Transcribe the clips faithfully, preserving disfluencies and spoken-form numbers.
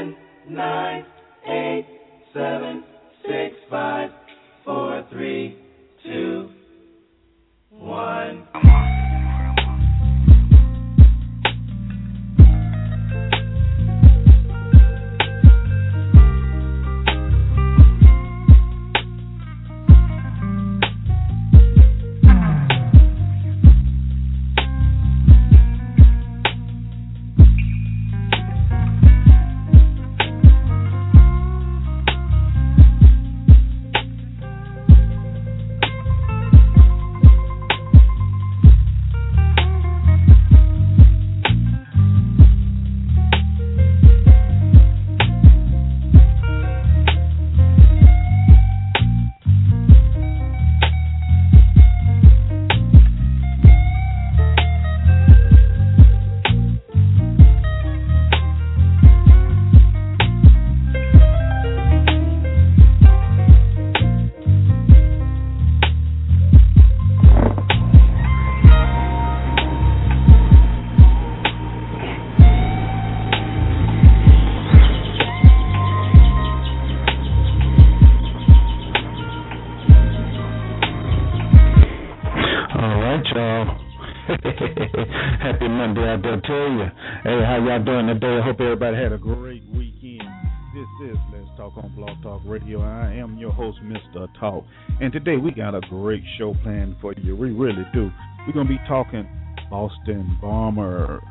ten, nine, eight, seven, six, five, four, three, two, one. Y'all doing today? I hope everybody had a great weekend. This is Let's Talk on Blog Talk Radio. I am your host, Mister Talk. And today we got a great show planned for you. We really do. We're going to be talking Boston Bomber.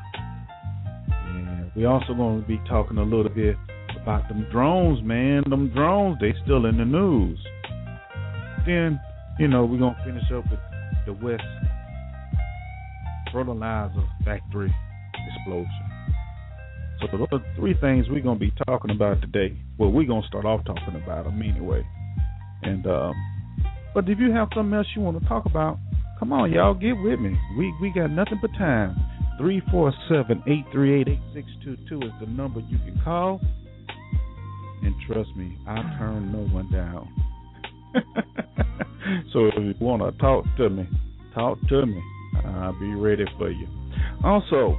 And we're also going to be talking a little bit about them drones, man. Them drones, they still in the news. Then, you know, we're going to finish up with the West fertilizer factory explosion. So those are three things we're going to be talking about today. Well, we're going to start off talking about them anyway. And um, but if you have something else you want to talk about, come on, y'all, get with me. We we got nothing but time. three four seven, eight three eight, eight six two two is the number you can call. And trust me, I turn no one down. So if you want to talk to me, talk to me. I'll be ready for you. Also,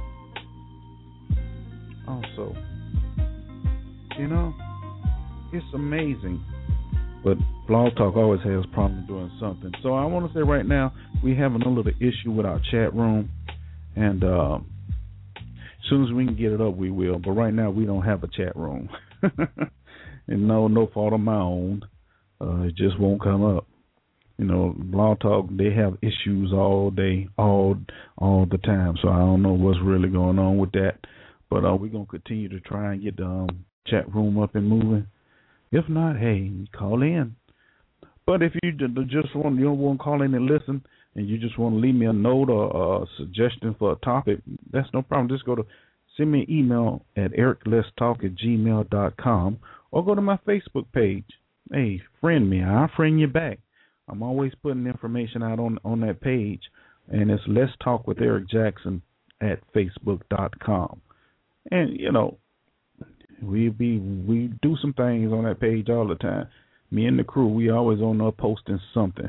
Also, you know, it's amazing, but Blog Talk always has a problem doing something. So I want to say right now, we having a little issue with our chat room, and uh, as soon as we can get it up, we will. But right now, we don't have a chat room, and no, no fault of my own. Uh, it just won't come up. You know, Blog Talk, they have issues all day, all all the time. So I don't know what's really going on with that. But uh, we're going to continue to try and get the um, chat room up and moving. If not, hey, call in. But if you just want, you don't want to call in and listen, and you just want to leave me a note or a suggestion for a topic, that's no problem. Just go to, send me an email at eric let's talk at gmail dot com or go to my Facebook page. Hey, friend me. I'll friend you back. I'm always putting information out on, on that page, and it's Let's Talk with Eric Jackson at facebook dot com. And, you know, we be we do some things on that page all the time. Me and the crew, we always on there posting something.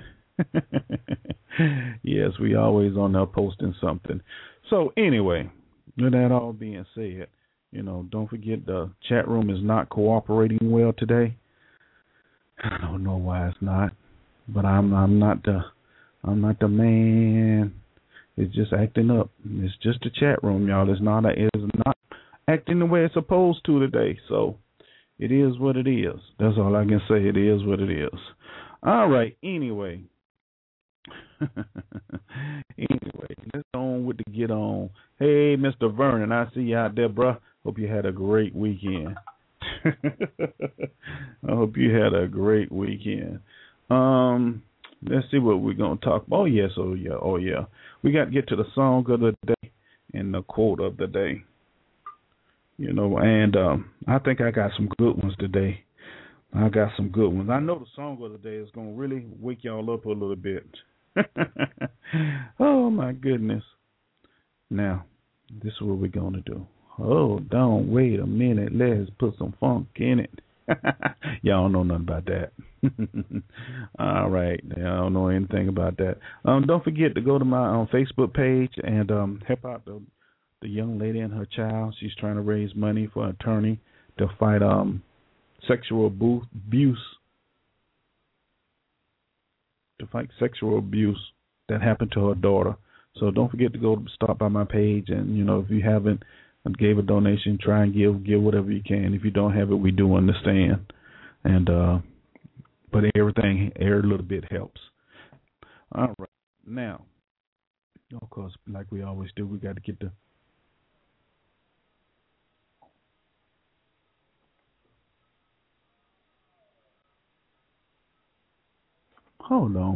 Yes, we always on there posting something. So, anyway, with that all being said, you know, don't forget the chat room is not cooperating well today. I don't know why it's not, but I'm I'm not the I'm not the man. It's just acting up. It's just a chat room, y'all. It's not a, it's not acting the way it's supposed to today. So it is what it is. That's all I can say. It is what it is. All right. Anyway. Anyway, let's go on with the get on. Hey, Mister Vernon, I see you out there, bruh. Hope you had a great weekend. I hope you had a great weekend. Um, let's see what we're gonna talk about. Oh yes, oh yeah, oh yeah. We got to get to the song of the day and the quote of the day. You know, and um, I think I got some good ones today. I got some good ones. I know the song of the day is gonna really wake y'all up a little bit. Oh my goodness. Now, this is what we're gonna do. Hold on, wait a minute. Let's put some funk in it. Y'all don't know nothing about that. All right. Y'all don't know anything about that. Um, don't forget to go to my um, Facebook page and um, help out the, the young lady and her child. She's trying to raise money for an attorney to fight um sexual abu- abuse, to fight sexual abuse that happened to her daughter. So don't forget to go stop by my page, and you know if you haven't gave a donation, try and give give whatever you can. If you don't have it, we do understand, and uh, but everything every little bit helps. All right, now, of course, like we always do, we got to get the. Hold on.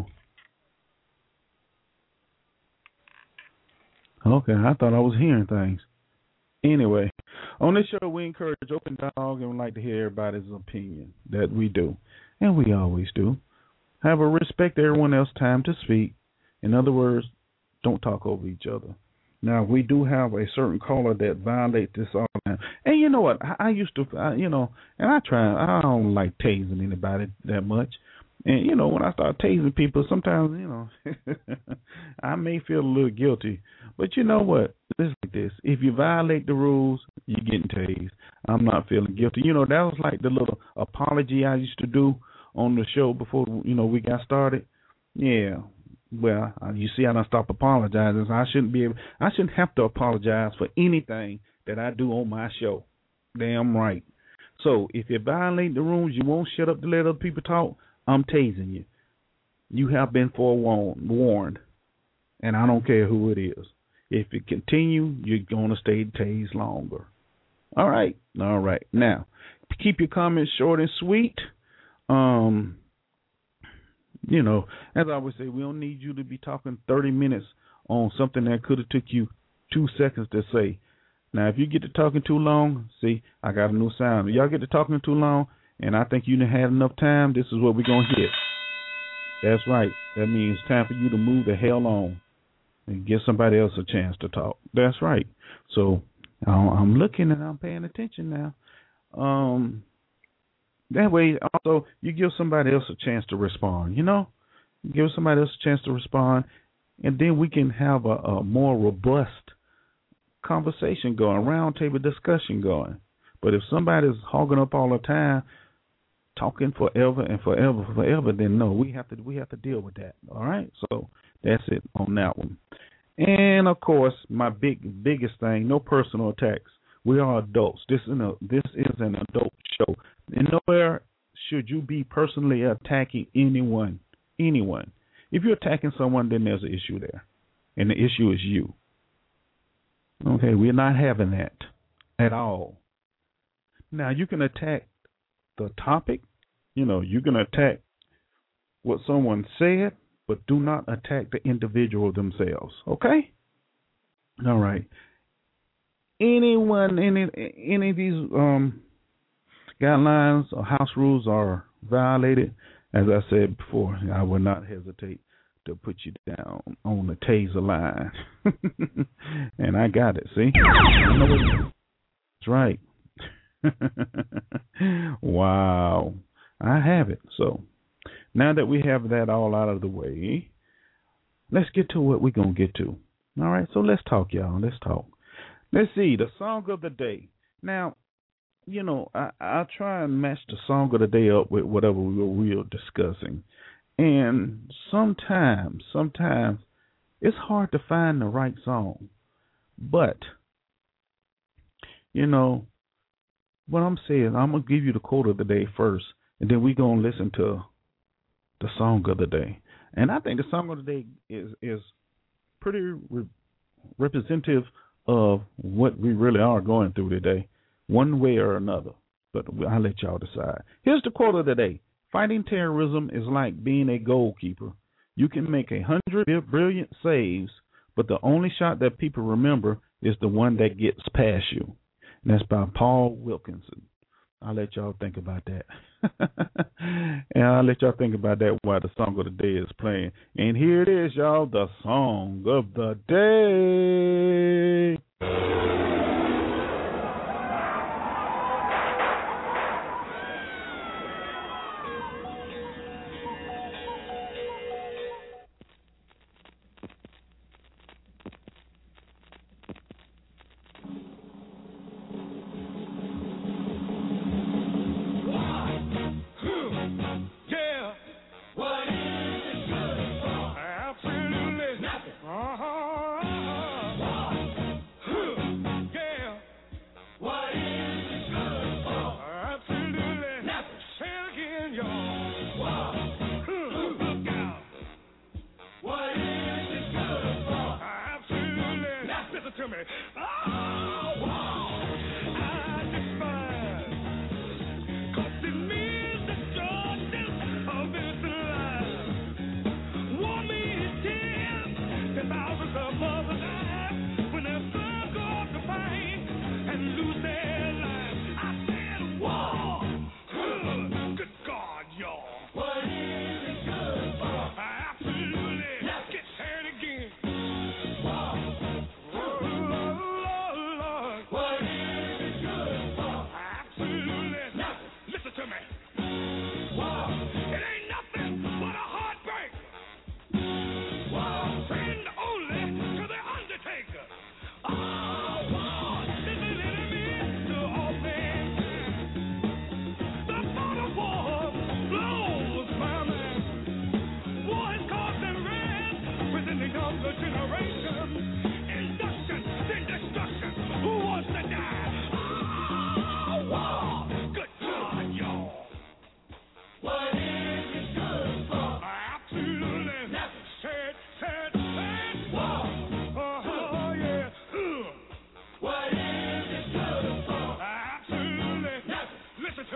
Okay, I thought I was hearing things. Anyway, on this show, we encourage open dialogue and we like to hear everybody's opinion. That we do, and we always do. However, respect everyone else's time to speak. In other words, don't talk over each other. Now, we do have a certain caller that violates this all the time. And you know what? I, I used to, I, you know, and I try, I don't like tasing anybody that much. And, you know, when I start tasing people, sometimes, you know, I may feel a little guilty. But you know what? It's like this. If you violate the rules, you're getting tased. I'm not feeling guilty. You know, that was like the little apology I used to do on the show before, you know, we got started. Yeah. Well, you see, I don't stop apologizing. So I shouldn't be able, I shouldn't have to apologize for anything that I do on my show. Damn right. So if you violate the rules, you won't shut up to let other people talk, I'm tasing you. You have been forewarned, and I don't care who it is. If you continue, you're going to stay tased longer. All right. All right. Now, keep your comments short and sweet. Um, you know, as I always say, we don't need you to be talking thirty minutes on something that could have took you two seconds to say. Now, if you get to talking too long, see, I got a new sound. If y'all get to talking too long, and I think you done had enough time, this is what we're going to hit. That's right. That means it's time for you to move the hell on and give somebody else a chance to talk. That's right. So I'm looking and I'm paying attention now. Um, that way, also, you give somebody else a chance to respond, you know? Give somebody else a chance to respond, and then we can have a, a more robust conversation going, roundtable discussion going. But if somebody's hogging up all the time, talking forever and forever, forever, then no, we have to we have to deal with that. All right, so that's it on that one. And of course, my big biggest thing: no personal attacks. We are adults. This is a, this is an adult show, and nowhere should you be personally attacking anyone. Anyone. If you're attacking someone, then there's an issue there, and the issue is you. Okay, we're not having that at all. Now, you can attack the topic, you know, you can attack what someone said, but do not attack the individual themselves, okay? All right. Anyone, any any of these um, guidelines or house rules are violated, as I said before, I will not hesitate to put you down on the taser line. And I got it, see? That's right. Wow. I have it. So now that we have that all out of the way, let's get to what we're going to get to. All right, so let's talk, y'all. Let's talk. Let's see, the song of the day. Now, you know, I, I'll try and match the song of the day up with whatever we were, we were discussing. And sometimes, sometimes it's hard to find the right song. But, you know, what I'm saying, I'm going to give you the quote of the day first, and then we're going to listen to the song of the day. And I think the song of the day is, is pretty re- representative of what we really are going through today, one way or another. But I'll let y'all decide. Here's the quote of the day. Fighting terrorism is like being a goalkeeper. You can make a hundred brilliant saves, but the only shot that people remember is the one that gets past you. And that's by Paul Wilkinson. I'll let y'all think about that. And I'll let y'all think about that while the song of the day is playing. And here it is, y'all, the song of the day.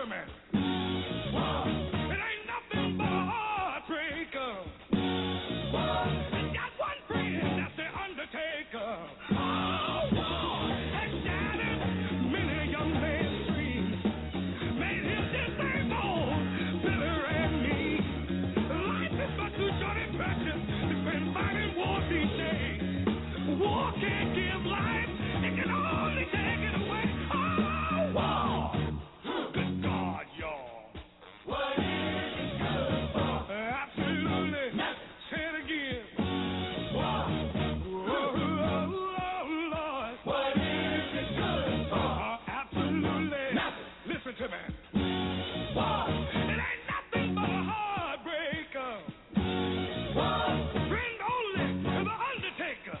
to me. It ain't nothing but a heartbreaker. It's got one friend, that's the Undertaker. Oh, war has shattered many young men's dreams, made him disabled, bitter and mean. Life is but too short and precious to spend fighting wars these days. War can't give life, it can only take it away. Oh, war! Good God, y'all. What is it good for? Absolutely. Say it again. War. Oh, oh, oh, Lord. What is it good for? Uh, absolutely. Nothing. Listen to me. War. It ain't nothing but a heartbreaker. War. Friend only to the Undertaker.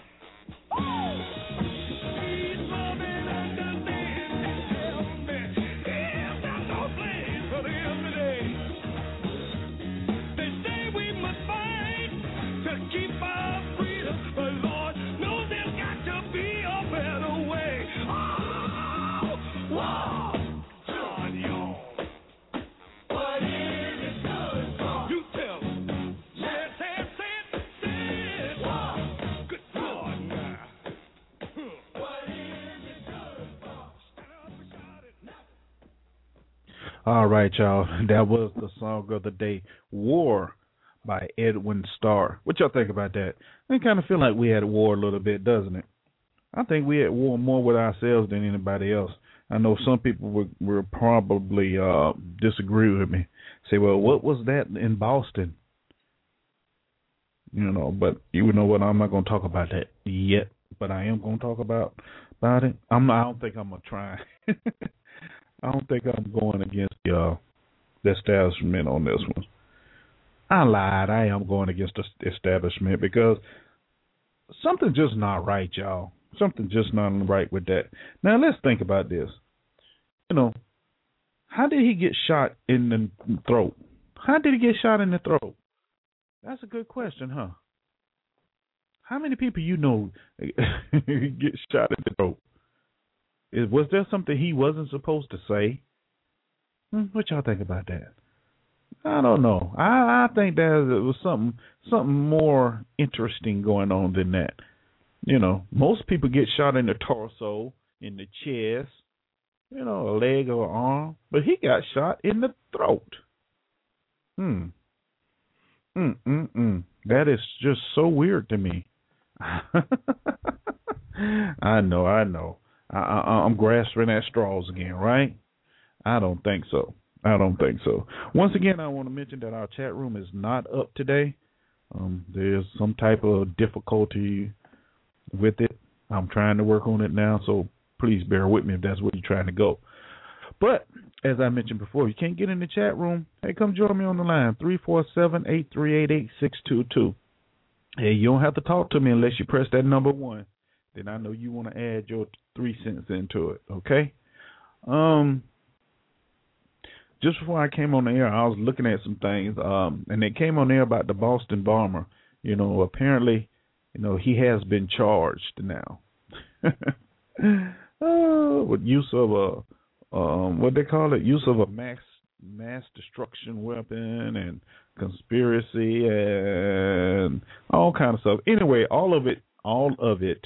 He's loving understanding. Tell me, is there no place for them today? They say we must fight to keep our freedom, but Lord knows there's got to be a better way. Oh, wow, John, y'all. What is it good for? You tell me. Say it, say it, say it, say it. Wow. Good God, now. What is it good for? Stand up and shout it. Nothing. All right, y'all. That was the song of the day, War by Edwin Starr. What y'all think about that? I kind of feel like we had a war a little bit, doesn't it? I think we had war more with ourselves than anybody else. I know some people would, would probably uh, disagree with me. Say, well, what was that in Boston? You know, but you know what? I'm not going to talk about that yet, but I am going to talk about about it. I'm not, I don't think I'm going to try. I don't think I'm going against the, uh, the establishment on this one. I lied. I am going against the establishment because something's just not right, y'all. Something's just not right with that. Now, let's think about this. You know, how did he get shot in the throat? How did he get shot in the throat? That's a good question, huh? How many people you know get shot in the throat? Is, was there something he wasn't supposed to say? Hmm, what y'all think about that? I don't know. I, I think there was something something more interesting going on than that. You know, most people get shot in the torso, in the chest, you know, a leg or arm, but he got shot in the throat. Hmm. Mm mm mm. That is just so weird to me. I know, I know. I, I, I'm grasping at straws again, right? I don't think so. I don't think so. Once again, I want to mention that our chat room is not up today. Um, there's some type of difficulty with it. I'm trying to work on it now, so please bear with me if that's where you're trying to go. But as I mentioned before, you can't get in the chat room. Hey, come join me on the line, three four seven, eight three eight, eight six two two. Hey, you don't have to talk to me unless you press that number one. Then I know you want to add your three cents into it, okay? Um, just before I came on the air, I was looking at some things, um, and they came on there about the Boston bomber. You know, apparently, you know, he has been charged now. oh, with use of a, um, what they call it, use of a mass mass destruction weapon and conspiracy and all kind of stuff. Anyway, all of it, all of it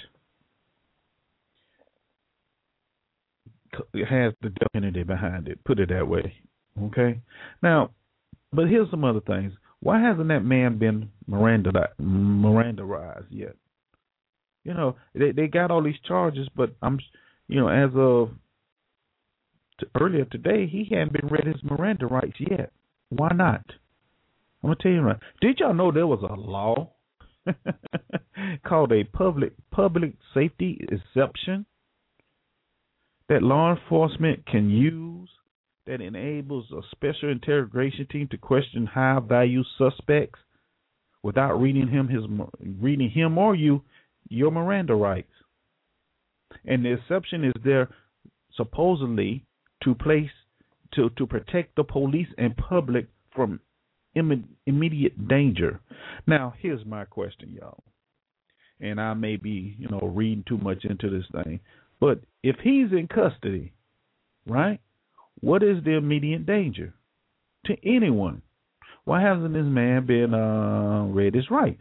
has the divinity behind it. Put it that way, okay? Now, but here's some other things. Why hasn't that man been Miranda Mirandaized yet? You know, they they got all these charges, but I'm, you know, as of t- earlier today, he hadn't been read his Miranda rights yet. Why not? I'm gonna tell you right. Did y'all know there was a law called a public public safety exception that law enforcement can use that enables a special interrogation team to question high value suspects without reading him his reading him or you your Miranda rights. And the exception is there supposedly to place to, to protect the police and public from Im- immediate danger. Now, here's my question, y'all. And I may be, you know, reading too much into this thing. But if he's in custody, right, What is the immediate danger to anyone? Why hasn't this man been uh, read his rights?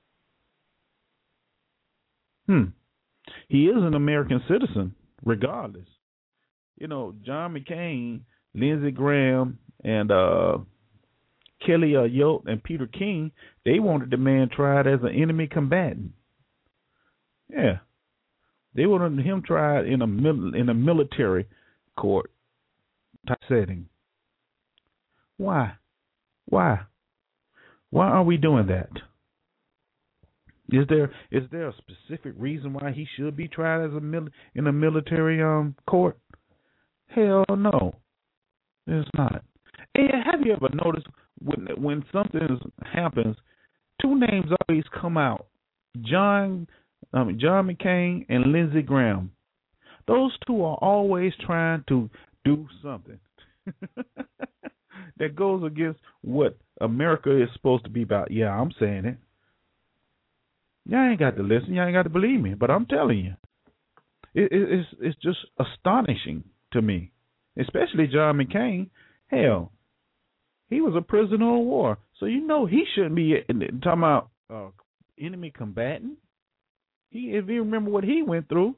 Hmm. He is an American citizen, regardless. You know, John McCain, Lindsey Graham, and uh, Kelly Ayotte and Peter King, they wanted the man tried as an enemy combatant. Yeah. They wanted him tried in a mil- in a military court type setting. Why? Why? Why are we doing that? Is there is there a specific reason why he should be tried as a mil- in a military um court? Hell no, there's not. And have you ever noticed when when something happens, two names always come out: John um, John McCain and Lindsey Graham. Those two are always trying to do something that goes against what America is supposed to be about. Yeah, I'm saying it. Y'all ain't got to listen. Y'all ain't got to believe me. But I'm telling you, it, it, it's it's just astonishing to me, especially John McCain. Hell, he was a prisoner of war, so you know he shouldn't be talking about uh, enemy combatant. He, if you remember what he went through.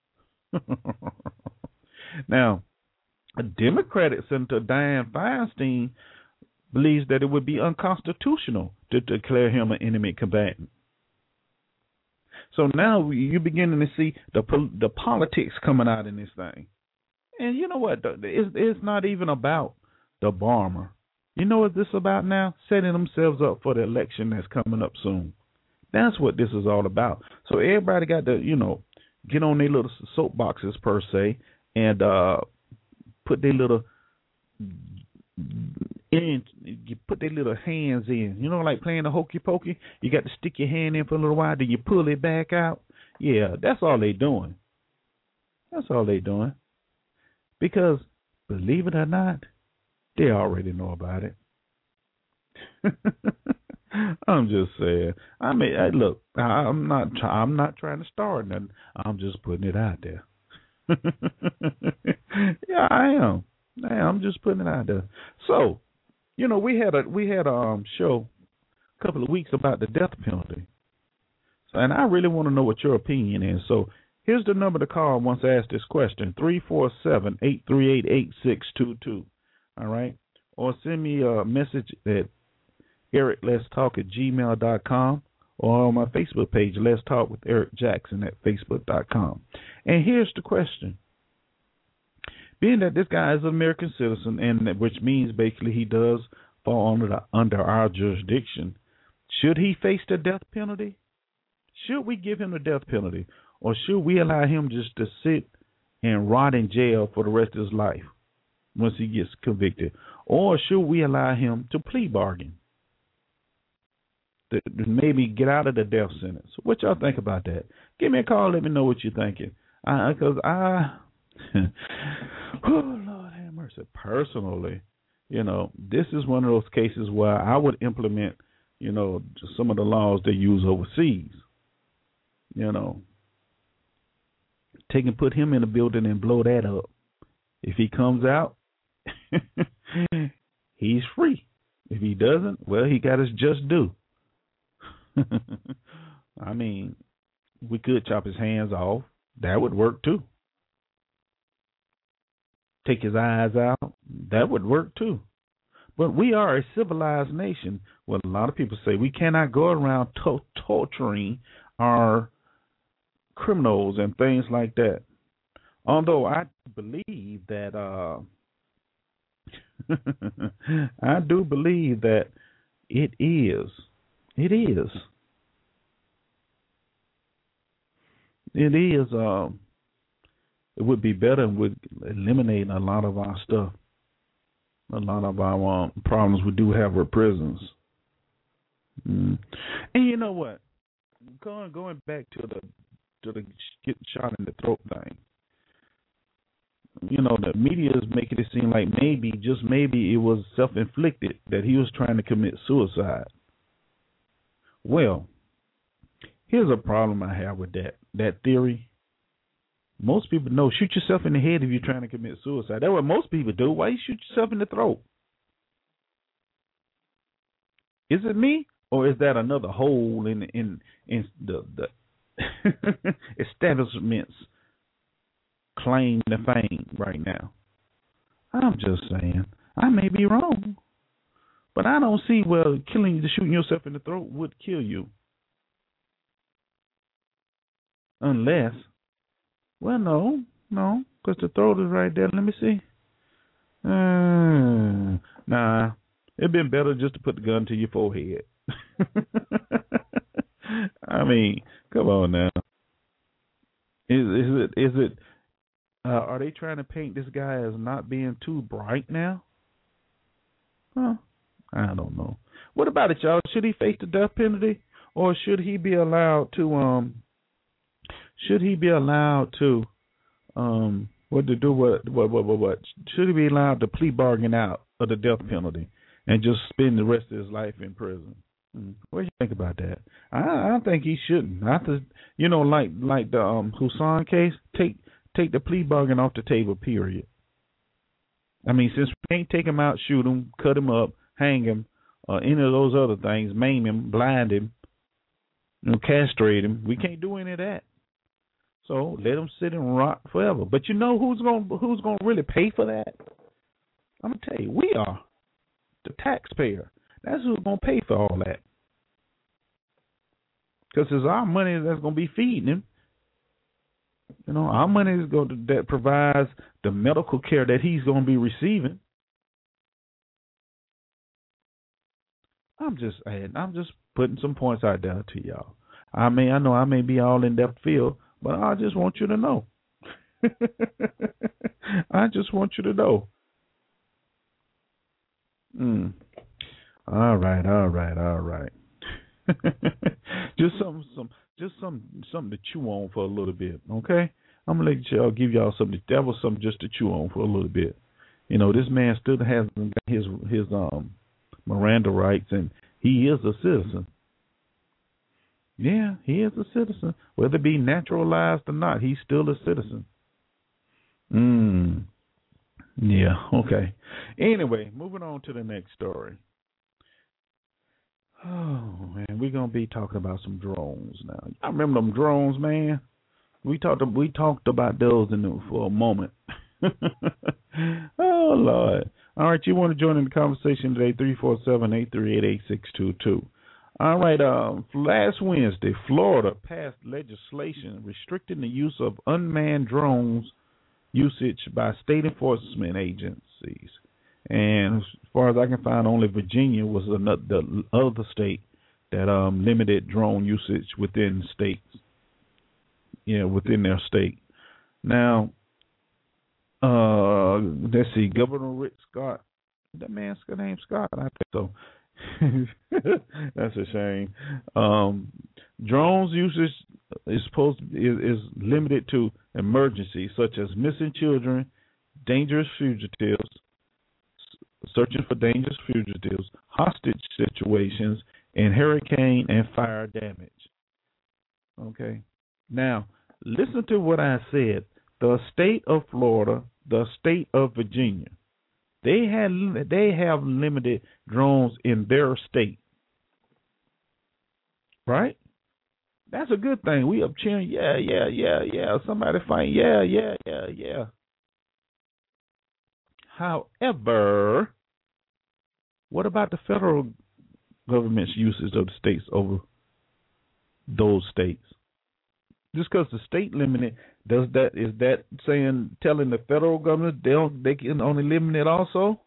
Now, a Democratic Senator Dianne Feinstein believes that it would be unconstitutional to declare him an enemy combatant. So now you're beginning to see the the politics coming out in this thing. And you know what? It's, it's not even about the bomber. You know what this is about now? Setting themselves up for the election that's coming up soon. That's what this is all about. So everybody got to, you know, get on their little soapboxes per se and uh, put their little in, you put their little hands in. You know, like playing the hokey pokey. You got to stick your hand in for a little while, then you pull it back out. Yeah, that's all they doing. That's all they doing. Because believe it or not, they already know about it. I'm just saying. I mean, hey, look, I'm not. I'm not trying to start nothing. I'm just putting it out there. Yeah, I am. I am. I'm just putting it out there. So, you know, we had a we had a um, show a couple of weeks about the death penalty, so, and I really want to know what your opinion is. So, here's the number to call once I ask this question: three four seven, eight three eight, eight six two two. All right, or send me a message at Eric Let's Talk at gmail dot com or on my Facebook page, Let's Talk with Eric Jackson at facebook dot com. And here's the question. Being that this guy is an American citizen, and which means basically he does fall under the, under our jurisdiction, should he face the death penalty? Should we give him the death penalty? Or should we allow him just to sit and rot in jail for the rest of his life once he gets convicted? Or should we allow him to plea bargain? To maybe get out of the death sentence. What y'all think about that? Give me a call. Let me know what you're thinking. Because I, I oh, Lord have mercy. Personally, you know, this is one of those cases where I would implement, you know, some of the laws they use overseas. You know, take and put him in a building and blow that up. If he comes out, he's free. If he doesn't, well, he got his just due. I mean, we could chop his hands off. That would work too. Take his eyes out. That would work too. But we are a civilized nation. Well, a lot of people say we cannot go around to- torturing our criminals and things like that. Although I believe that, uh, I do believe that it is. It is. It is. Um, it would be better and would eliminate a lot of our stuff, a lot of our um, problems we do have with prisons. Mm. And you know what? Going going back to the to the get shot in the throat thing. You know, the media is making it seem like maybe, just maybe, it was self-inflicted, that he was trying to commit suicide. Well, here's a problem I have with that that theory. Most people know shoot yourself in the head if you're trying to commit suicide. That's what most people do. Why you shoot yourself in the throat? Is it me, or is that another hole in in in the the establishment's claim to fame right now? I'm just saying. I may be wrong, but I don't see where killing, shooting yourself in the throat would kill you, unless. Well, no, no, because the throat is right there. Let me see. Uh, nah, it'd been better just to put the gun to your forehead. I mean, come on now. Is is it is it? Uh, are they trying to paint this guy as not being too bright now? Huh? I don't know. What about it, y'all? Should he face the death penalty, or should he be allowed to um? Should he be allowed to, um, what to do? What, what, what, what, what? Should he be allowed to plea bargain out of the death penalty and just spend the rest of his life in prison? What do you think about that? I, I think he shouldn't. I th- you know, like like the um, Husan case, take take the plea bargain off the table. Period. I mean, since we can't take him out, shoot him, cut him up, hang him, or uh, any of those other things, maim him, blind him, you know, castrate him, we can't do any of that. So let them sit and rot forever. But you know who's going who's going to really pay for that? I'm going to tell you, we are, the taxpayer. That's who's going to pay for all that. Because it's our money that's going to be feeding him. You know, our money is going to, that provides the medical care that he's going to be receiving. I'm just I'm just putting some points out there to y'all. I mean, I know I may be all in depth field, but I just want you to know. I just want you to know. Mm. All right, all right, all right. just some, some, just some, something to chew on for a little bit. Okay, I'm gonna let y'all give y'all something. That was something just to chew on for a little bit. You know, this man still hasn't got his his um Miranda rights, and he is a citizen. Yeah, he is a citizen. Whether it be naturalized or not, he's still a citizen. Mm. Yeah, okay. Anyway, moving on to the next story. Oh, man, we're going to be talking about some drones now. I remember them drones, man. We talked we talked about those in the, for a moment. Oh, Lord. All right, you want to join in the conversation today, three four seven, eight three eight, eight six two two. All right, uh, last Wednesday, Florida passed legislation restricting the use of unmanned drones usage by state enforcement agencies. And as far as I can find, only Virginia was another, the other state that um, limited drone usage within states, yeah, within their state. Now, uh, let's see, Governor Rick Scott, that man's name Scott, I think so. That's a shame. Um, drones usage is supposed to, is, is limited to emergencies such as missing children, dangerous fugitives, searching for dangerous fugitives, hostage situations, and hurricane and fire damage. Okay. Now, listen to what I said. The state of Florida, the state of Virginia, They had they have limited drones in their state, right? That's a good thing. We up cheering, yeah, yeah, yeah, yeah. Somebody fight, yeah, yeah, yeah, yeah. However, what about the federal government's usage of the states over those states? Just because the state limited, does that is that saying telling the federal government they don't, they can only limit it also?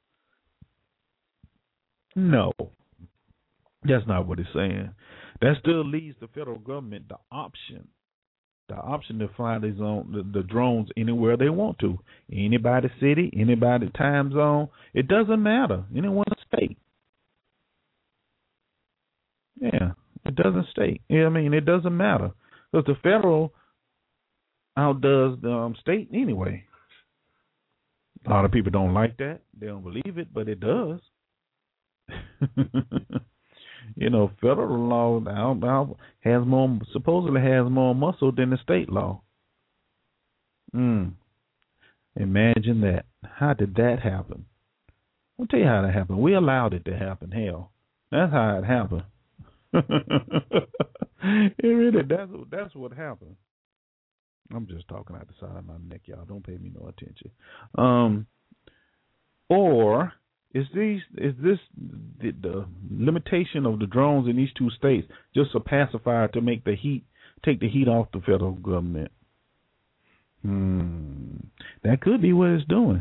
No, that's not what it's saying. That still leaves the federal government the option, the option to fly these on the, the drones anywhere they want to, anybody city, anybody time zone. It doesn't matter. Any one state. Yeah, it doesn't state. Yeah, I mean it doesn't matter. Because the federal outdoes the um, state anyway. A lot of people don't like that. They don't believe it, but it does. You know, federal law has more, supposedly has more muscle than the state law. Mm. Imagine that. How did that happen? I'll tell you how that happened. We allowed it to happen. Hell, that's how it happened. It really, that's that's what happened. I'm just talking out the side of my neck, y'all. Don't pay me no attention. Um, or is these is this the, the limitation of the drones in these two states just a pacifier to make the heat take the heat off the federal government? Hmm, that could be what it's doing.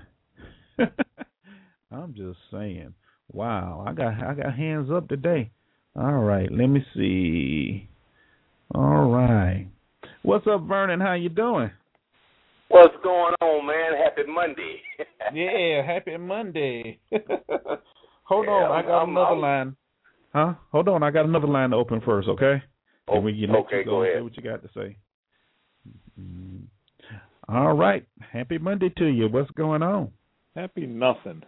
I'm just saying. Wow, I got I got hands up today. All right, let me see. All right. What's up, Vernon? How you doing? What's going on, man? Happy Monday. Yeah, happy Monday. Hold yeah, on, I got I'm, another I'm, line. Huh? Hold on, I got another line to open first, okay? Oh, and we can let okay, you go, go and ahead. say what you got to say. Mm. All right. Happy Monday to you. What's going on? Happy nothing.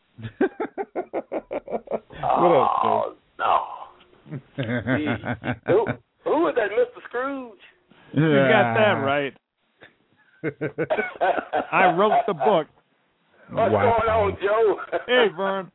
What up, oh, no. who, who is that, Mister Scrooge? You got that right. I wrote the book. What's wow. going on, Joe? Hey, Vern.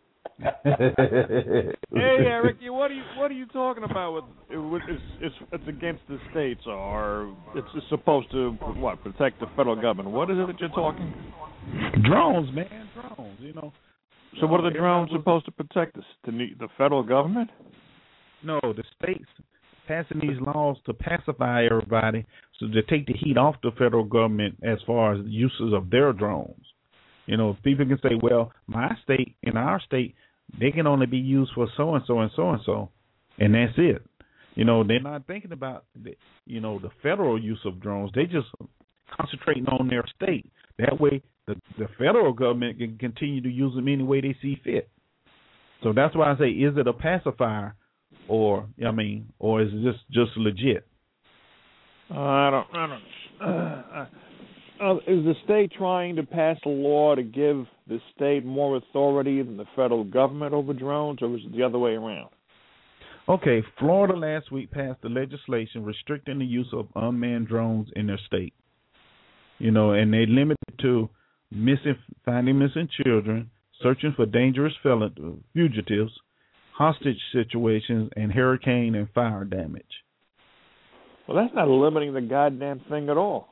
Hey, Eric. What are you What are you talking about? With, with it's, it's it's against the states, or it's, it's supposed to what protect the federal government? What is it that you're talking? Drones, man, drones. You know. So what are the drones supposed to protect us? The the federal government? No, the states passing these laws to pacify everybody, so to take the heat off the federal government as far as uses of their drones. You know, people can say, well, my state, in our state, they can only be used for so-and-so and so-and-so, and that's it. You know, they're not thinking about, the, you know, the federal use of drones. They just concentrating on their state. That way, the, the federal government can continue to use them any way they see fit. So that's why I say, is it a pacifier, or I mean, or is it just just legit? Uh, I don't. I don't. Uh, uh, is the state trying to pass a law to give the state more authority than the federal government over drones, or is it the other way around? Okay, Florida last week passed the legislation restricting the use of unmanned drones in their state. You know, and they limited it to missing, finding missing children, searching for dangerous felon, fugitives, hostage situations, and hurricane and fire damage. Well, that's not limiting the goddamn thing at all.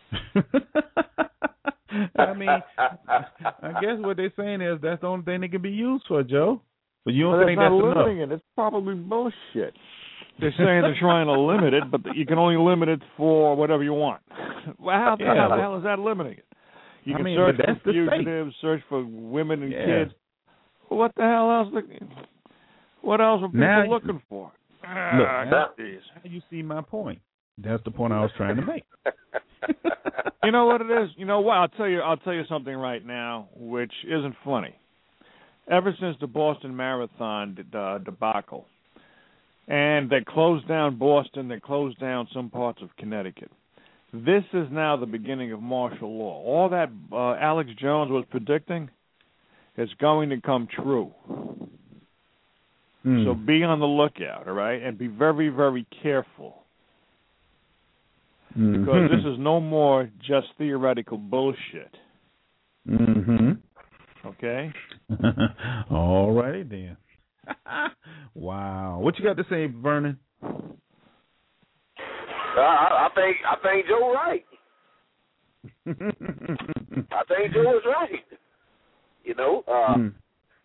I mean, I guess what they're saying is that's the only thing they can be used for, Joe. But you don't but think that's that's not enough? limiting it. It's probably bullshit. They're saying they're trying to limit it, but you can only limit it for whatever you want. Well, how, Yeah, how the but, hell is that limiting it? You I can mean, search but that's for the fugitives, search for women and Yeah. kids. Well, what the hell else? What else are people Now, looking for? Look, Ah, now, geez. now you see my point. That's the point I was trying to make. You know what it is? You know what? I'll tell you. I'll tell you something right now, which isn't funny. Ever since the Boston Marathon uh, debacle, and they closed down Boston, they closed down some parts of Connecticut. This is now the beginning of martial law. All that uh, Alex Jones was predicting is going to come true. Mm. So be on the lookout, all right, and be very, very careful. Mm-hmm. Because this is no more just theoretical bullshit. Mm-hmm. Okay? All righty then. Wow. What you got to say, Vernon? Uh, I, I think I think Joe right. I think Joe is right. You know. Uh, mm.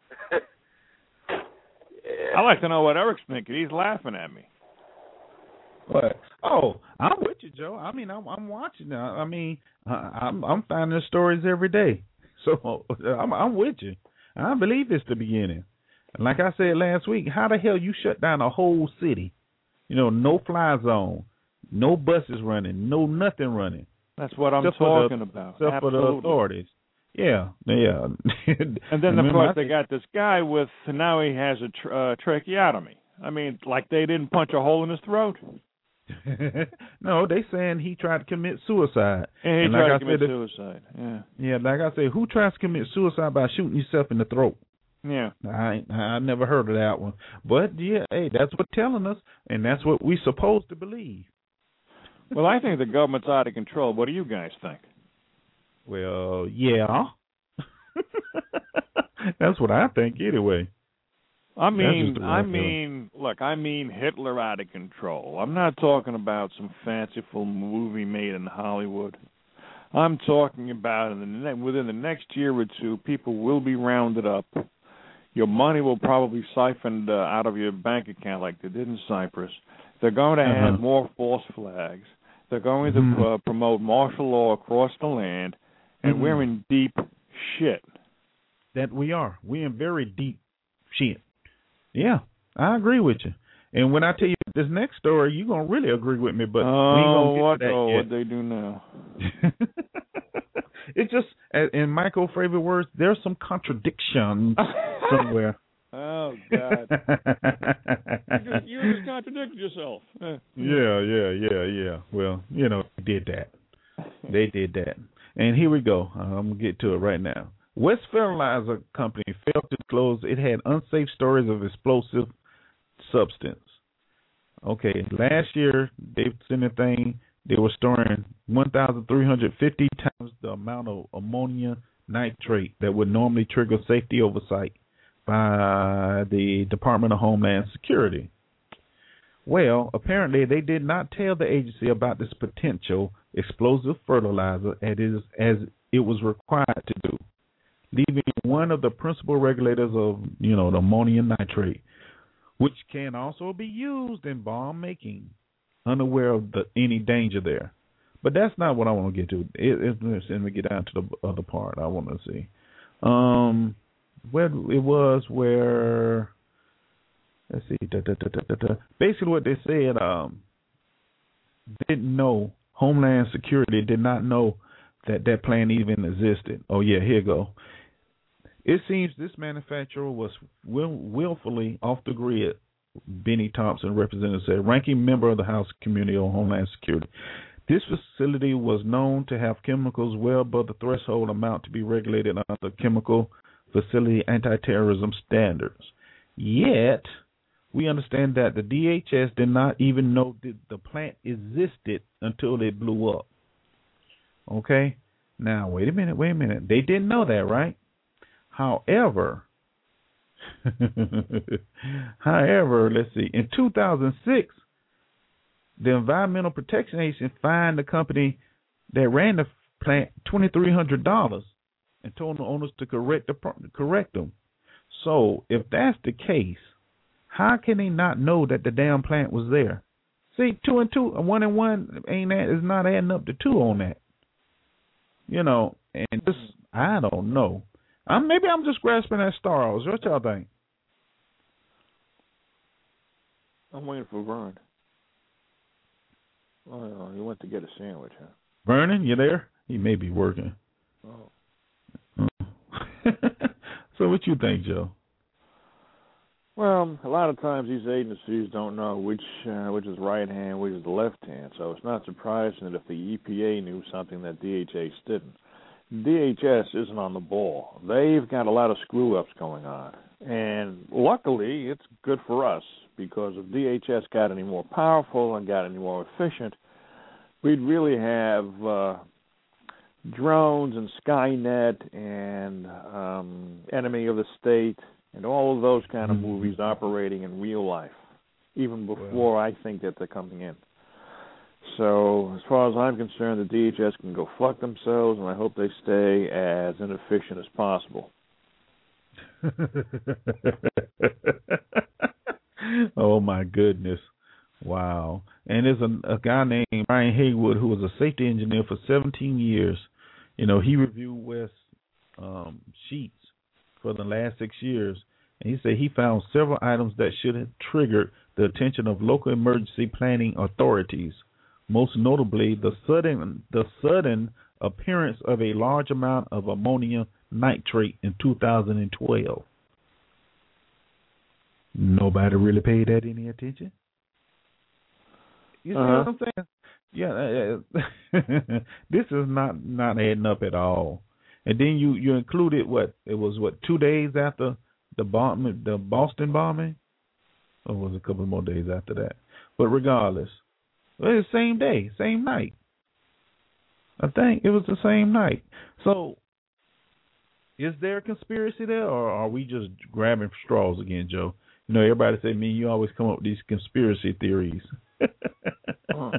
yeah. I'd like to know what Eric's thinking. He's laughing at me. What? Oh, I'm with you, Joe. I mean, I'm, I'm watching now. I mean, I, I'm I'm finding stories every day, so I'm, I'm with you. I believe it's the beginning. And like I said last week, how the hell you shut down a whole city? You know, no fly zone, no buses running, no nothing running. That's what I'm except talking the, about. Except Absolutely. for the authorities. Yeah, yeah. And then, of course, they got this guy with, now he has a tr- uh, tracheotomy. I mean, like they didn't punch a hole in his throat. No, they saying he tried to commit suicide. And he and tried like to I commit said, suicide. Yeah. Yeah, like I said, who tries to commit suicide by shooting yourself in the throat? Yeah. I I never heard of that one. But, yeah, hey, that's what they're telling us, and that's what we're supposed to believe. Well, I think the government's out of control. What do you guys think? Well, yeah. That's what I think anyway. I mean, just the way I I feel. mean, look, I mean Hitler out of control. I'm not talking about some fanciful movie made in Hollywood. I'm talking about in the ne- within the next year or two, people will be rounded up. Your money will probably siphoned uh, out of your bank account like they did in Cyprus. They're going to Uh-huh. add more false flags. They're going Mhm. to uh, promote martial law across the land, and Mhm. we're in deep shit. That we are. We're in very deep shit. Yeah, I agree with you. And when I tell you this next story, you're going to really agree with me, but oh, we ain't going to get what, to that oh, yet. what they do now? It's just, in Michael's favorite words, there's some contradiction somewhere. Oh, God. you, just, you just contradicted yourself. Yeah, yeah, yeah, yeah. Well, you know, they did that. They did that. And here we go. I'm going to get to it right now. West Fertilizer Company failed to disclose it had unsafe storage of explosive substance. Okay, last year they sent a thing. They were storing one thousand three hundred fifty times the amount of ammonia nitrate that would normally trigger safety oversight by the Department of Homeland Security. Well, apparently they did not tell the agency about this potential explosive fertilizer as it, is, as it was required to do, leaving one of the principal regulators of, you know, the ammonium nitrate, which can also be used in bomb making, unaware of the, any danger there. But that's not what I want to get to. It, it, let me get down to the other part I want to see. Um, where it was where, let's see, da, da, da, da, da. Basically what they said, um, didn't know, Homeland Security did not know that that plant even existed. Oh, yeah, here you go. It seems this manufacturer was will, willfully off the grid, Benny Thompson, representative, said, ranking member of the House Committee on Homeland Security. This facility was known to have chemicals well above the threshold amount to be regulated under Chemical Facility Anti-Terrorism Standards. Yet, we understand that the D H S did not even know that the plant existed until it blew up. Okay? Now, wait a minute, wait a minute. They didn't know that, right? However, however, let's see. In two thousand six, the Environmental Protection Agency fined the company that ran the plant twenty-three hundred dollars and told the owners to correct the correct them. So, if that's the case, how can they not know that the damn plant was there? See, two and two, one and one ain't that is not adding up to two on that. You know, and just I don't know. I'm, maybe I'm just grasping at Star Wars. What y'all think? I'm waiting for Vern. Oh, he went to get a sandwich, huh? Vernon, you there? He may be working. Oh. So what you think, Joe? Well, a lot of times these agencies don't know which uh, which is right hand, which is the left hand. So it's not surprising that if the E P A knew something that D H S didn't. D H S isn't on the ball. They've got a lot of screw-ups going on. And luckily, it's good for us, because if D H S got any more powerful and got any more efficient, we'd really have uh, drones and Skynet and um, Enemy of the State and all of those kind of movies operating in real life, even before wow. I think that they're coming in. So as far as I'm concerned, the D H S can go fuck themselves, and I hope they stay as inefficient as possible. Oh, my goodness. Wow. And there's a, a guy named Brian Haywood who was a safety engineer for seventeen years. You know, he reviewed West um, sheets for the last six years, and he said he found several items that should have triggered the attention of local emergency planning authorities. Most notably, the sudden the sudden appearance of a large amount of ammonium nitrate in two thousand twelve. Nobody really paid that any attention. You see uh-huh. what I'm saying? Yeah, this is not not adding up at all. And then you, you included what it was what two days after the bomb the Boston bombing, or was it a couple more days after that? But regardless. Well, it's the same day, same night. I think it was the same night. So, is there a conspiracy there, or are we just grabbing straws again, Joe? You know, everybody say, "Me, you always come up with these conspiracy theories." huh.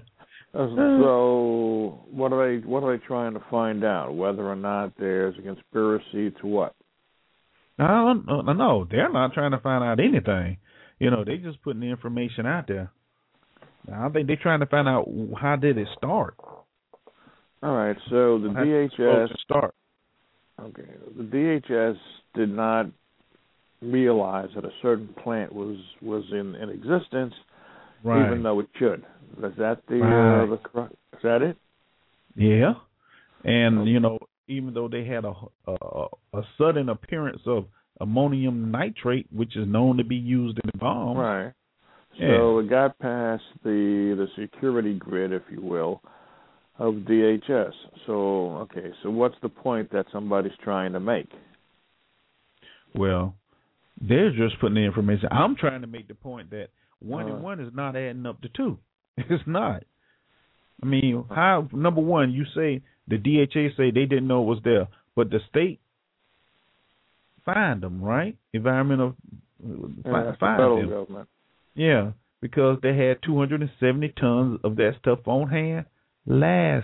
So, what are they? What are they trying to find out? Whether or not there's a conspiracy to what? I don't know. They're not trying to find out anything. You know, they just putting the information out there. I think they're trying to find out how did it start. All right. So the how D H S start. Okay. The D H S did not realize that a certain plant was was in, in existence, right. even though it should. Is that the right. uh, the correct? Is that it? Yeah. And okay. you know, even though they had a, a a sudden appearance of ammonium nitrate, which is known to be used in bombs. Right. Yeah. So it got past the the security grid, if you will, of D H S. So, okay, so what's the point that somebody's trying to make? Well, they're just putting the information. I'm trying to make the point that one uh, and one is not adding up to two. It's not. I mean, how, number one, you say the D H S say they didn't know it was there, but the state fined them, right? Environmental yeah, fined the them. Government. Yeah, because they had two hundred seventy tons of that stuff on hand last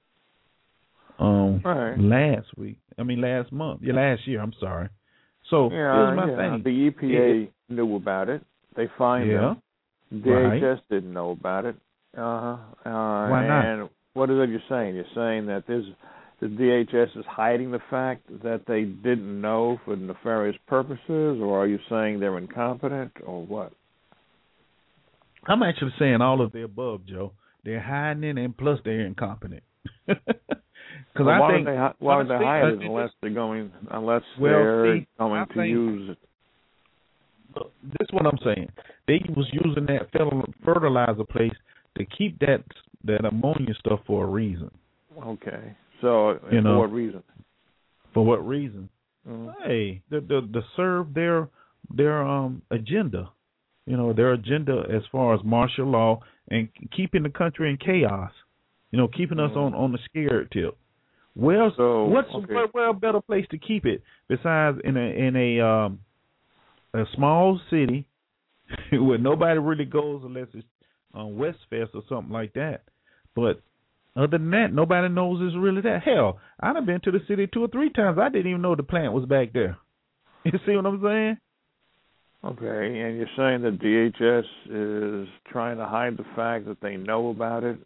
um right. last week. I mean last month. Yeah, last year. I'm sorry. So yeah, here's my yeah. thing. The E P A it, knew about it. They fined yeah, them. D H S right. didn't know about it. Uh huh. Uh, Why not? And what is it you're saying? You're saying that there's the D H S is hiding the fact that they didn't know for nefarious purposes, or are you saying they're incompetent, or what? I'm actually saying all of the above, Joe. They're hiding it, and plus they're incompetent. Because well, I why think would they, why would they hide it unless they're going unless well, they're see, going I to think, use it? This is what I'm saying. They was using that fertilizer place to keep that that ammonia stuff for a reason. Okay, so you for know, what reason? For what reason? Mm-hmm. Hey, to, to, to serve their their um agenda. You know, their agenda as far as martial law and keeping the country in chaos. You know, keeping us mm-hmm. on, on the scared tip. Well, so, what's okay. where, where a better place to keep it besides in a in a um a small city where nobody really goes unless it's on Westfest or something like that. But other than that, nobody knows it's really that. Hell, I've been to the city two or three times. I didn't even know the plant was back there. You see what I'm saying? Okay, and you're saying that D H S is trying to hide the fact that they know about it?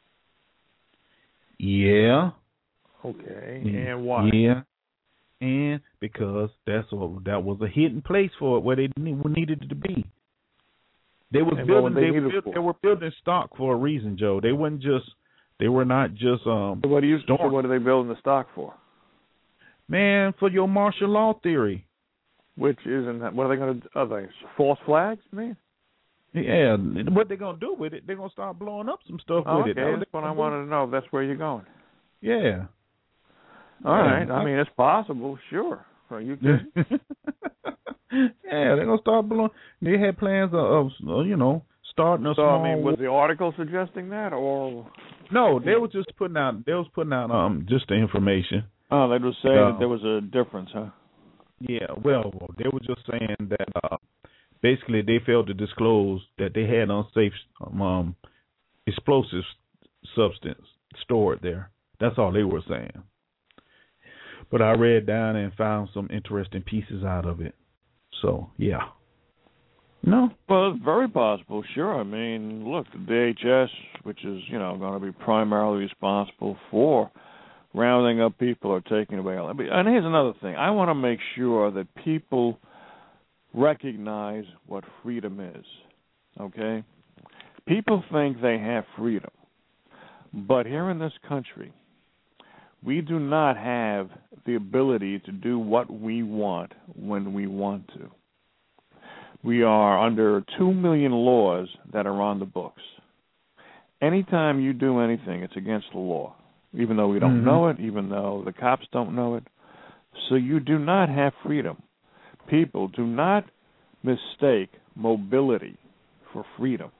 Yeah. Okay, yeah. and why? Yeah, and because that's a, that was a hidden place for it where they needed it to be. They was and building. they, They, built, they were building stock for a reason, Joe. They weren't just. They were not just. Um. So what do you? So what are they building the stock for? Man, for your martial law theory. Which isn't that? What are they going to? Are they false flags, man? Yeah. What they gonna do with it? They're gonna start blowing up some stuff oh, with okay. it. That's, that's what I wanted to know. That's where you're going. Yeah. All yeah. right. I mean, it's possible. Sure. Are you kidding? yeah, they're gonna start blowing. They had plans of, of you know, starting a so, small. I mean, was the article suggesting that, or no? They was just putting out. They was putting out um just the information. Oh, they were saying um, that there was a difference, huh? Yeah. Well, they were just saying that uh, basically they failed to disclose that they had unsafe um explosive substance stored there. That's all they were saying. But I read down and found some interesting pieces out of it. So, yeah. No? Well, it's very possible, sure. I mean, look, the D H S, which is, you know, going to be primarily responsible for rounding up people or taking away. And here's another thing. I want to make sure that people recognize what freedom is, okay? People think they have freedom. But here in this country, we do not have the ability to do what we want when we want to. We are under two million laws that are on the books. Anytime you do anything, it's against the law, even though we don't mm-hmm. know it, even though the cops don't know it. So you do not have freedom. People, do not mistake mobility for freedom.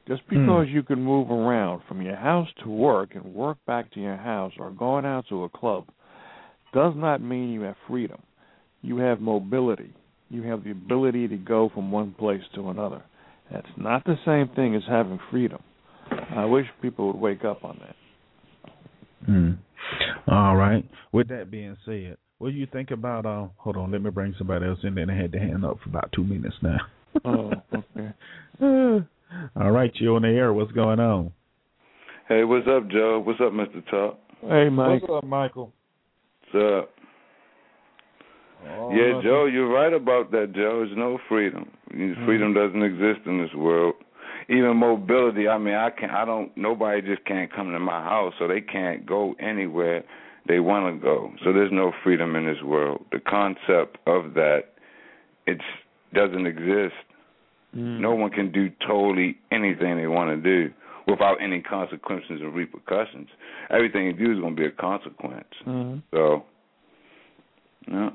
Just because mm. you can move around from your house to work and work back to your house or going out to a club does not mean you have freedom. You have mobility. You have the ability to go from one place to another. That's not the same thing as having freedom. I wish people would wake up on that. Mm. All right. With that being said, what do you think about, uh, hold on, let me bring somebody else in there. They had their hand up for about two minutes now. Oh, okay. uh, all right, you on the air. What's going on? Hey, what's up, Joe? What's up, Mister Top? Hey, Mike. What's up, Michael? What's up? Oh, yeah, nothing. Joe, you're right about that, Joe. There's no freedom. Freedom mm-hmm. doesn't exist in this world. Even mobility, I mean, I can't, I don't, nobody just can't come to my house, so they can't go anywhere they want to go. So there's no freedom in this world. The concept of that, it doesn't exist. Mm. No one can do totally anything they want to do without any consequences or repercussions. Everything you do is going to be a consequence. Mm-hmm. So, yeah.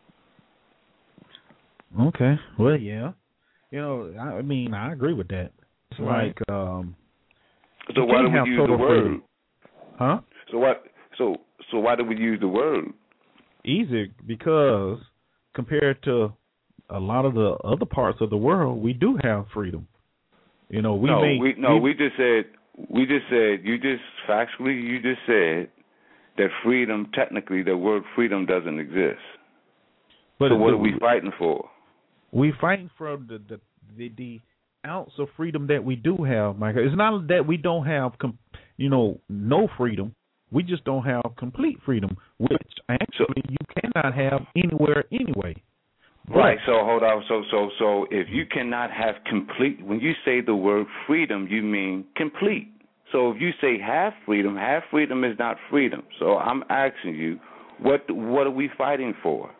Okay. Well, yeah. You know, I, I mean, I agree with that. It's right. like, um, so why do we use the word? Freedom. Huh? So what? So so why do we use the word? Easy, because compared to a lot of the other parts of the world, we do have freedom. You know, we no, may, we no, we, we just said we just said you just factually you just said that freedom, technically, the word freedom doesn't exist. But so what the, are we fighting for? We fighting for the the, the the ounce of freedom that we do have, Michael. It's not that we don't have, com- you know, no freedom. We just don't have complete freedom, which actually you cannot have anywhere anyway. But, right. So hold on. So so so if you cannot have complete, when you say the word freedom, you mean complete. So if you say half freedom, half freedom is not freedom. So I'm asking you, what what are we fighting for?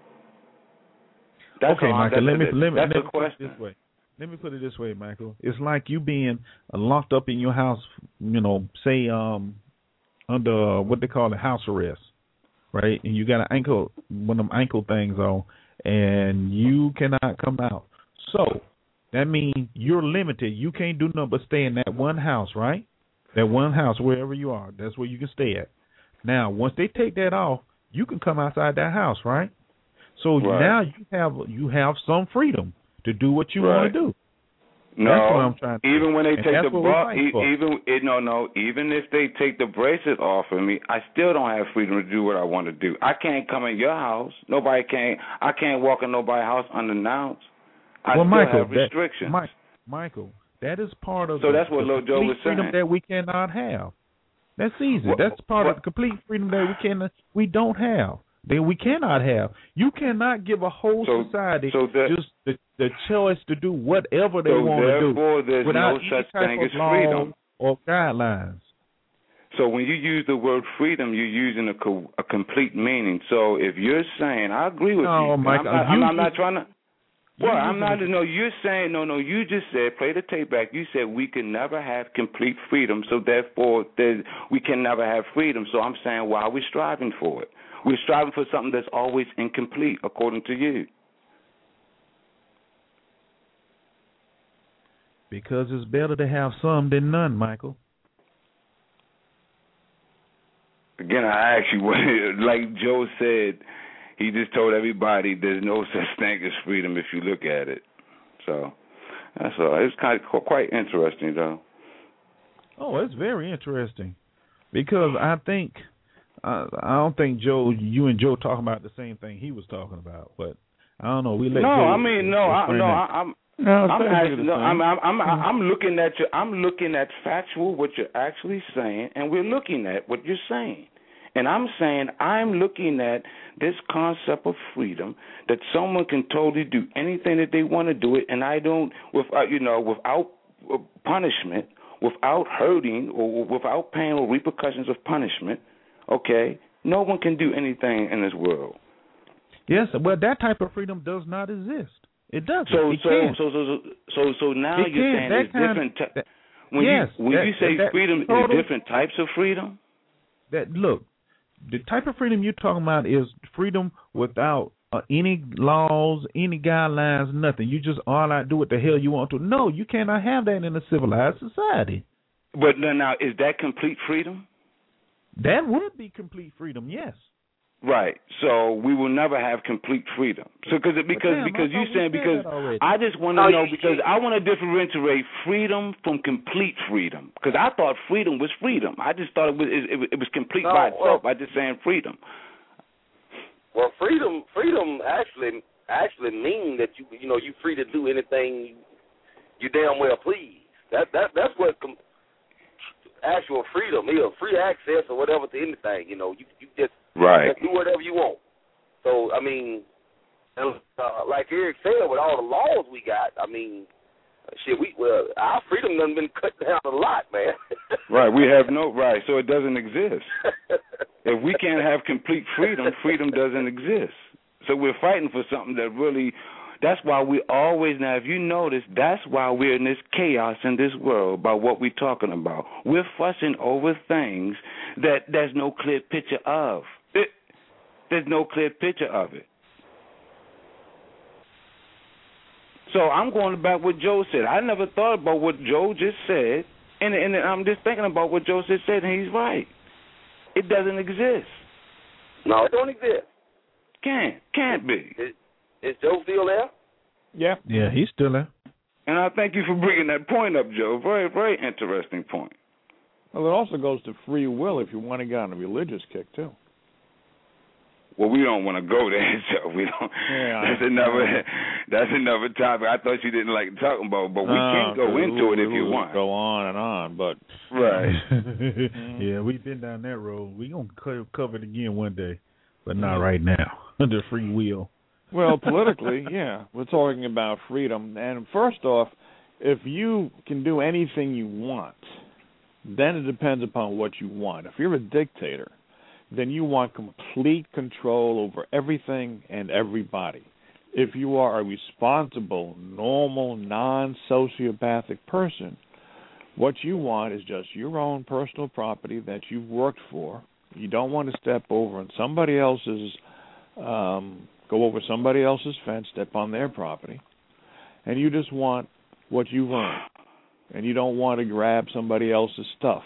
That's okay, Michael. Let me let me that's let the me question. Put it this way. Let me put it this way, Michael. It's like you being locked up in your house. You know, say um, under uh, what they call a house arrest, right? And you got an ankle, one of them ankle things on, and you cannot come out. So that means you're limited. You can't do nothing but stay in that one house, right? That one house, wherever you are, that's where you can stay at. Now, once they take that off, you can come outside that house, right? So right. now you have you have some freedom to do what you right. want to do. No, that's what I'm trying to even do. when they and take the bra- e- even it, no no even if they take the bracelet off of me, I still don't have freedom to do what I want to do. I can't come in your house. Nobody can. I can't walk in nobody's house unannounced. I well, still Michael, have restrictions. That, Mike, Michael, that is part of so the, that's what the Lil Joe was freedom saying. that we cannot have. That's easy. What, that's part what? of the complete freedom that we can we don't have. That we cannot have. You cannot give a whole so, society so that, just the, the choice to do whatever they so want to do there's without no any such type thing of as law freedom or guidelines. So when you use the word freedom, you're using a, co- a complete meaning. So if you're saying, I agree with no, you. Michael, I'm, not, you I'm, I'm just, not trying to. Well, I'm not. It. No, you're saying no, no. You just said play the tape back. You said we can never have complete freedom, so therefore we can never have freedom. So I'm saying, why are we striving for it? We're striving for something that's always incomplete, according to you. Because it's better to have some than none, Michael. Again, I ask you, what, like Joe said, he just told everybody there's no such thing as freedom if you look at it. So that's all. It's kind of quite interesting, though. Oh, it's very interesting because I think I, I don't think Joe, you and Joe talking about the same thing he was talking about, but I don't know. We let no, Joe I mean, no, I, no, I, I'm. No, I'm, actually, no I'm, I'm, I'm, I'm looking at you. I'm looking at factual what you're actually saying, and we're looking at what you're saying. And I'm saying I'm looking at this concept of freedom that someone can totally do anything that they want to do it, and I don't, without you know, without punishment, without hurting, or without pain or repercussions of punishment. Okay, no one can do anything in this world. Yes, well, that type of freedom does not exist. It doesn't. So it so, can. so so so so so now it you're can. saying that there's different. T- that, when yes, you when that, you say that, freedom, total, there's different types of freedom. That look, the type of freedom you're talking about is freedom without uh, any laws, any guidelines, nothing. You just all out do what the hell you want to. No, you cannot have that in a civilized society. But now, is that complete freedom? That would be complete freedom, yes. Right. So we will never have complete freedom. So cause, because damn, because you saying because already. I just want to No, know you- because I want to differentiate freedom from complete freedom. Because I thought freedom was freedom. I just thought it was it, it was complete No, by itself well- by just saying freedom. Well, freedom, freedom actually actually mean that you you know you free to do anything you, you damn well please. That that that's what com- actual freedom is, free access or whatever to anything. You know, you you just, Right. just do whatever you want. So I mean, uh, like Eric said, with all the laws we got, I mean, shit, we well our freedom done been cut down a lot, man. Right. We have no right, so it doesn't exist. If we can't have complete freedom, freedom doesn't exist. So we're fighting for something that really, that's why we always, now if you notice, that's why we're in this chaos in this world about what we're talking about. We're fussing over things that there's no clear picture of. It, there's no clear picture of it. So I'm going back what Joe said. I never thought about what Joe just said, and, and I'm just thinking about what Joe just said, and he's right. It doesn't exist. No, it don't exist. Can't. Can't be. Is, is Joe still there? Yeah. Yeah, he's still there. And I thank you for bringing that point up, Joe. Very, very interesting point. Well, it also goes to free will if you want to get on a religious kick, too. Well, we don't want to go there, Joe. We don't. Yeah, that's I- another. That's another topic. I thought you didn't like talking about, but we No, can go 'cause into we'll, it if you we'll want. Go on and on, but Right. Yeah, we've been down that road. We're going to cover it again one day, but not right now. The free will. well, politically, yeah, we're talking about freedom. And first off, if you can do anything you want, then it depends upon what you want. If you're a dictator, then you want complete control over everything and everybody. If you are a responsible, normal, non-sociopathic person, what you want is just your own personal property that you've worked for. You don't want to step over on somebody else's, um, go over somebody else's fence, step on their property, and you just want what you've earned, and you don't want to grab somebody else's stuff.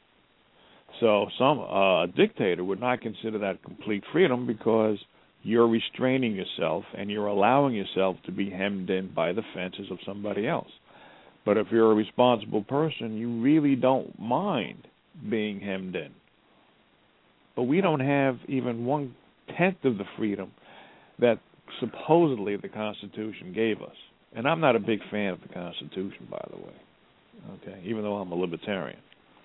So some uh, a dictator would not consider that complete freedom because you're restraining yourself and you're allowing yourself to be hemmed in by the fences of somebody else. But if you're a responsible person, you really don't mind being hemmed in. But we don't have even one-tenth of the freedom that supposedly the Constitution gave us. And I'm not a big fan of the Constitution, by the way, okay, even though I'm a libertarian.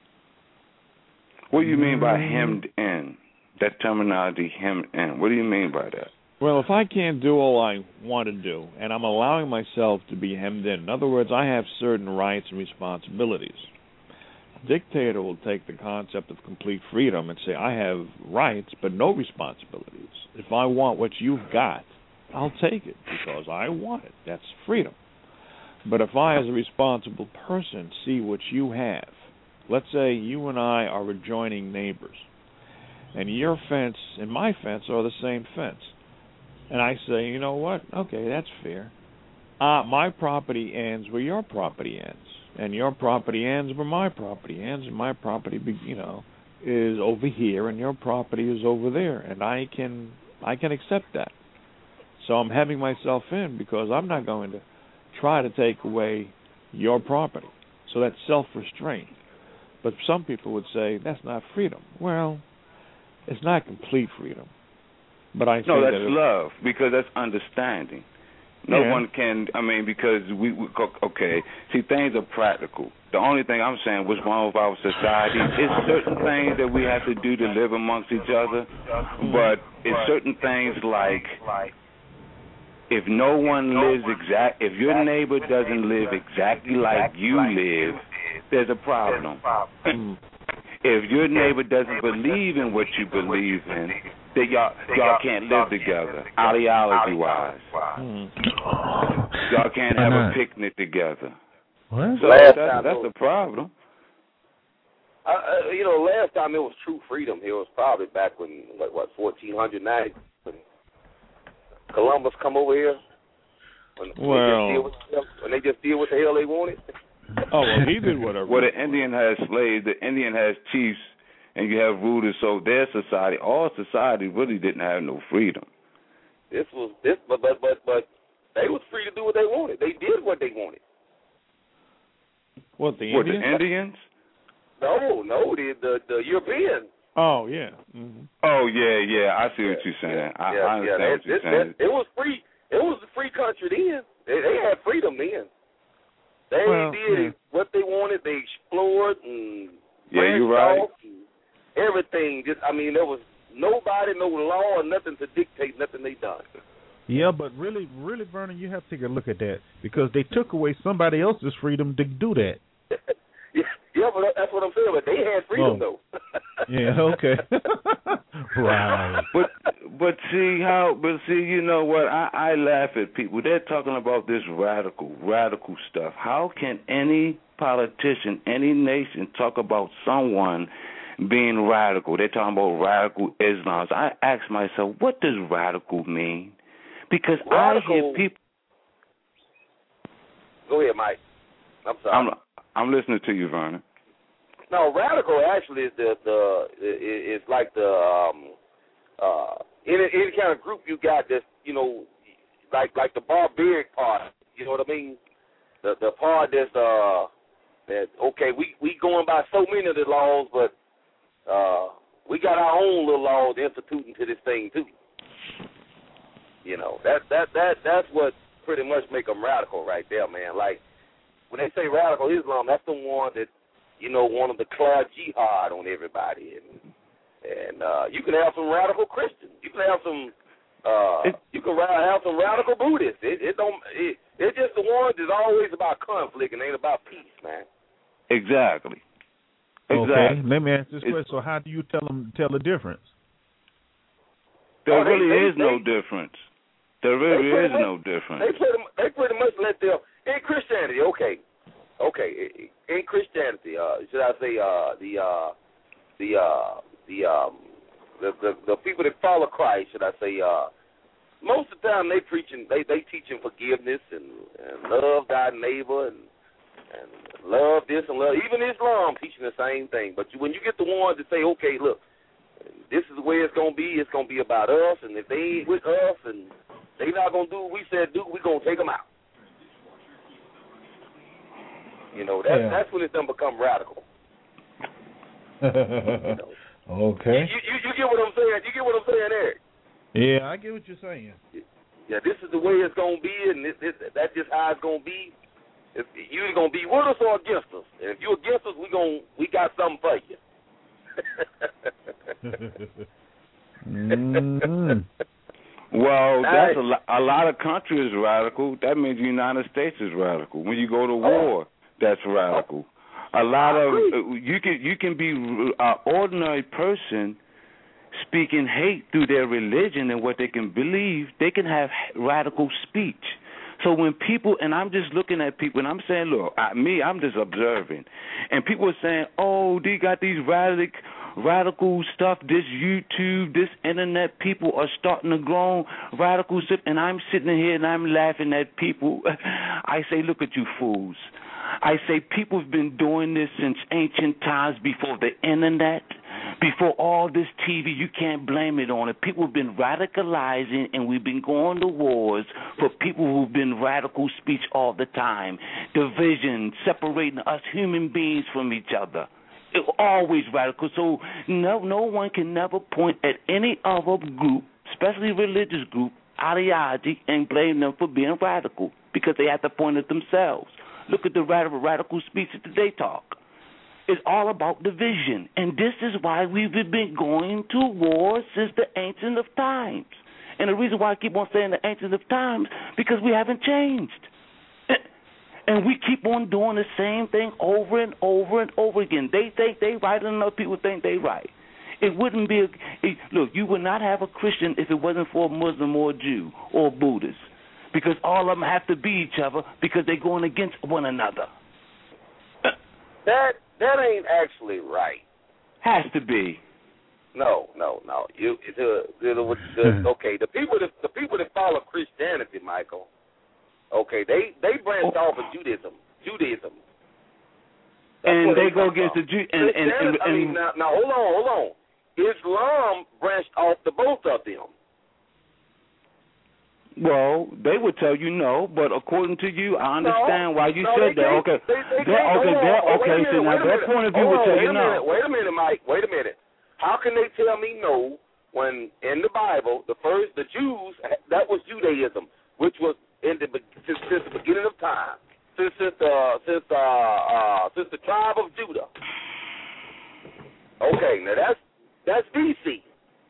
What do you mean by hemmed in? That terminology, hemmed in. What do you mean by that? Well, if I can't do all I want to do, and I'm allowing myself to be hemmed in, in other words, I have certain rights and responsibilities. A dictator will take the concept of complete freedom and say, I have rights but no responsibilities. If I want what you've got, I'll take it because I want it. That's freedom. But if I, as a responsible person, see what you have, let's say you and I are adjoining neighbors, and your fence and my fence are the same fence. And I say, you know what? Okay, that's fair. Uh, my property ends where your property ends, and your property ends where my property ends, and my property, you know, is over here, and your property is over there, and I can I can accept that. So I'm hemming myself in because I'm not going to try to take away your property. So that's self-restraint. But some people would say that's not freedom. Well, it's not complete freedom. But I think No, that's that it, love because that's understanding. No Yeah. one can, I mean, because we, we, okay, see, things are practical. The only thing I'm saying, what's wrong with our society, is certain things that we have to do to live amongst each other, but it's certain things like if no one lives exact, if your neighbor doesn't live exactly like you live, there's a problem. Mm. If your neighbor doesn't believe in what you believe in, then y'all, y'all can't live together, ideology-wise. Mm. Y'all can't have a picnic together. What? So Last that's, time that's it was- a problem. Uh, uh, you know, last time it was true freedom here was probably back when, what, what fourteen hundred ninety, when Columbus come over here? When, well, when they just did what the hell they wanted? Oh, well, he did whatever. Well, the Indian has slaves, the Indian has chiefs, and you have rulers. So their society, all society, really didn't have no freedom. This was this, but but but but they was free to do what they wanted. They did what they wanted. What the what, Indians? the Indians? No, no, the the, the Europeans. Oh yeah. Mm-hmm. Oh yeah, yeah. I see what you're saying. Yeah, I, yeah, I understand yeah. what you're It, saying. it, it was free. It was a free country then. They, they had freedom then. They well, did yeah. what they wanted. They explored and yeah, you're right. And everything. Just I mean, there was nobody, no law, or nothing to dictate nothing they done. Yeah, but really, really, Vernon, you have to take a look at that because they took away somebody else's freedom to do that. yeah, yeah, but that's what I'm saying. But they had freedom, oh. though. yeah, okay. right. But but see how but see you know what I, I laugh at people. They're talking about this radical radical stuff. How can any politician, any nation talk about someone being radical? They're talking about radical Islam. I ask myself, what does radical mean? Because radical, I hear people. Go ahead, Mike. I'm sorry. I'm I'm listening to you, Vernon. No, radical actually is the the it's like the um uh any any kind of group you got that's you know like like the barbaric part. You know what I mean? The the part that's uh that okay we we going by so many of the laws, but uh we got our own little laws instituting to this thing too. You know that that that that's what pretty much make them radical right there, man. Like when they say radical Islam, that's the one that you know wanted to declare jihad on everybody, and and uh, you can have some radical Christians, you can have some uh, you can have some radical Buddhists. It, it don't it, it's just the one that's always about conflict and ain't about peace, man. Exactly. Exactly. Okay, let me ask this question. So how do you tell them tell the difference? There oh, they, really they, is they, no difference. There really is much, no difference. They pretty, they pretty much let their in Christianity. Okay, okay. In Christianity, uh, should I say uh, the uh, the uh, the, um, the the the people that follow Christ? Should I say? Uh, most of the time, they preaching, they they teaching forgiveness and, and love thy neighbor and and love this and love. Even Islam teaching the same thing. But you, when you get the ones that say, okay, look, this is the way it's gonna be. It's gonna be about us, and if they ain't with us and they not going to do what we said do, we going to take them out. You know, that's, yeah. that's when it's done become radical. you know. Okay. You, you, you get what I'm saying? You get what I'm saying, Eric? Yeah, I get what you're saying. Yeah, this is the way it's going to be, and this, this, that's just how it's going to be. If you're going to be with us or against us. And if you're against us, we going we got something for you. mm-hmm. Well, that's a, lo- a lot of countries radical. That means the United States is radical. When you go to war, that's radical. A lot of you can you can be an ordinary person speaking hate through their religion and what they can believe. They can have radical speech. So when people, and I'm just looking at people, and I'm saying, look, I, me, I'm just observing, and people are saying, oh, they got these radical. Radical stuff, this YouTube, this internet, people are starting to grow radical stuff, and I'm sitting here and I'm laughing at people. I say, look at you fools. I say people have been doing this since ancient times, before the internet, before all this T V. You can't blame it on it. People have been radicalizing, and we've been going to wars for people who've been radical speech all the time. Division, separating us human beings from each other. It, always radical. So no, no one can never point at any other group, especially religious group, ideology, and blame them for being radical, because they have to point at themselves. Look at the radical, radical speeches that they talk. It's all about division, and this is why we've been going to war since the ancient of times. And the reason why I keep on saying the ancient of times, because we haven't changed. And we keep on doing the same thing over and over and over again. They think they right, and other people think they right. It wouldn't be a it, look. You would not have a Christian if it wasn't for a Muslim or a Jew or a Buddhist, because all of them have to be each other because they're going against one another. That that ain't actually right. Has to be. No, no, no. You the, the, the, the okay. The people that the people that follow Christianity, Michael. Okay, they they branched oh. off of Judaism. Judaism. That's and they they go against from. the Jew. And, and, and, and, I mean, now, now hold on, hold on. Islam branched off the both of them. Well, they would tell you no, but according to you, I understand no, why you no, said that. Okay, they, they, they're, okay, they're, okay. So now their point of view would tell you no. Wait a minute, Mike. Wait a minute. How can they tell me no when in the Bible the first the Jews that was Judaism, which was in the since, since the beginning of time, since since uh, since uh, uh, since the tribe of Judah. Okay, now that's that's B C.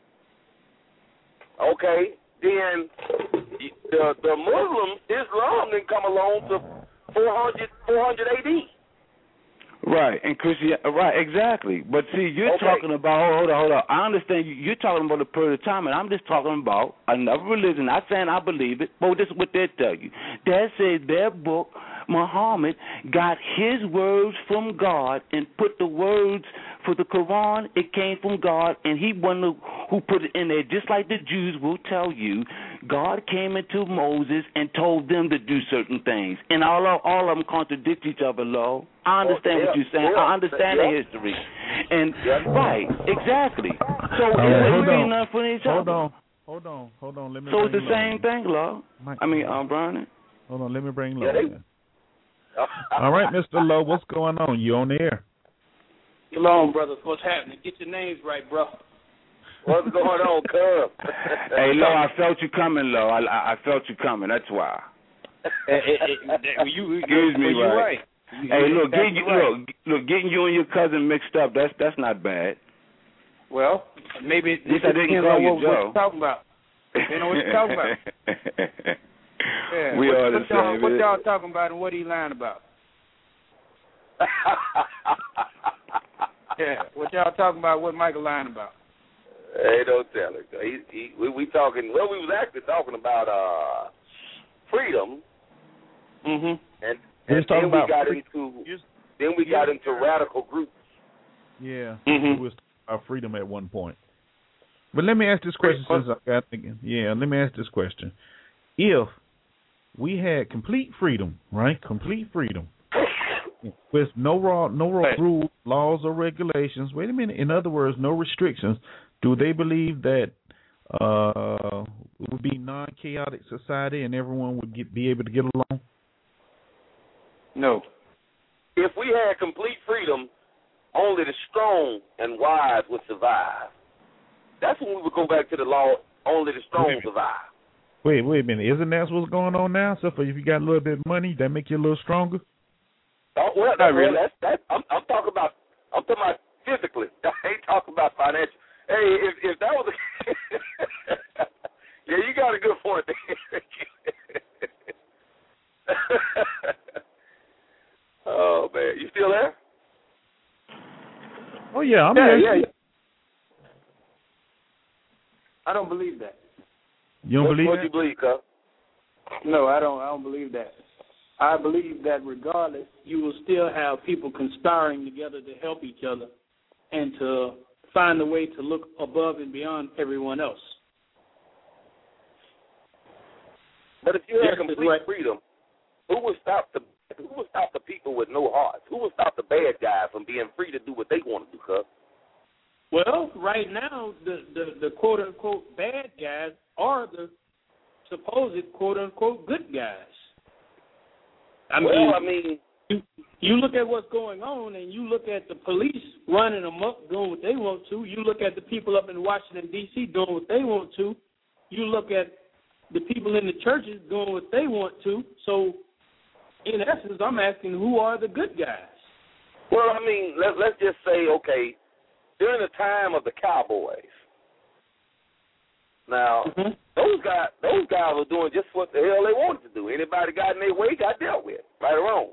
Okay. Then the the Muslims, Islam, didn't come along to four hundred, four hundred A D. Right, and Christian, right, exactly. But see, you're okay. talking about, hold on, hold on. I understand you, you're talking about a period of time, and I'm just talking about another religion. Not saying I believe it, but this is what they tell you. They say their book, Muhammad, got his words from God and put the words for the Quran, it came from God, and he one who put it in there, just like the Jews will tell you. God came into Moses and told them to do certain things, and all of, all of them contradict each other, Lo. I understand oh, yeah, what you're saying. yeah, I understand yeah. the history. And, yeah. right, exactly. So, right, it's hold on. nothing for each hold other. on. Hold on, hold on. Let me so it's the Lo. same thing, Lo. Mike, I mean, um, Brian. Hold on, let me bring Lo. Yeah, they... All right, Mister Lo, what's going on? You on the air? Shalom, brothers. What's happening? Get your names right, bro. What's going on, cuz? Hey, Lo, I felt you coming, Lo. I, I, I felt you coming. That's why. hey, hey, hey, you, Excuse me, well, right. right. Hey, look, exactly getting you, right. look, look, getting you and your cousin mixed up, that's that's not bad. Well, maybe it, At least it I didn't depends call on you what, Joe. what you're talking about. You know what you're talking about. Yeah. We what, are the what y'all, same. What y'all talking about and what he lying about? Yeah, what y'all talking about, what Michael lying about? Hey, don't tell it. He, he, we, we talking, well, we was actually talking about uh, freedom. Mm-hmm. And, We and was talking then we about got free- into, Here's- then we got into radical groups. Yeah, Mm-hmm. we was talking about freedom at one point. But let me ask this question since I got thinking. Yeah, let me ask this question. If we had complete freedom, right? Complete freedom. With no law, no Right. rules, laws, or regulations. Wait a minute. In other words, no restrictions. Do they believe that uh, it would be non-chaotic society and everyone would get, be able to get along? No. If we had complete freedom, only the strong and wise would survive. That's when we would go back to the law, only the strong Wait. survive. Wait, wait a minute. Isn't that what's going on now? So if you got a little bit of money, that make you a little stronger? Oh, well, Not well, really. that's, that's, I'm, I'm talking about, I'm talking about physically. I ain't talking about financial. Hey, if, if that was a, yeah, you got a good point there. Oh, man. You still there? Oh, yeah. I'm Yeah, here. yeah, yeah. I don't believe that. You don't what, believe what that? you believe, cuz? No, I don't. I don't believe that. I believe that regardless, you will still have people conspiring together to help each other and to find a way to look above and beyond everyone else. But if you Yes, had that's complete right. freedom, who would stop the who would stop the people with no hearts? Who would stop the bad guys from being free to do what they want to do, cuz? Well, right now, the, the, the quote-unquote bad guys are the supposed quote-unquote good guys. I well, mean, I mean, you, you look at what's going on, and you look at the police running amok, doing what they want to. You look at the people up in Washington, D C doing what they want to. You look at the people in the churches doing what they want to. So, in essence, I'm asking, who are the good guys? well, I mean, let, let's just say, okay, during the time of the Cowboys, now, Mm-hmm. those guys those guys were doing just what the hell they wanted to do. Anybody got in their way got dealt with, right or wrong.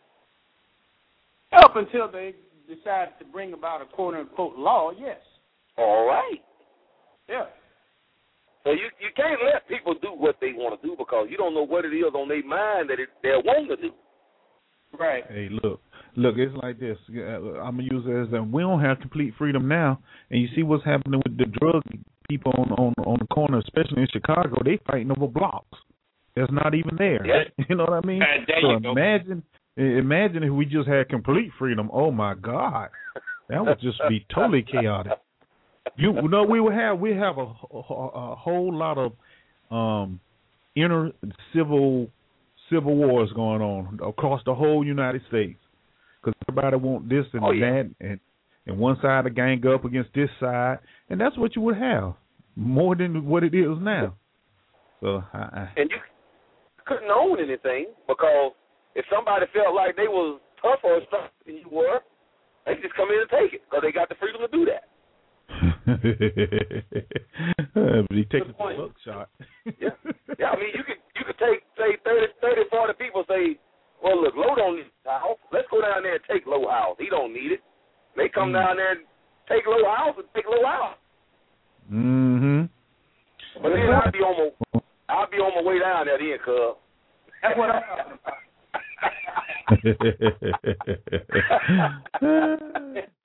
Up until they decided to bring about a quote-unquote law, yes. All right. Yeah. So you you can't let people do what they want to do because you don't know what it is on their mind that it, they're wanting to do. Right. Hey, look, Look, it's like this. I'm gonna use it as that we don't have complete freedom now, and you see what's happening with the drug people on on on the corner, especially in Chicago. They fighting over blocks that's not even there. Yeah. You know what I mean? Uh, so imagine, go. imagine if we just had complete freedom. Oh my God, that would just be totally chaotic. You know, we would have we have a, a, a whole lot of um, inner civil civil wars going on across the whole United States. Because everybody want this and oh, yeah. that, and and one side to gang up against this side, and that's what you would have more than what it is now. So, I, I, and you couldn't own anything because if somebody felt like they was tougher or stronger than you were, they just come in and take it because they got the freedom to do that. But he takes a buckshot. yeah, yeah. I mean, you could you could take say thirty, thirty, forty people say. Well, look, Low don't need the house. Let's go down there and take Low house. He don't need it. They come mm. down there and take Low house and take Low house. Mm-hmm. But then I'll be on my I'll be on my way down there then, cuz. That's what I'm talking about.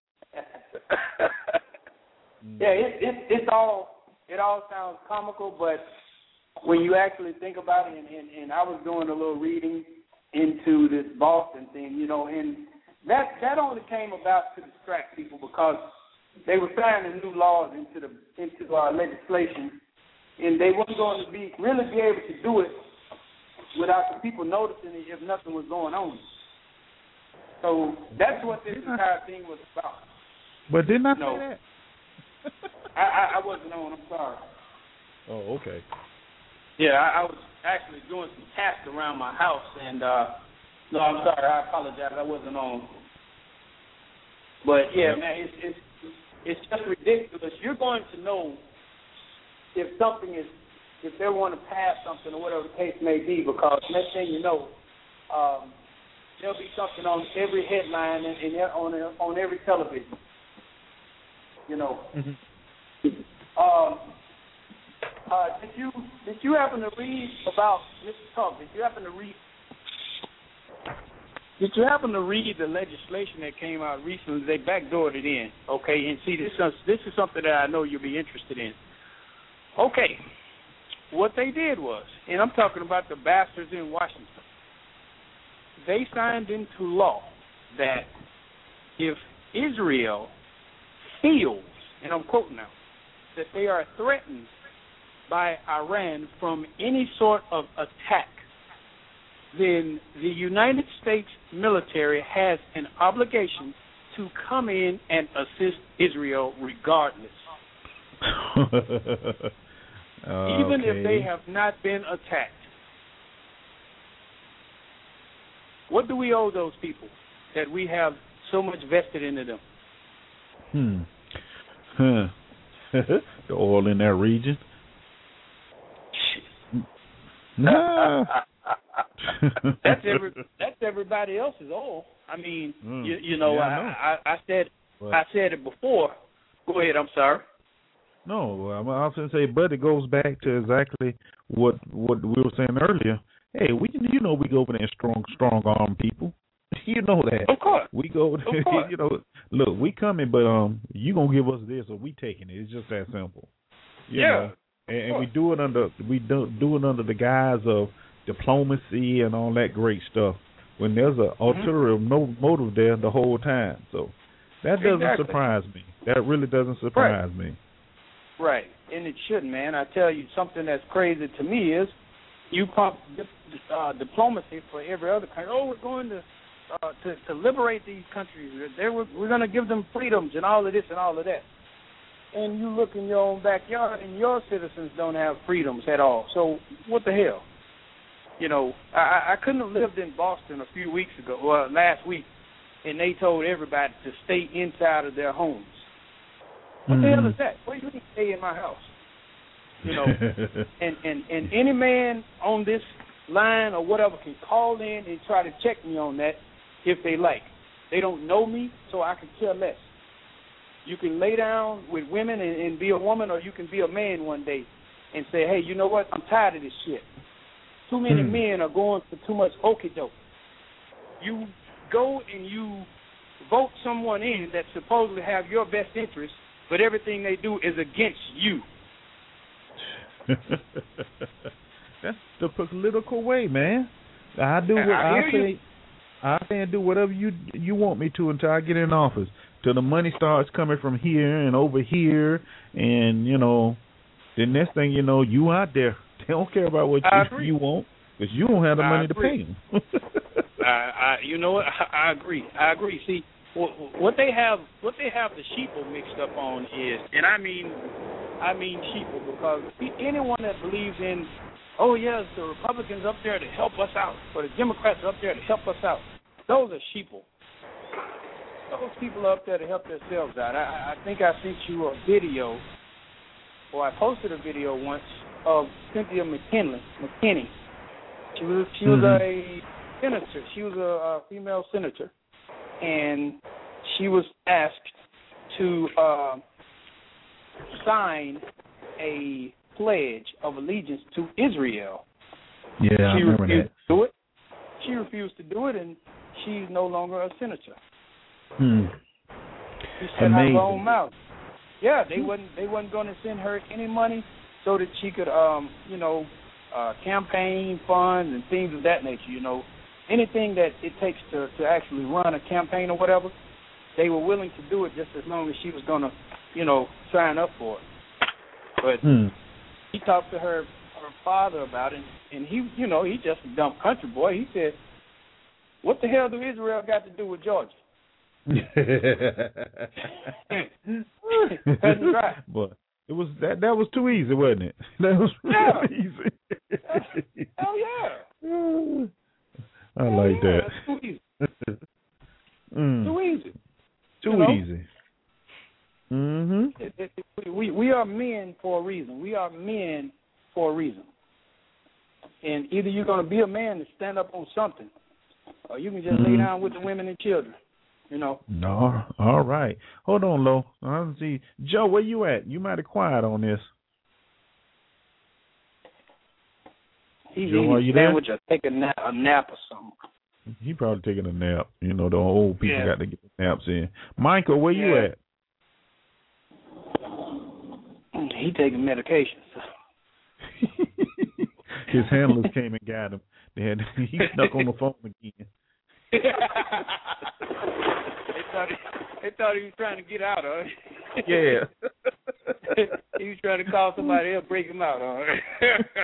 Yeah, it, it it's all it all sounds comical, but when you actually think about it, and, and, and I was doing a little reading into this Boston thing, you know, and that that only came about to distract people because they were signing new laws into the into our legislation, and they weren't going to be really be able to do it without the people noticing it if nothing was going on. So that's what this entire thing was about. But didn't I no, say that? I, I, I wasn't on. I'm sorry. Oh, okay. Yeah, I, I was actually doing some tasks around my house, and uh, no, I'm sorry. I apologize. I wasn't on. But yeah, man, it's it's it's just ridiculous. You're going to know if something is if they want to pass something or whatever the case may be, because next thing you know, um, there'll be something on every headline and, and on on every television. You know. Mm-hmm. Um. Uh, did you did you happen to read about Mister Trump? Did you happen to read? Did you happen to read the legislation that came out recently? They backdoored it in. Okay, and see this is this is something that I know you'll be interested in. Okay, what they did was, and I'm talking about the bastards in Washington. They signed into law that if Israel feels, and I'm quoting now, that they are threatened by Iran from any sort of attack, then the United States military has an obligation to come in and assist Israel regardless. Even if they have not been attacked. What do we owe those people that we have so much vested into them? Hmm. Huh. The oil in that region. No. that's every that's everybody else's oil. I mean, mm. you, you know, yeah, I, I, know. I I said but, I said it before. Go ahead. I'm sorry. No, I was going to say, but it goes back to exactly what what we were saying earlier. Hey, we you know we go over there and strong strong arm people. You know that. Of course. We go. Of course. You know, look, we coming, but um, you gonna give us this or we taking it. It's just that simple. You yeah. know? And, and we do it under we do, do it under the guise of diplomacy and all that great stuff. When there's an ulterior mm-hmm. motive there the whole time, so that doesn't exactly. surprise me. That really doesn't surprise right. me. Right, and it shouldn't, man. I tell you, something that's crazy to me is you pump uh, diplomacy for every other country. Oh, we're going to uh, to, to liberate these countries. They're, we're going to give them freedoms and all of this and all of that. And you look in your own backyard, and your citizens don't have freedoms at all. So what the hell? You know, I, I couldn't have lived in Boston a few weeks ago, well, last week, and they told everybody to stay inside of their homes. What mm-hmm. the hell is that? What do you mean stay in my house? You know, and, and, and any man on this line or whatever can call in and try to check me on that if they like. They don't know me, so I can care less. You can lay down with women and, and be a woman, or you can be a man one day and say, hey, you know what? I'm tired of this shit. Too many hmm. men are going for too much okie doke. You go and you vote someone in that supposedly have your best interest, but everything they do is against you. That's the political way, man. I do what I, I, I say. I say and do whatever you you want me to until I get in office. Till the money starts coming from here and over here, and you know, the next thing you know, you out there. They don't care about what you, you want because you don't have the I money agree. to pay them. I, I, you know what? I, I agree. I agree. See, what, what they have, what they have the sheeple mixed up on is, and I mean, I mean sheeple because anyone that believes in, oh yes, the Republicans up there to help us out, or the Democrats are up there to help us out, those are sheeple. Those people are up there to help themselves out. I, I think I sent you a video, or I posted a video once of Cynthia McKinley, McKinney. She was she was mm-hmm. a senator. She was a, a female senator, and she was asked to uh, sign a pledge of allegiance to Israel. Yeah, she I remember refused that. to do it. She refused to do it, and she's no longer a senator. Hmm. She said out of Amazing. her own mouth. Yeah, they wasn't they wasn't going to send her any money so that she could, um, you know, uh, campaign funds and things of that nature. You know, anything that it takes to, to actually run a campaign or whatever, they were willing to do it just as long as she was going to, you know, sign up for it. But hmm. he talked to her her father about it, and he, you know, he just a dumb country boy. He said, "What the hell do Israel got to do with Georgia?" That's right. But it was that that was too easy, wasn't it? That was yeah. really easy. Hell yeah. I Hell like yeah. that. That's too easy. mm. Too easy. Too you know? easy. Mhm. It, it, it, we we are men for a reason. We are men for a reason. And either you're going to be a man to stand up on something, or you can just mm-hmm. lay down with the women and children. You know. No, all right. Hold on, Lo. I don't see Joe. Where you at? You might have quiet on this. He's Joe, eating are a you sandwich or take a nap, a nap or something. He probably taking a nap. You know, the old people Yeah. got to get the naps in. Michael, where you Yeah. at? He taking medication. His handlers came and got him. They had he snuck on the phone again. they thought he, they thought he was trying to get out of it. Yeah. He was trying to call somebody else, break him out on it.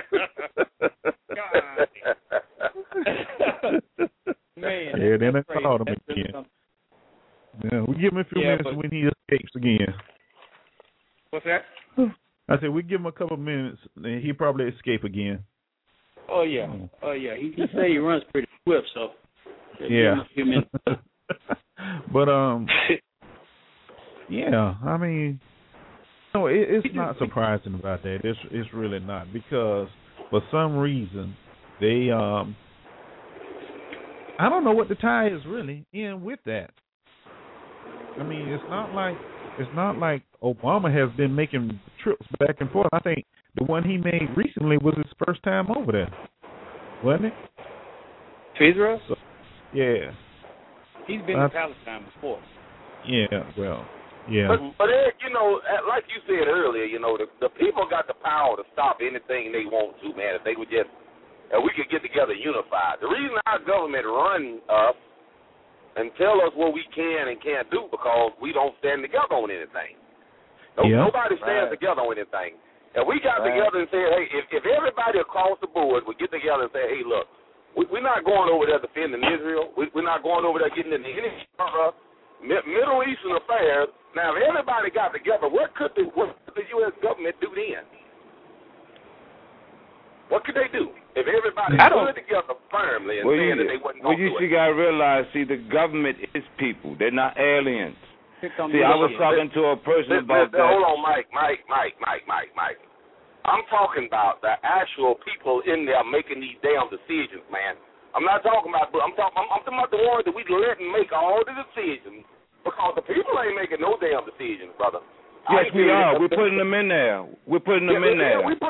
Man, yeah, then they crazy. called him That's again. something. Yeah, we give him a few Yeah, minutes but- when he escapes again. What's that? I said we give him a couple of minutes, and he probably escape again. Oh yeah, oh yeah. He, he say he runs pretty swift, so just give Yeah. him a few minutes. But um, yeah. I mean, no, it, it's not surprising about that. It's it's really not, because for some reason they um, I don't know what the tie is really in with that. I mean, it's not like it's not like Obama has been making trips back and forth. I think the one he made recently was his first time over there, wasn't it? To Israel? So, yeah. He's been uh, to Palestine before. Yeah, well, yeah. But, but Ed, you know, like you said earlier, you know, the, the people got the power to stop anything they want to, man. If they would just, if we could get together unified. The reason our government run us and tell us what we can and can't do because we don't stand together on anything. No, Yeah. Nobody stands Right. together on anything. And we got Right. together and said, hey, if, if everybody across the board would get together and say, hey, look, we, we're not going over there defending Israel. We, we're not going over there getting into any uh, Middle Eastern affairs. Now, if everybody got together, what could the, what could the U S government do then? What could they do if everybody stood together firmly and Well, saying you, that they wasn't well, going you to do see, it? got to realize, see, the government is people. They're not aliens. Here comes See, I was Israel. talking to a person Listen, about listen, that. hold on, Mike, Mike, Mike, Mike, Mike, Mike. I'm talking about the actual people in there making these damn decisions, man. I'm not talking about, I'm talking, I'm, I'm talking about the ones that we let make all the decisions because the people ain't making no damn decisions, brother. Yes, I we ain't are. doing We're it. putting them in there. We're putting them yeah, in there. Yeah, we putting them.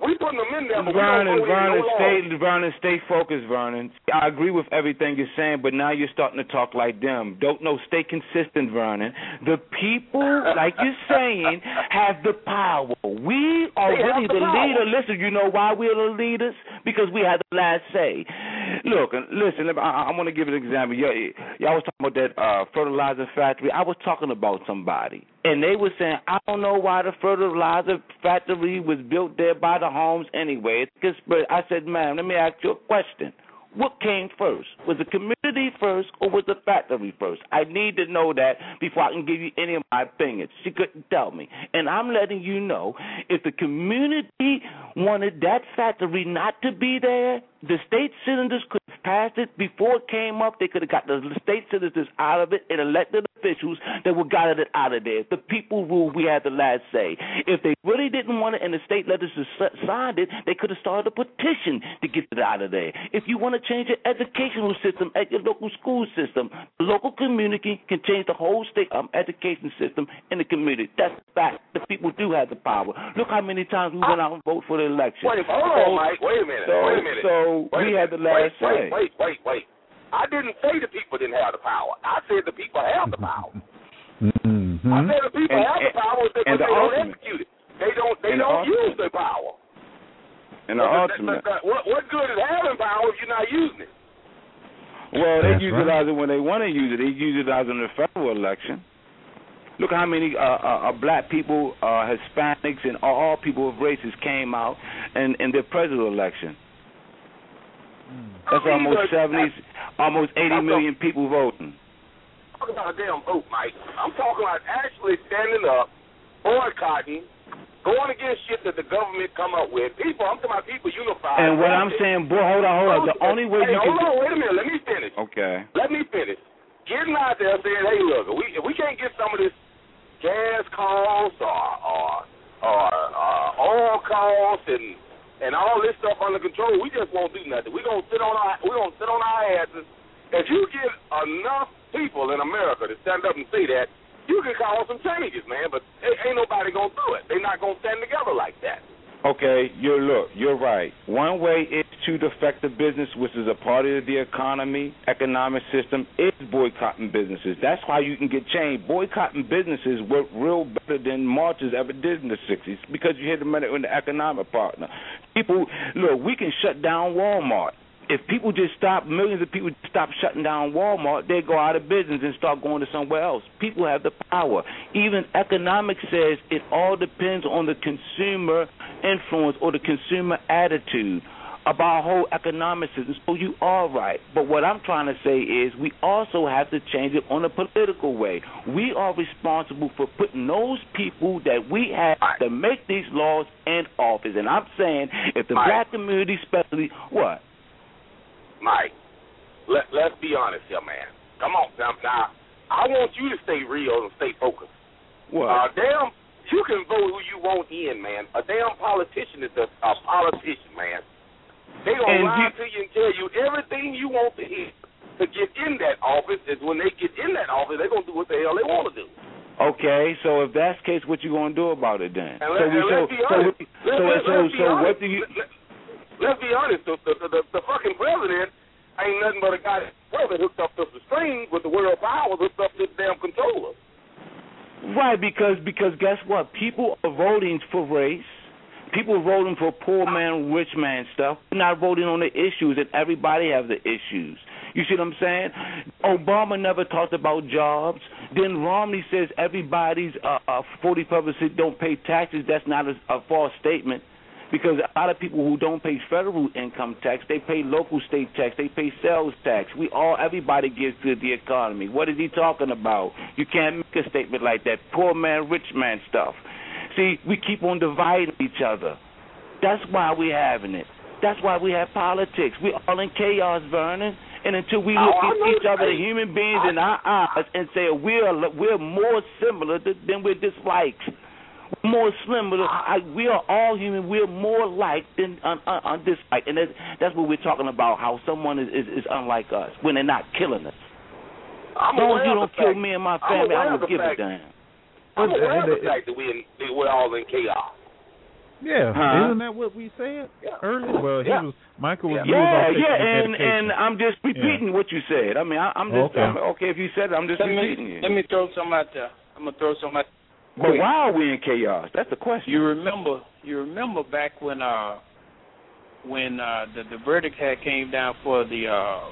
we putting them in there, but Vernon, we don't Vernon, no stay, Vernon, stay focused, Vernon. I agree with everything you're saying, but now you're starting to talk like them. Don't know. Stay consistent, Vernon. The people, like you're saying, have the power. We are They really have the the power. leader. Listen, you know why we're the leaders? Because we have the last say. Look, and listen. I, I want to give an example. Y'all, y'all was talking about that uh, fertilizer factory. I was talking about somebody, and they were saying, I don't know why the fertilizer factory was built there by the homes anyway. It's but I said, ma'am, let me ask you a question. What came first? Was the community first or was the factory first? I need to know that before I can give you any of my opinions. She couldn't tell me. And I'm letting you know, if the community wanted that factory not to be there, the state senators could have passed it before it came up. They could have got the state senators out of it and elected officials that would got it out of there. If the people ruled, we had the last say. If they really didn't want it and the state legislators signed it, they could have started a petition to get it out of there. If you want to change your educational system at your local school system, the local community can change the whole state um, education system in the community. That's a fact. The people do have the power. Look how many times we went out and voted for the election. Wait, hold on, Mike. Wait a minute. So, wait a minute. so wait we had the last wait, say. Wait, wait, wait, wait. I didn't say the people didn't have the power. I said the people have the power. Mm-hmm. I said the people And- have the and- power, but and they the don't ultimate- execute it. They don't. They and the don't ultimate- use their power. And the But- but- ultimate. but- but what, what good is having power if you're not using it? Well, they That's utilize it when they want to use it. They utilize it in the federal election. Look how many uh, uh, uh, black people, uh, Hispanics, and all people of races came out in, in the presidential election. That's I mean, almost look, seventy, almost eighty million people voting. I'm talking about a damn vote, Mike. I'm talking about actually standing up, boycotting, going against shit that the government come up with. People, I'm talking about people unified. And what I'm saying, boy, hold on, hold on. The only way hey, you hold can. on, wait a minute. Let me finish. Okay. Let me finish. Getting out there saying, hey, look, if we, if we can't get some of this gas costs or or, or uh, oil costs and and all this stuff under control, we just won't do nothing. We're gonna sit on our we're gonna sit on our asses. If you get enough people in America to stand up and say that, you can cause some changes, man. But ain't nobody gonna do it. They're not gonna stand together like that. Okay, you look, you're right. One way is to affect the business, which is a part of the economy, economic system, is boycotting businesses. That's how you can get change. Boycotting businesses work real better than marches ever did in the sixties because you hit them in the economic partner. People, look, we can shut down Walmart. If people just stop, millions of people stop shutting down Walmart, they go out of business and start going to somewhere else. People have the power. Even economics says it all depends on the consumer influence or the consumer attitude about whole economic system. So you are right. But what I'm trying to say is we also have to change it on a political way. We are responsible for putting those people that we have to make these laws in office. And I'm saying if the Mike. black community especially, what? Mike, let, let's be honest here, man. Come on, now, now, I want you to stay real and stay focused. What? Uh, damn, you can vote who you want in, man. A damn politician is a, a politician, man. They gonna And lie you- to you and tell you everything you want to hear to get in that office. Is when they get in that office, they're gonna do what the hell they want to do. Okay, so if that's the case, what you gonna do about it then? And so let, we and so let's be so honest. we- Let, so let, so let's be so honest. what do you? Let, let, let's be honest. The, the, the, the fucking president ain't nothing but a guy that's brother hooked up to the strings with the world power hooked up to the damn controller. Right, because because guess what? People are voting for race. People are voting for poor man, rich man stuff. They're not voting on the issues, and everybody has the issues. You see what I'm saying? Obama never talked about jobs. Then Romney says everybody's uh, uh, forty-five percent don't pay taxes. That's not a, a false statement. Because a lot of people who don't pay federal income tax, they pay local state tax, they pay sales tax. We all, everybody gives to the economy. What is he talking about? You can't make a statement like that. Poor man, rich man stuff. See, we keep on dividing each other. That's why we're having it. That's why we have politics. We're all in chaos, Vernon. And until we look Oh, at each other, the hey, human beings, I, in our eyes and say we're we're more similar than we're disliked. More similar. I, we are all human. We're more like than un, un, un disliked, and that's, that's what we're talking about. How someone is, is, is unlike us when they're not killing us. I'm As long aware as you of don't the kill fact- me and my I'm family, aware I of don't the give a fact- damn. I'm aware of the And- fact that we in, that we're all in chaos. Yeah, huh? Isn't that what we said Yeah. earlier? Well, he Yeah. was Michael was. Yeah, was yeah, and and I'm just repeating yeah. what you said. I mean, I, I'm just okay. I'm, okay. If you said it, I'm just let repeating me, it. Let me throw some out there. I'm gonna throw some out. But Quick. why are we in chaos? That's the question. You remember? You remember back when uh when uh the the verdict had came down for the uh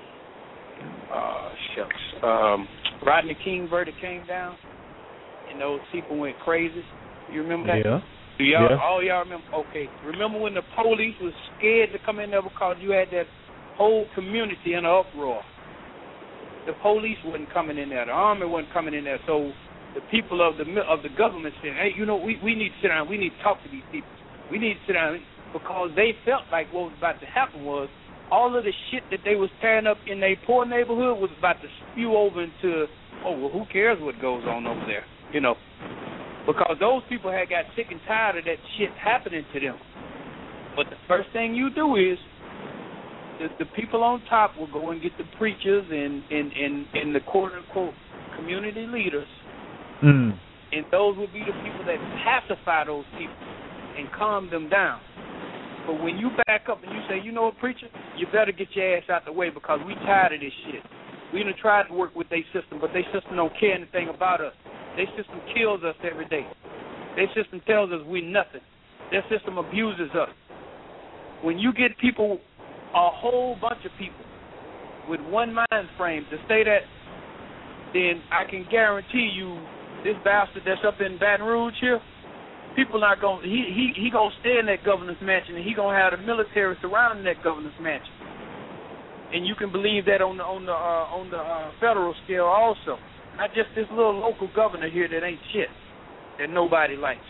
uh shucks um Rodney King verdict came down, and those people went crazy. You remember that? Yeah. Do y'all, yeah. all y'all remember? Okay. Remember when the police was scared to come in there because you had that whole community in an uproar? The police wasn't coming in there. The army wasn't coming in there. So the people of the of the government said, hey, you know, we, we need to sit down. We need to talk to these people. We need to sit down because they felt like what was about to happen was all of the shit that they was tearing up in their poor neighborhood was about to spew over into, oh, well, who cares what goes on over there, you know? Because those people had got sick and tired of that shit happening to them. But the first thing you do is the, the people on top will go and get the preachers and, and, and, and the quote-unquote community leaders, Mm. and those will be the people that pacify those people and calm them down. But when you back up and you say, you know what, preacher, you better get your ass out the way because we tired of this shit. We done tried to work with their system, but their system don't care anything about us. Their system kills us every day. Their system tells us we nothing. Their system abuses us. When you get people, a whole bunch of people, with one mind frame to say that, then I can guarantee you this bastard that's up in Baton Rouge here, people not going. He he he gonna stay in that governor's mansion, and he gonna have the military surrounding that governor's mansion. And you can believe that on the on the uh, on the uh, federal scale also, not just this little local governor here that ain't shit, that nobody likes.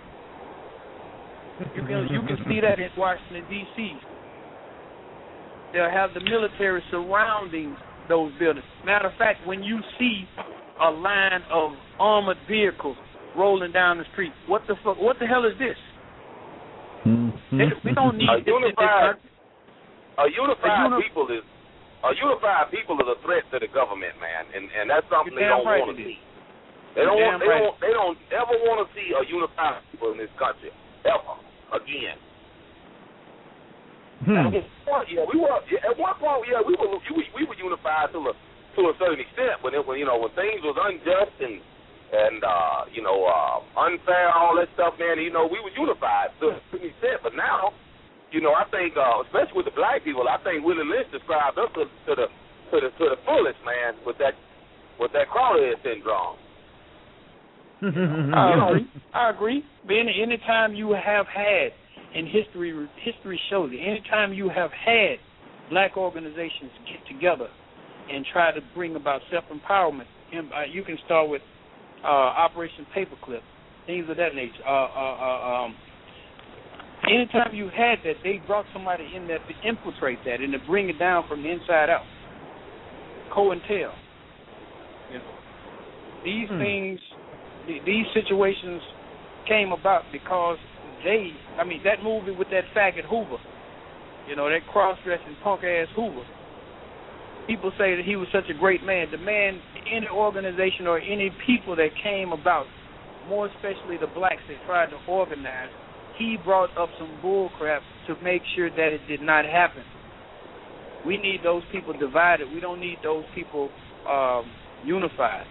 You can you can see that in Washington D C They'll have the military surrounding those buildings. Matter of fact, when you see a line of armored vehicles rolling down the street, what the fuck? What the hell is this? Mm-hmm. They, we don't need a this in this unified, country. a unified A uni- people is a unified people is a threat to the government, man, and and that's something You're they don't damn right want to it is. see. They don't You're want. damn They right. don't. They don't ever want to see a unified people in this country ever again. Hmm. At one point, yeah, we were. Yeah, at one point, yeah, we were. We, we were unified to a to a certain extent when it when you know when things was unjust and and uh, you know uh, unfair, all that stuff, man. You know, we were unified to a certain extent, but now, you know, I think uh, especially with the black people, I think Willie Lynch described us to, to the to the to the fullest, man, with that with that crawlerhead syndrome. I agree. I agree. But any anytime you have had, and history history shows it, anytime you have had black organizations get together and try to bring about self-empowerment, and, uh, you can start with uh, Operation Paperclip, things of that nature. Uh, uh, uh, um, anytime you had that, they brought somebody in there to infiltrate that and to bring it down from the inside out. COINTEL. You know, these hmm. things, th- these situations came about because they, I mean, that movie with that faggot Hoover, you know, that cross-dressing punk-ass Hoover, people say that he was such a great man. The man, any organization or any people that came about, more especially the blacks that tried to organize, he brought up some bull crap to make sure that it did not happen. We need those people divided. We don't need those people um, unified.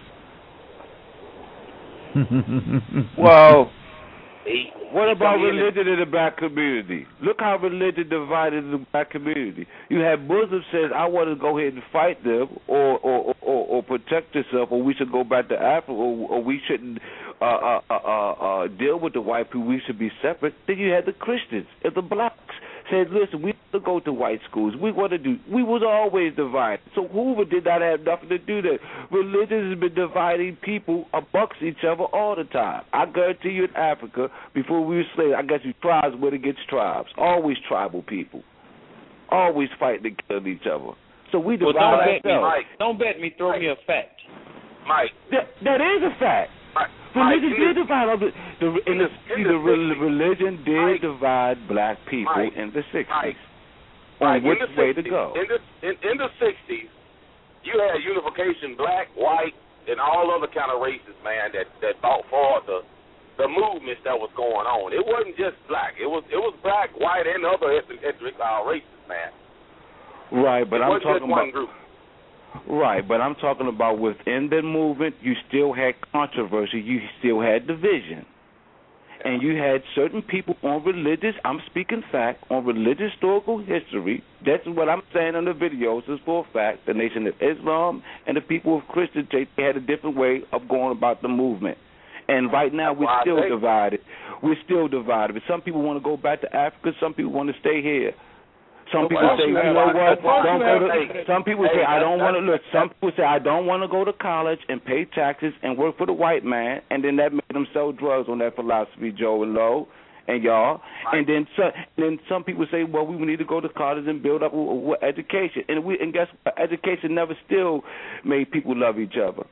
Well, what about religion in the black community? Look how religion divided the black community. You have Muslims says, I want to go ahead and fight them or or, or, or protect yourself, or we should go back to Africa, or, or we shouldn't uh, uh, uh, uh, deal with the white people, we should be separate. Then you had the Christians and the blacks said, listen, we have to go to white schools. We want to do, we was always divided. So Hoover did not have nothing to do that. Religion has been dividing people amongst each other all the time. I guarantee you in Africa, before we were slaves, I guess you tribes went against tribes. Always tribal people. Always fighting and killing each other. So we divide well, don't ourselves. Bet me, Mike. Don't bet me, throw Mike. me a fact. Mike. That, that is a fact. Mike. Religion Mike, did divide. The, the, in the, in the, the the religion did Mike, divide black people Mike, in the sixties. Mike, on Mike, which in the way sixties, to go. In the, in, in the sixties, you had unification, black, white, and all other kind of races, man, that, that fought for the, the movements that was going on. It wasn't just black. It was it was black, white, and other ethnic, ethnic uh, races, man. Right, but it I'm wasn't talking just one about group. Right, but I'm talking about within the movement, you still had controversy, you still had division. And you had certain people on religious, I'm speaking fact, on religious historical history. That's what I'm saying on the videos is for a fact. The Nation of Islam and the people of Christian faith, they had a different way of going about the movement. And right now we're Well, still divided. We're still divided. But some people want to go back to Africa. Some people want to stay here. Some people say, you know what? Don't go to. Some people say, I don't want to look. Some people say, I don't want to go to college and pay taxes and work for the white man, and then that made them sell drugs on that philosophy, Joe and Lowe and y'all. And then, so, then some people say, well, we need to go to college and build up with education. And we and guess what? Education never still made people love each other.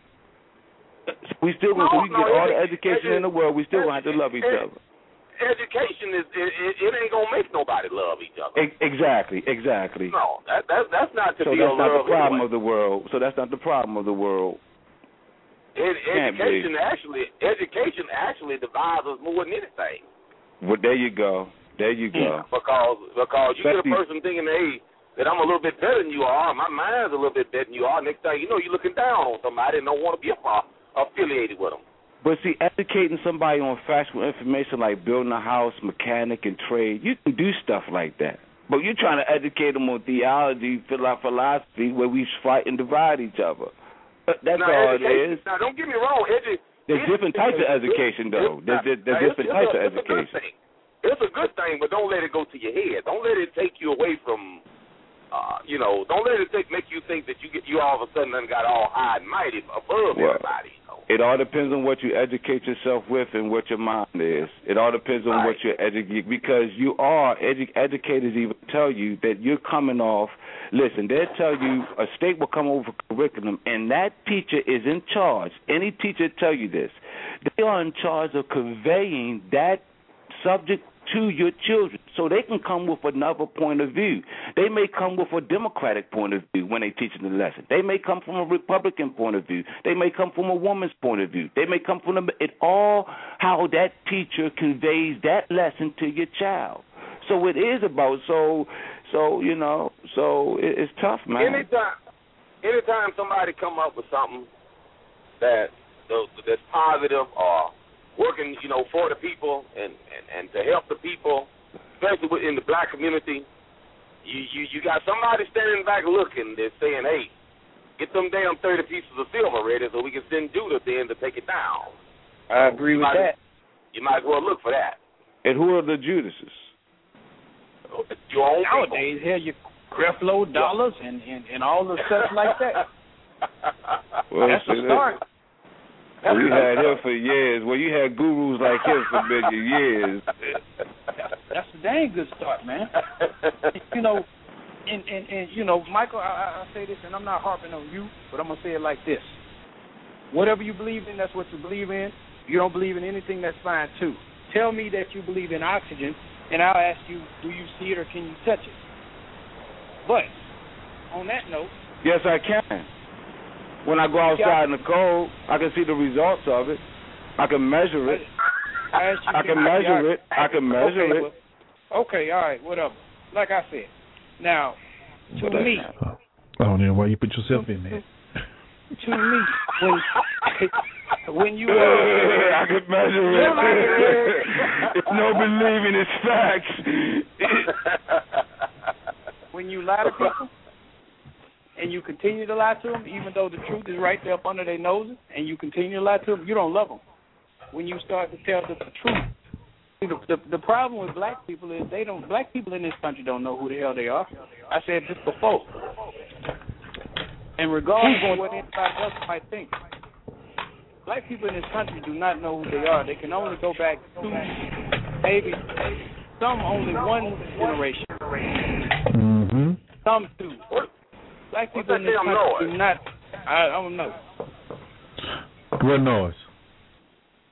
We still, no, so we no, get all it, the education it, in the world. We still it, have to love each it, other. Education is it, it, it ain't gonna make nobody love each other. Exactly, exactly. No, that that that's not to so be that's a not love the problem anyway. of the world. So that's not the problem of the world. It, education be. actually education actually divides us more than anything. Well, there you go. There you go. Because because you Especially, get a person thinking, hey, that I'm a little bit better than you are, my mind's a little bit better than you are. Next thing you know, you're looking down on somebody and don't want to be affiliated with them. But see, educating somebody on factual information like building a house, mechanic, and trade, you can do stuff like that. But you're trying to educate them on theology, philosophy, where we fight and divide each other. That's now, all it is. Now, don't get me wrong. Edu- there's different types of education, though. There's, there's, there's different types of education. It's a good thing, but don't let it go to your head. Don't let it take you away from, uh, you know, don't let it take, make you think that you get you all of a sudden done got all high and mighty above well, everybody. It all depends on what you educate yourself with and what your mind is. It all depends on right. what you're educated, because you are, edu- educators even tell you that you're coming off, listen, they'll tell you, a state will come over for curriculum, and that teacher is in charge. Any teacher tell you this. They are in charge of conveying that subject to your children, so they can come with another point of view. They may come with a Democratic point of view when they teach the lesson. They may come from a Republican point of view. They may come from a woman's point of view. They may come from a, it all how that teacher conveys that lesson to your child. So it is about so so you know so it, it's tough, man. Anytime, anytime somebody come up with something that that's positive or working, you know, for the people and, and, and to help the people, especially in the black community, you, you, you got somebody standing back looking that's saying, hey, get them damn thirty pieces of silver ready so we can send Judah then to take it down. I agree you with might, that. You might as well look for that. And who are the Judases? Your own Nowadays, here you Creflo Dollars and, and, and all the stuff like that. Well, that's the start. Well, you had him for years. Well, you had gurus like him for many years. That's a dang good start, man. You know, and, and, and you know, Michael, I, I say this, and I'm not harping on you, but I'm going to say it like this. Whatever you believe in, that's what you believe in. If you don't believe in anything, that's fine, too. Tell me that you believe in oxygen, and I'll ask you, do you see it or can you touch it? But, on that note... Yes, I can. When I go outside in the cold, I can see the results of it. I can measure it. I, I can measure it. I can measure okay, it. Well, okay, all right, whatever. Like I said. Now, to well, me... I don't know why you put yourself in there. To me, when, when you... Uh, I can measure it. It's no believing, it's facts. When you lie to people... and you continue to lie to them, even though the truth is right there up under their noses, and you continue to lie to them, you don't love them. When you start to tell them the truth. See, the, the, the problem with black people is they don't. Black people in this country don't know who the hell they are. I said this before. And regardless of what anybody else might think, black people in this country do not know who they are. They can only go back two, maybe some only one generation. Mm-hmm. Some two. Black people in this country do not. I, I don't know. What noise?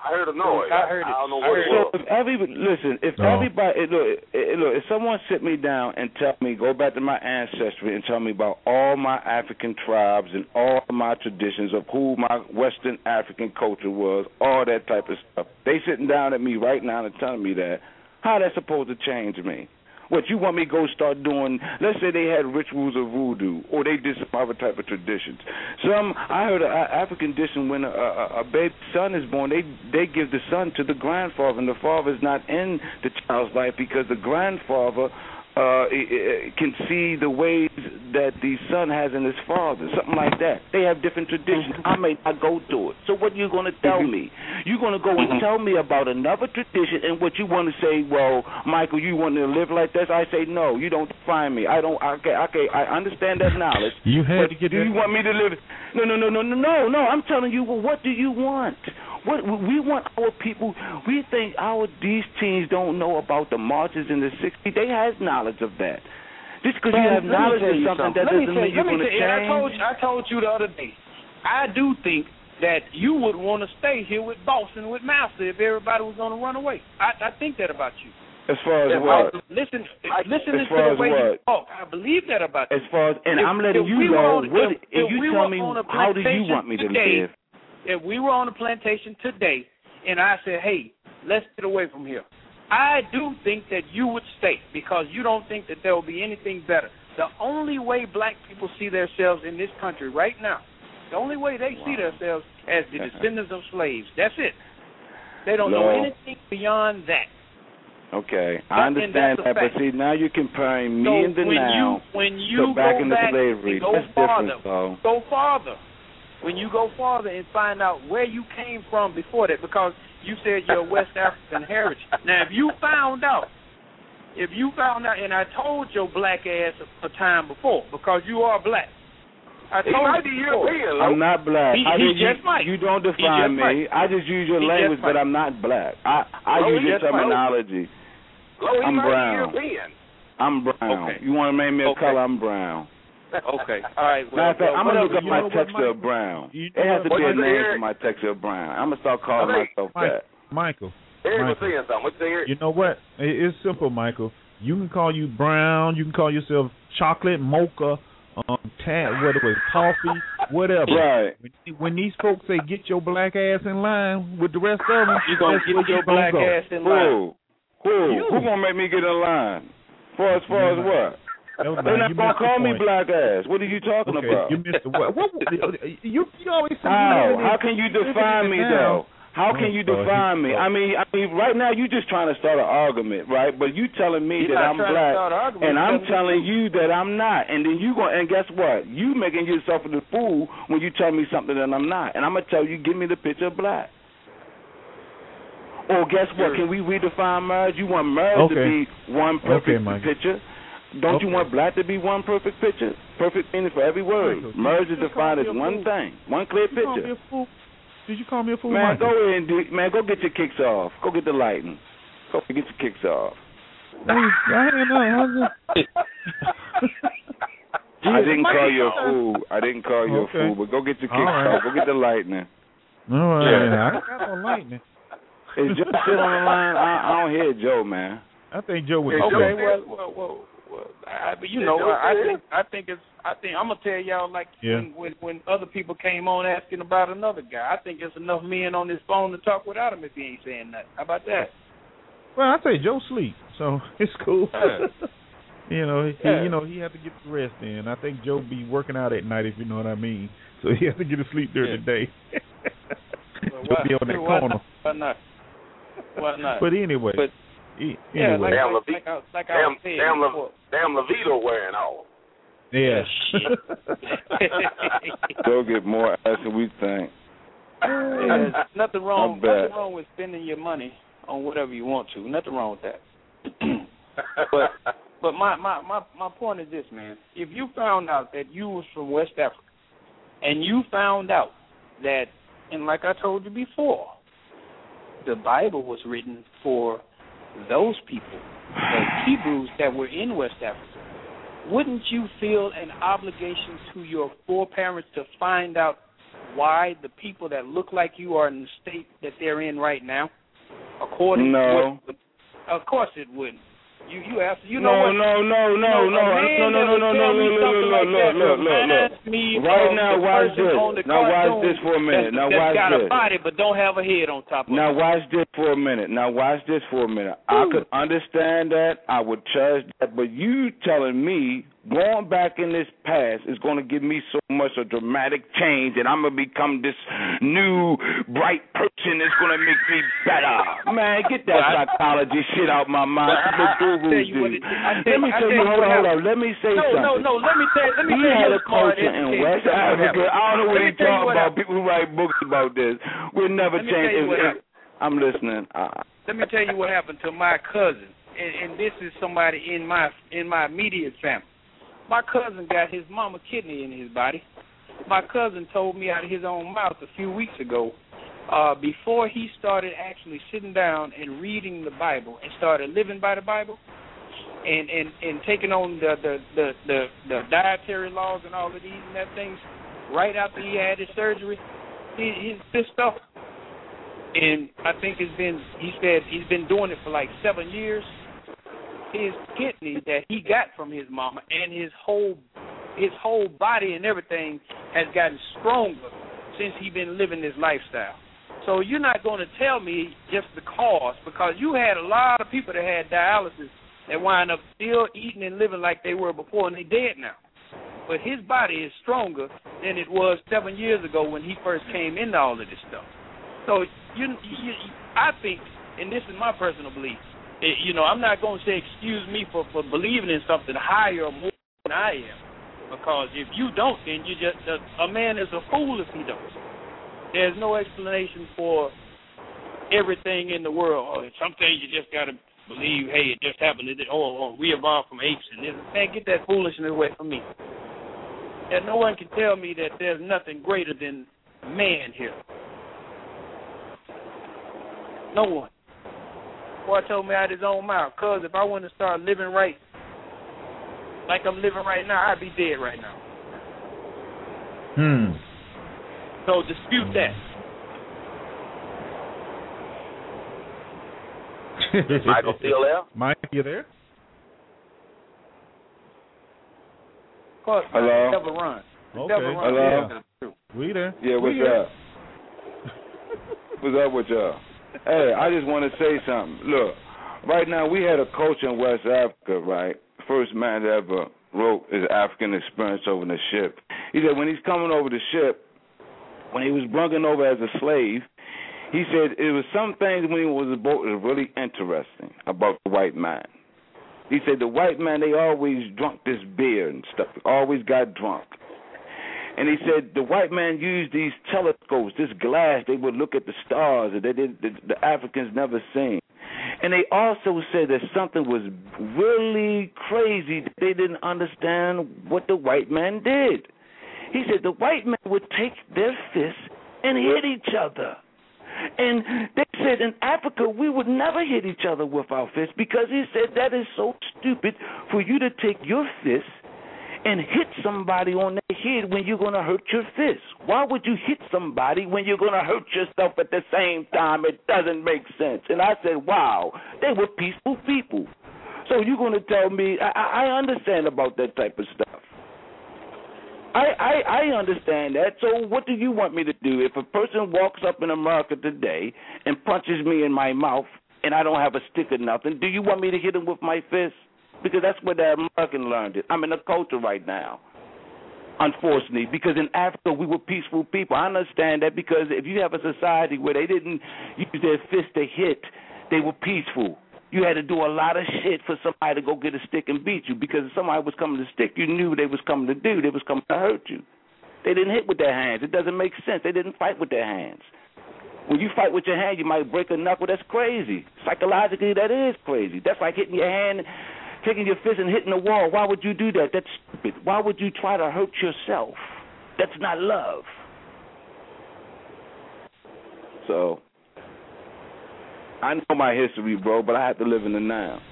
I heard a noise. I heard it. I don't know I what heard it So was. if every listen, if No. everybody look, eh, look, if someone sit me down and tell me, go back to my ancestry and tell me about all my African tribes and all my traditions of who my Western African culture was, all that type of stuff, they sitting down at me right now and telling me that, how that's supposed to change me? What, you want me to go start doing, let's say they had rituals of voodoo, or they did some other type of traditions. Some, I heard an African tradition when a, a, a baby son is born, they they give the son to the grandfather, and the father is not in the child's life because the grandfather uh, can see the ways that the son has in his father, something like that. They have different traditions. I may not go through it. So what are you going to tell me? You're going to go and tell me about another tradition, and what you want to say, well, Michael, you want to live like this? I say, no, you don't define me. I don't, okay, okay, I understand that knowledge. You had but to get do that. you want me to live? No, no, no, no, no, no, no. I'm telling you, well, what do you want? What we want our people, we think our these teens don't know about the marches in the sixties. They have knowledge of that. Just because you have knowledge of something, that doesn't mean you're going to change. I told you, I told you the other day, I do think that you would want to stay here with Boston, with Master, if everybody was going to run away. I, I think that about you. As far as Yeah, what? Listen, As listening far to the as way what? you talk, I believe that about you. As far as, and If- I'm letting if you we were know, on- what, if- if if you we tell were me, on a how do you plantation want me to today, live? If we were on a plantation today, and I said, hey, let's get away from here, I do think that you would stay because you don't think that there will be anything better. The only way black people see themselves in this country right now, the only way they wow. see themselves as the descendants of slaves, that's it. They don't no. know anything beyond that. Okay, But, I understand that, but fact. see, now you're comparing me so and the when now you, when you to back go into back slavery. and go That's farther, different, though. Go farther. When you go farther and find out where you came from before that, because you said you're West African heritage. Now, if you found out, if you found out, and I told your black ass a, a time before, because you are black. I he told might you be before. European, I'm not black. He, I he did, just you, might. you don't He define just me. might. I just use your He language, just but might. I'm not black. I, I No, use he your just might. terminology. Lo, he I'm might brown. be European. I'm brown. Okay. You want to make me a Okay. color? I'm brown. Okay. All right. Well, Matter of fact, well, I'm going to look whatever. up You my know what, texture Michael? of brown. You It has know to what, be a Michael? name for my texture of brown. I'm going to start calling I think- myself Mike, that. Michael. Eric was Michael. saying something. What's Eric? You know what? It- It's simple, Michael. You can call you brown. You can call yourself chocolate, mocha, um, tan, what it was, coffee, whatever. Right. When, when these folks say get your black ass in line with the rest of them, You gonna that's get where your you gonna black go. ass in line. Who? Who? You. Who going to make me get in line? For as far as You what? That was They're nice. not You going to missed the call me point. black ass. What are you talking Okay, about? you missed the what? what you, you always say How? you How can you define me, though? How can Oh, you Lord, define here me? we go. I mean, I mean, right now you're just trying to start an argument, right? But you telling me You're that not I'm trying to black, start an argument, and I'm you're telling telling you that I'm not, and then you go and guess what? You making yourself the fool when you tell me something that I'm not, and I'm gonna tell you, give me the picture of black. Or guess what? Can we redefine marriage? You want marriage Okay. to be one perfect Okay, Mike. picture? Don't Okay. you want black to be one perfect picture? Perfect meaning for every word. Michael, Marriage you is just called defined as me a one fool. thing, one clear Did you call me picture. a fool? Did you call me a fool, Man, Michael? go ahead and do, man, go get your kicks off. Go get the lighting. Go get your kicks off. Hey, I didn't know. I didn't Michael, call you a fool. I didn't call you Okay. a fool, but go get your kicks All right. off. Go get the lightning. All right, Yeah. I got no lightning. Is Joe still on the line? I, I don't hear Joe, man. I think Joe was. Okay, Joe. well, well, well, well I, but you know, I, I think, I think it's, I think I'm gonna tell y'all like Yeah. when, when when other people came on asking about another guy, I think there's enough men on this phone to talk without him if he ain't saying nothing. How about that? Well, I say Joe sleep, so it's cool. Yeah. you know, he, Yeah. you know, he had to get the rest in. I think Joe be working out at night, if you know what I mean. So he has to get to sleep during Yeah. the day. Well, Joe be on that why corner. not? Why not? Why not? But anyway, But, e- yeah, anyway, like, Damn, like, Levi- like, I, like I Damn, was saying damn, before. Le, damn Levito wearing off. yeah. Joe get more ass than we think. Yeah, there's nothing wrong. I bet. Nothing wrong with spending your money on whatever you want to. Nothing wrong with that. but but my, my, my, my point is this, man. If you found out that you was from West Africa, and you found out that, and like I told you before, the Bible was written for those people, the Hebrews that were in West Africa, wouldn't you feel an obligation to your foreparents to find out why the people that look like you are in the state that they're in right now? According no. to what, of course it wouldn't. You you ask you no, know what? No, no, no, you know, no, no, no, no, no, no, no, no, look, look, look, look, look. Right now, watch this. Now watch this for a minute. Now watch this. That's got this. a body but don't have a head on top of it. Now watch this for a minute. Now watch this for a minute. I could understand that. I would cherish that. But you telling me going back in this past is going to give me so much a dramatic change and I'm going to become this new bright person that's going to make me better. Man, get that psychology shit out my mind. Well, I, I you it, I let me tell you, hold on, hold on. Let me say no, something. No, no, no. Let me tell you. Let me he tell you. He had a culture in West Africa. I don't know what he's talking about. People who write books about this. We'll never change. If, if, I'm listening. Uh, let me tell you what happened to my cousin, and, and this is somebody in my in my immediate family. My cousin got his mama kidney in his body. My cousin told me out of his own mouth a few weeks ago, uh, before he started actually sitting down and reading the Bible and started living by the Bible and, and, and taking on the, the, the, the, the dietary laws and all of these and that things, right after he had his surgery, he, he's pissed off. And I think it's been, he said he's been doing it for like seven years. His kidney that he got from his mama and his whole his whole body and everything has gotten stronger since he's been living this lifestyle. So you're not going to tell me just the cause, because you had a lot of people that had dialysis that wind up still eating and living like they were before, and they dead now. But his body is stronger than it was seven years ago when he first came into all of this stuff. So you, you I think, and this is my personal belief, you know, I'm not going to say excuse me for, for believing in something higher or more than I am, because if you don't, then you just a, a man is a fool if he don't. There's no explanation for everything in the world. Or some things you just got to believe. Hey, it just happened. Or, or we evolved from apes, and this. Man, get that foolishness away from me. And no one can tell me that there's nothing greater than man here. No one. Boy told me out of his own mouth, cuz if I want to start living right, like I'm living right now, I'd be dead right now. Hmm. So dispute that. Michael still there? Mike, you there? Of course, hello. Never run. Okay. Never run. Hello. Yeah. We there? Yeah, what's we up? What's up with y'all? Hey, I just want to say something. Look, right now we had a coach in West Africa, right? First man that ever wrote his African experience over the ship. He said when he's coming over the ship, when he was brought over as a slave, he said it was some things when he was aboard that was really interesting about the white man. He said the white man, they always drunk this beer and stuff, always got drunk. And he said the white man used these telescopes, this glass, they would look at the stars that they did, the, the Africans never seen. And they also said that something was really crazy, that they didn't understand what the white man did. He said the white man would take their fists and hit each other. And they said in Africa we would never hit each other with our fists, because he said that is so stupid for you to take your fist and hit somebody on the head when you're going to hurt your fist. Why would you hit somebody when you're going to hurt yourself at the same time? It doesn't make sense. And I said, wow, they were peaceful people. So you're going to tell me, I, I understand about that type of stuff. I, I, I understand that. So what do you want me to do? If a person walks up in America today and punches me in my mouth and I don't have a stick or nothing, do you want me to hit him with my fist? Because that's where the American learned it. I'm in a culture right now, unfortunately, because in Africa we were peaceful people. I understand that, because if you have a society where they didn't use their fist to hit, they were peaceful. You had to do a lot of shit for somebody to go get a stick and beat you, because if somebody was coming to stick, you knew they was coming to do. They was coming to hurt you. They didn't hit with their hands. It doesn't make sense. They didn't fight with their hands. When you fight with your hand, you might break a knuckle. That's crazy. Psychologically, that is crazy. That's like hitting your hand, taking your fist and hitting the wall. Why would you do that? That's stupid. Why would you try to hurt yourself? That's not love. So, I know my history, bro, but I have to live in the now.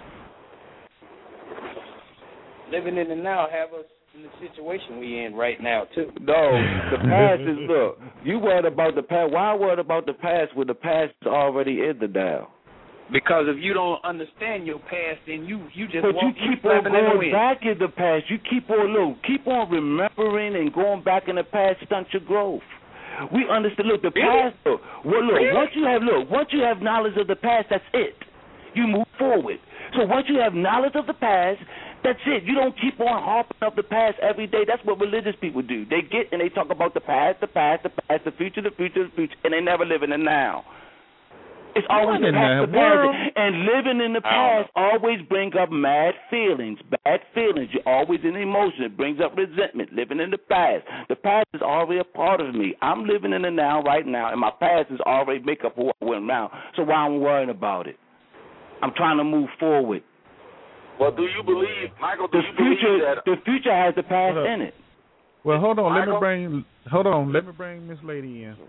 Living in the now have us in the situation we in right now, too. No, the past is, look, You worried about the past. Why worried about the past when the past is already in the now? Because if you don't understand your past, then you you just but won't you keep on slapping in the going wind. back in the past. You keep on look, keep on remembering and going back in the past stunts your growth. We understand. Look, the Really? past. Look, well, look. Really? Once you have look, once you have knowledge of the past, that's it. You move forward. So once you have knowledge of the past, that's it. You don't keep on harping up the past every day. That's what religious people do. They get and they talk about the past, the past, the past, the future, the future, the future, and they never live in the now. It's always the past, the past, and living in the past always brings up mad feelings, bad feelings. You're always in emotion. It brings up resentment. Living in the past, the past is already a part of me. I'm living in the now right now, and my past is already make up who I went now. So why I'm worrying about it? I'm trying to move forward. Well, do you believe, Michael? Do The you believe future, that? the future has the past in it. Well, hold on. Let me Michael? bring. Hold on. Let me bring Miss Lady in.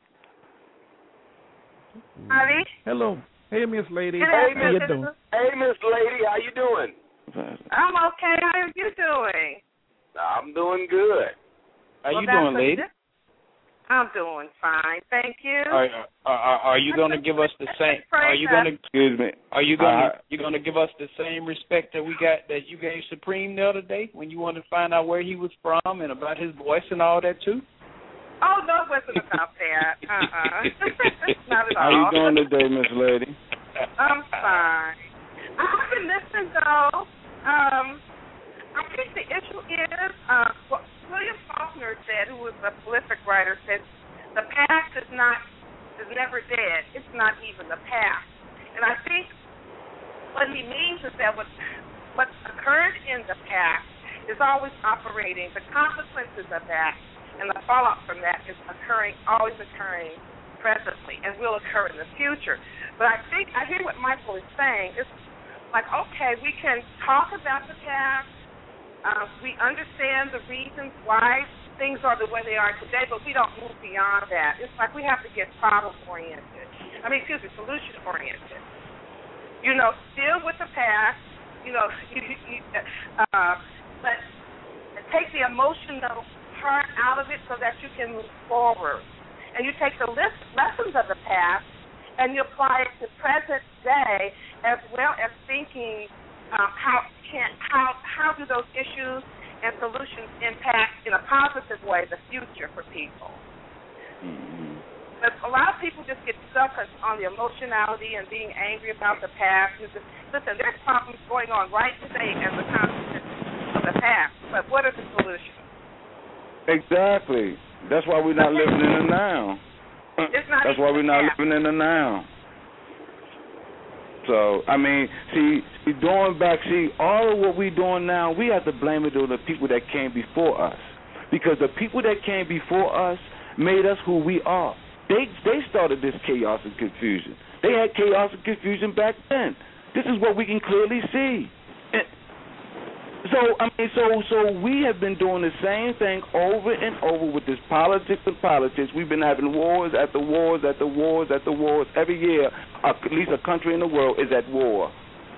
Howdy. Hello. Hey, Miss Lady. Hey, How Miss- you doing? Hey, Miss Lady, how you doing? I'm okay. How are you doing? I'm doing good. How Well, you that's doing, a lady? good- I'm doing fine, thank you. Are, are, are you going to give us the same? Are you going to? Excuse me. Are you going Uh, to? You going to give us the same respect that we got that you gave Supreme the other day when you wanted to find out where he was from and about his voice and all that too? Oh, no, it wasn't about that. Uh-uh. Not at all. How you doing today, Miss Lady? I'm fine. I've been listening, though. Um, I think the issue is, uh, what William Faulkner said, who was a prolific writer, said the past is not, is never dead. It's not even the past. And I think what he means is that what, what occurred in the past is always operating. The consequences of that and the fallout from that is occurring, always occurring presently, and will occur in the future. But I think, I hear what Michael is saying. It's like, okay, we can talk about the past. Uh, we understand the reasons why things are the way they are today, but we don't move beyond that. It's like we have to get problem-oriented. I mean, excuse me, solution-oriented. You know, deal with the past, you know, you, you, uh, but take the emotional part out of it so that you can move forward. And you take the list, lessons of the past and you apply it to present day, as well as thinking um, how can how how do those issues and solutions impact in a positive way the future for people. Mm-hmm. But a lot of people just get stuck on the emotionality and being angry about the past. Just, listen, there's problems going on right today as a consequence of the past, but what are the solutions? Exactly. That's why we're not living in the now. It's not That's why we're not past. living in the now. So, I mean, see, see, going back, see, all of what we're doing now, we have to blame it on the people that came before us. Because the people that came before us made us who we are. They they started this chaos and confusion. They had chaos and confusion back then. This is what we can clearly see. And so, I mean, so so we have been doing the same thing over and over with this politics and politics. We've been having wars after wars after wars after wars. Every year, at least a country in the world is at war.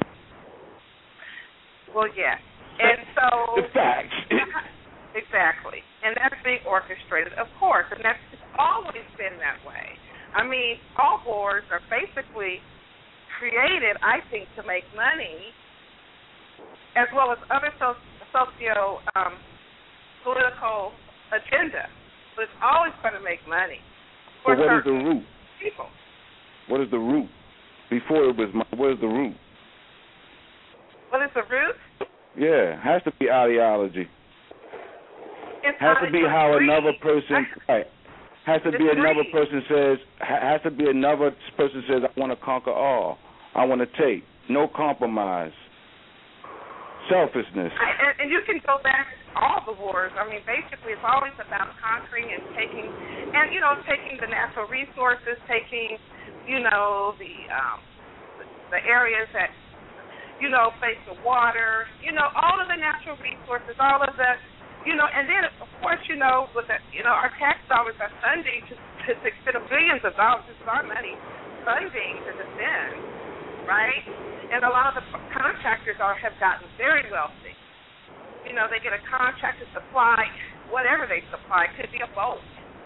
Well, yes. And so... The facts. Exactly. And that's being orchestrated, of course, and that's it's always been that way. I mean, all wars are basically created, I think, to make money, as well as other so- socio um, political agenda. But it's always going to make money. So what is the root? People. What is the root? Before it was, my, what is the root? What is the root? Yeah, has to be ideology. It's Has to be how agree. another person, right? Has to be Disagree. another person says. ha- Has to be another person says, I want to conquer all. I want to take. No compromise. Selfishness. I, and, and you can go back to all the wars. I mean, basically, it's always about conquering and taking, and you know, taking the natural resources, taking, you know, the um, the areas that, you know, face the water, you know, all of the natural resources, all of the, you know, and then of course, you know, with the, you know, our tax dollars are funding to, to extend billions of dollars. This is our money funding to defend, right? And a lot of the contractors are have gotten very wealthy. You know, they get a contract to supply whatever they supply. It could be a boat,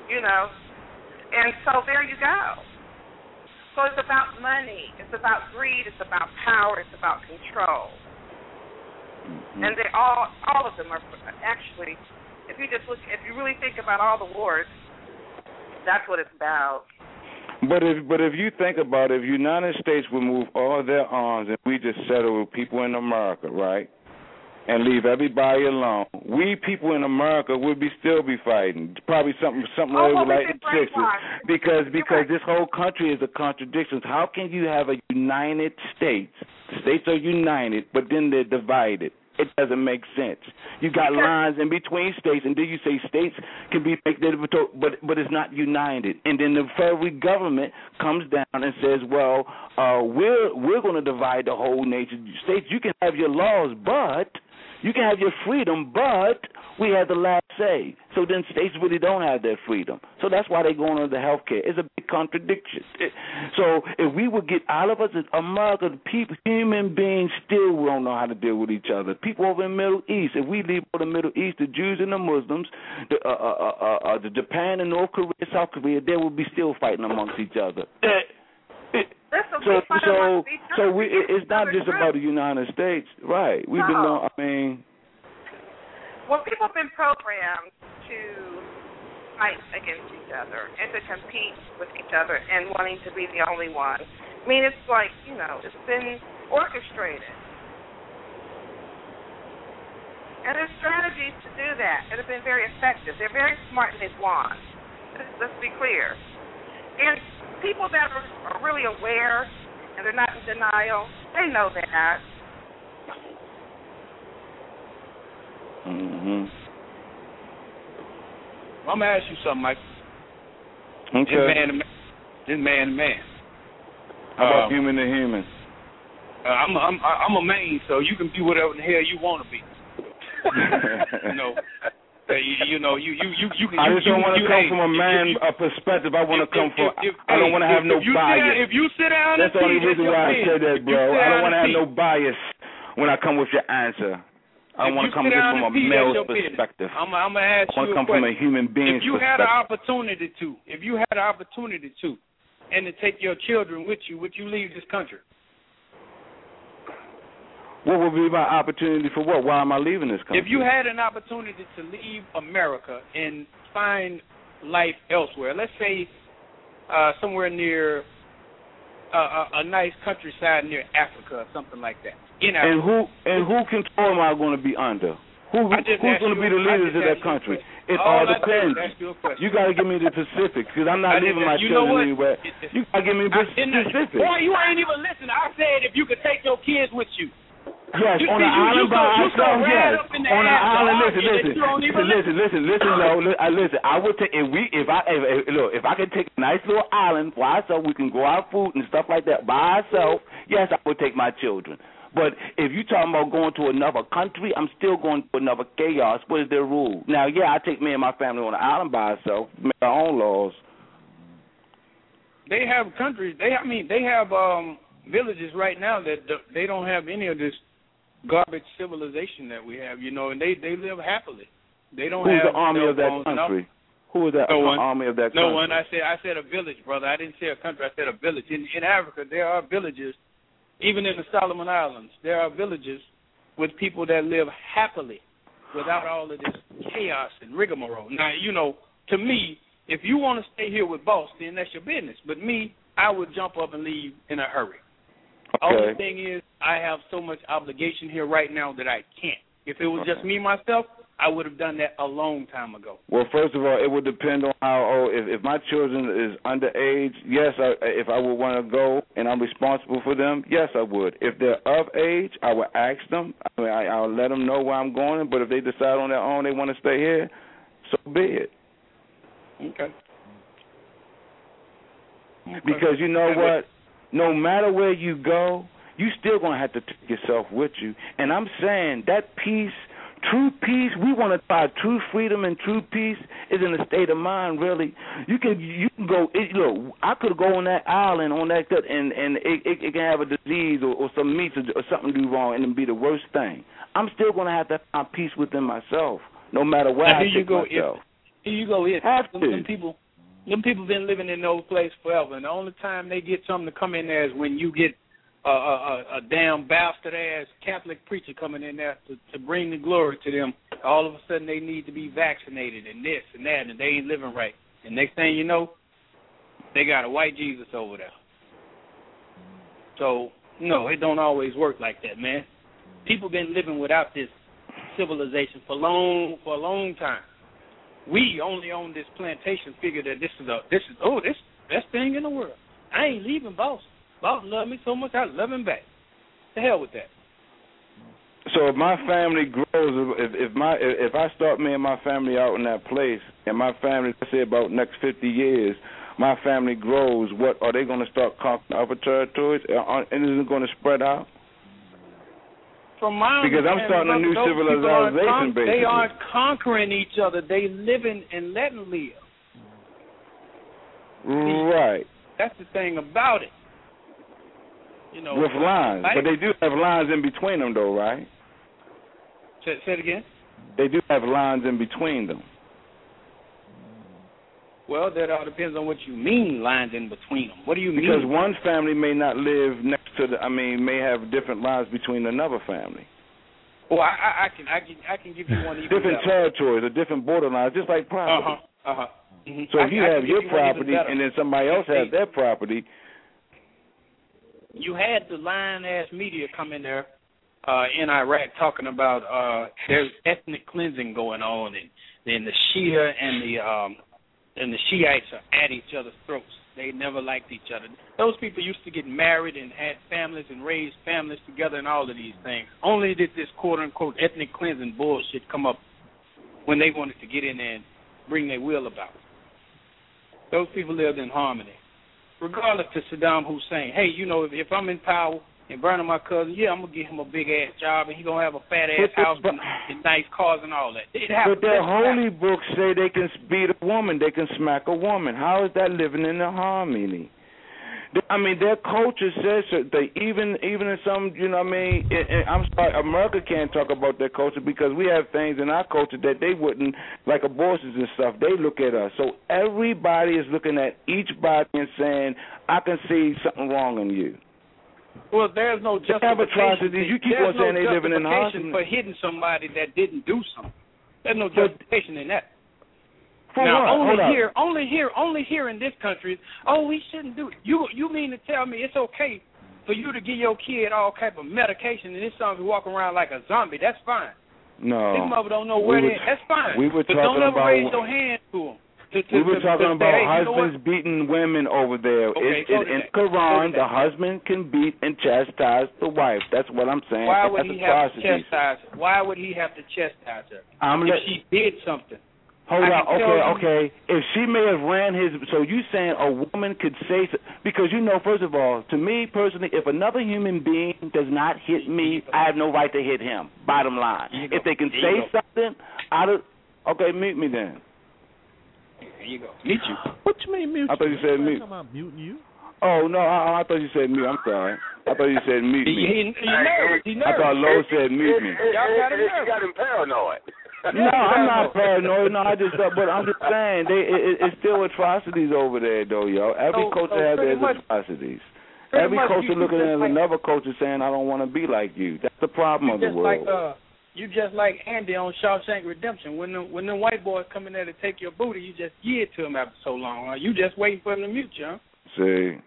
you know. And so there you go. So it's about money. It's about greed. It's about power. It's about control. Mm-hmm. And they all, all of them are actually, if you just look, if you really think about all the wars, that's what it's about. But if but if you think about it, if the United States would move all their arms and we just settle with people in America, right, and leave everybody alone, we people in America would be still be fighting. Probably something something oh, well, like the sixties. Because because right. this whole country is a contradiction. How can you have a united states? The states are united, but then they're divided. It doesn't make sense. You got lines in between states, and then you say states can be, but but it's not united. And then the federal government comes down and says, well, uh, we're we're going to divide the whole nation. States, you can have your laws, but you can have your freedom, but we have the last say. So then states really don't have their freedom. So that's why they're going into health care. It's a big contradiction. So if we would get all of us in America, people, human beings still don't know how to deal with each other. People over in the Middle East, if we leave the Middle East, the Jews and the Muslims, the, uh, uh, uh, uh, the Japan and North Korea, South Korea, they will be still fighting amongst each other. So, so, so we, it's not just about the United States, right? We've been, I mean, well, people have been programmed to fight against each other and to compete with each other and wanting to be the only one. I mean, it's like, you know, it's been orchestrated. And there's strategies to do that that have been very effective. They're very smart and they've won. Let's, let's be clear. And people that are, are really aware and they're not in denial, they know that. Mm-hmm. I'm gonna ask you something, Mike. Okay. This man to man. This man to man. How about um, human to human? Uh, I'm a, I'm I'm a man, so you can be whatever the hell you want to be. you know. Uh, you, you know, you you you you can. I you, just don't want to you, come hey, from a man you, a perspective. I want to come if, from. If, if, I don't want to have if, no if bias. Down, if you sit down, that's the only reason why I said that, bro. I don't want to have no bias when I come with your answer. I want to come from a male's perspective. I'm, I'm gonna ask I want to you come a from a human being's If you perspective. had an opportunity to, if you had an opportunity to, and to take your children with you, would you leave this country? What would be my opportunity for what? Why am I leaving this country? If you had an opportunity to leave America and find life elsewhere, let's say uh, somewhere near uh, a, a nice countryside near Africa or something like that. In and who and who control am I going to be under? Who, who's going to be the leaders of that country? It all depends. You got to give me the specifics because I'm not leaving my children anywhere. You got to give me the specifics. Boy, you ain't even listening. I said if you could take your kids with you. Yes, you on see, an you, island you by ourselves, yes. On an island, listen, listen, listen, listen, listen, listen, no, listen. I would take if we, if I, if, if, look, if I could take a nice little island by ourselves, we can grow our food and stuff like that by ourselves. Yes, I would take my children. But if you're talking about going to another country, I'm still going to another chaos. What is their rule? Now, yeah, I take me and my family on an island by ourselves, make our own laws. They have countries. They, I mean, they have um, villages right now that they don't have any of this garbage civilization that we have, you know, and they, they live happily. They don't Who's have the army of that enough. country? Who is that no one. army of that no country? No one. I said I said a village, brother. I didn't say a country. I said a village. In, in Africa, there are villages, even in the Solomon Islands, there are villages with people that live happily without all of this chaos and rigmarole. Now, you know, to me, if you want to stay here with boss, then that's your business. But me, I would jump up and leave in a hurry. Okay. Only thing is, I have so much obligation here right now that I can't. If it was okay. just me, myself, I would have done that a long time ago. Well, first of all, it would depend on how old. If, if my children is underage, yes, I, if I would want to go and I'm responsible for them, yes, I would. If they're of age, I would ask them. I mean, I, I'll let them know where I'm going. But if they decide on their own they want to stay here, so be it. Okay. okay. Because you know what? No matter where you go, you still going to have to take yourself with you. And I'm saying that peace, true peace, we want to try true freedom and true peace is in a state of mind, really. You can you can go, it, look, I could go on that island, on that, and, and it, it, it can have a disease or, or some meats or, or something do wrong and it be the worst thing. I'm still going to have to find peace within myself, no matter where now, I here take you go. myself. Here you go. Here, Have them, to. them people, them people been living in those places forever, and the only time they get something to come in there is when you get a, a, a, a damn bastard ass Catholic preacher coming in there to, to bring the glory to them. All of a sudden, they need to be vaccinated and this and that, and they ain't living right. And next thing you know, they got a white Jesus over there. So no, it don't always work like that, man. People been living without this civilization for long for a long time. We only on this plantation figure that this is a this is oh this best thing in the world. I ain't leaving boss. Boss love me so much I love him back. The hell with that. So if my family grows, if if my if I start me and my family out in that place, and my family, let's say about next fifty years, my family grows, what are they going to start conquering other territories, and is it going to spread out? From my because I'm starting a new civilization, con- basically. They aren't conquering each other. They living and letting live. Right. That's the thing about it. You know, with lines, like, but they do have lines in between them, though, right? Say, say it again. They do have lines in between them. Well, that all depends on what you mean, lines in between them. What do you because mean? Because one family may not live next to the, I mean, may have different lines between another family. Well, I, I, I can, I can, I can give you one even different better. territories or different border lines, just like property. Uh huh. Uh huh. Mm-hmm. So I, if you I have your you property and then somebody else has their property, you had the lying-ass media come in there uh, in Iraq talking about uh, there's ethnic cleansing going on, and then the Shia and the um, and the Shiites are at each other's throats. They never liked each other. Those people used to get married and had families and raised families together and all of these things. Only did this quote-unquote ethnic cleansing bullshit come up when they wanted to get in there and bring their will about. Those people lived in harmony. Regardless to Saddam Hussein, hey, you know, if, if I'm in power and burning my cousin, yeah, I'm going to give him a big-ass job, and he's going to have a fat-ass house and, and nice cars and all that. But their holy books say they can beat a woman, they can smack a woman. How is that living in the harmony? I mean, their culture says that they even even in some, you know what I mean, and, and I'm sorry, America can't talk about their culture because we have things in our culture that they wouldn't, like abortions and stuff, they look at us. So everybody is looking at each body and saying, I can see something wrong in you. Well, there's no justification. You keep on saying no they living in justification for hitting somebody that didn't do something. There's no justification in that. For now, what? only here, only here, only here in this country. Oh, we shouldn't do it. You, you mean to tell me it's okay for you to give your kid all type of medication and this zombie walking around like a zombie? That's fine. No. This mother don't know where we they. That's fine. We were but talking don't ever about, raise your hand to them. To, to, we were to, talking to about say, hey, husbands you know beating women over there. Okay, it, it, in that. Quran, the husband can beat and chastise the wife. That's what I'm saying. Why would That's he have to atrocities. chastise her? Why would he have to chastise her? I'm if let, she did something. Hold I on, okay, okay. If she may have ran his, so you saying a woman could say, because you know, first of all, to me personally, if another human being does not hit me, I have no right to hit him. Bottom line, if they can say something, out of, okay, mute me then. There you go. Mute you. What you mean mute? I thought you said mute. I'm talking about muting you. Oh no, I, I thought you said mute. I'm sorry. I thought you said mute me. He, he, he nervous. He nervous. I thought Lowe said mute me. Y'all got him nervous. You got him paranoid. No, I'm not paranoid. No, I just, uh, but I'm just saying, they, it, it's still atrocities over there, though, yo. Every so, culture so has their much, atrocities. Every culture looking at like, another culture saying, I don't want to be like you. That's the problem of the just world. Like, uh, you just like Andy on Shawshank Redemption. When the when the white boys come in there to take your booty, you just give it to them after so long. Huh? You just waiting for them to mute you, huh? See?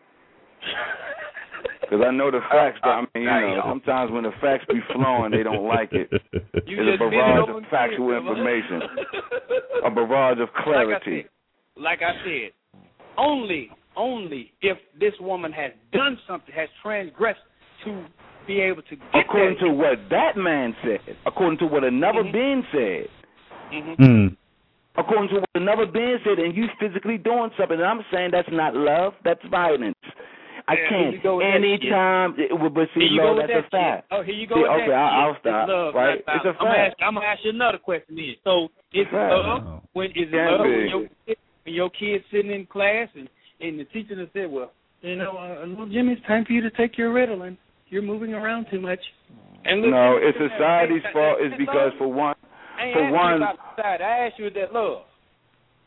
Because I know the facts, but I mean, you know, sometimes when the facts be flowing, they don't like it. You it's a barrage of factual clear, information, a barrage of clarity. Like I, said, like I said, only, only if this woman has done something, has transgressed to be able to get according that. to what that man said, according to what another mm-hmm. being said. Mm-hmm. Mm. According to what another being said, and you physically doing something, and I'm saying that's not love, that's violence. I yeah, can't. Anytime, it, but see, love, that's a fact. Oh, here you go. See, with okay, that I'll, I'll shit. stop. It's love, right? It's a I'm gonna, fact. ask, I'm gonna ask you another question then. So, is it love when is it love when your, when your kid's sitting in class and, and the teacher has said, well, you know, uh, little Jimmy, it's time for you to take your Ritalin. You're moving around too much. And no, it's society's fault. Is because for one, I ain't for one, about society. I asked you, is that love?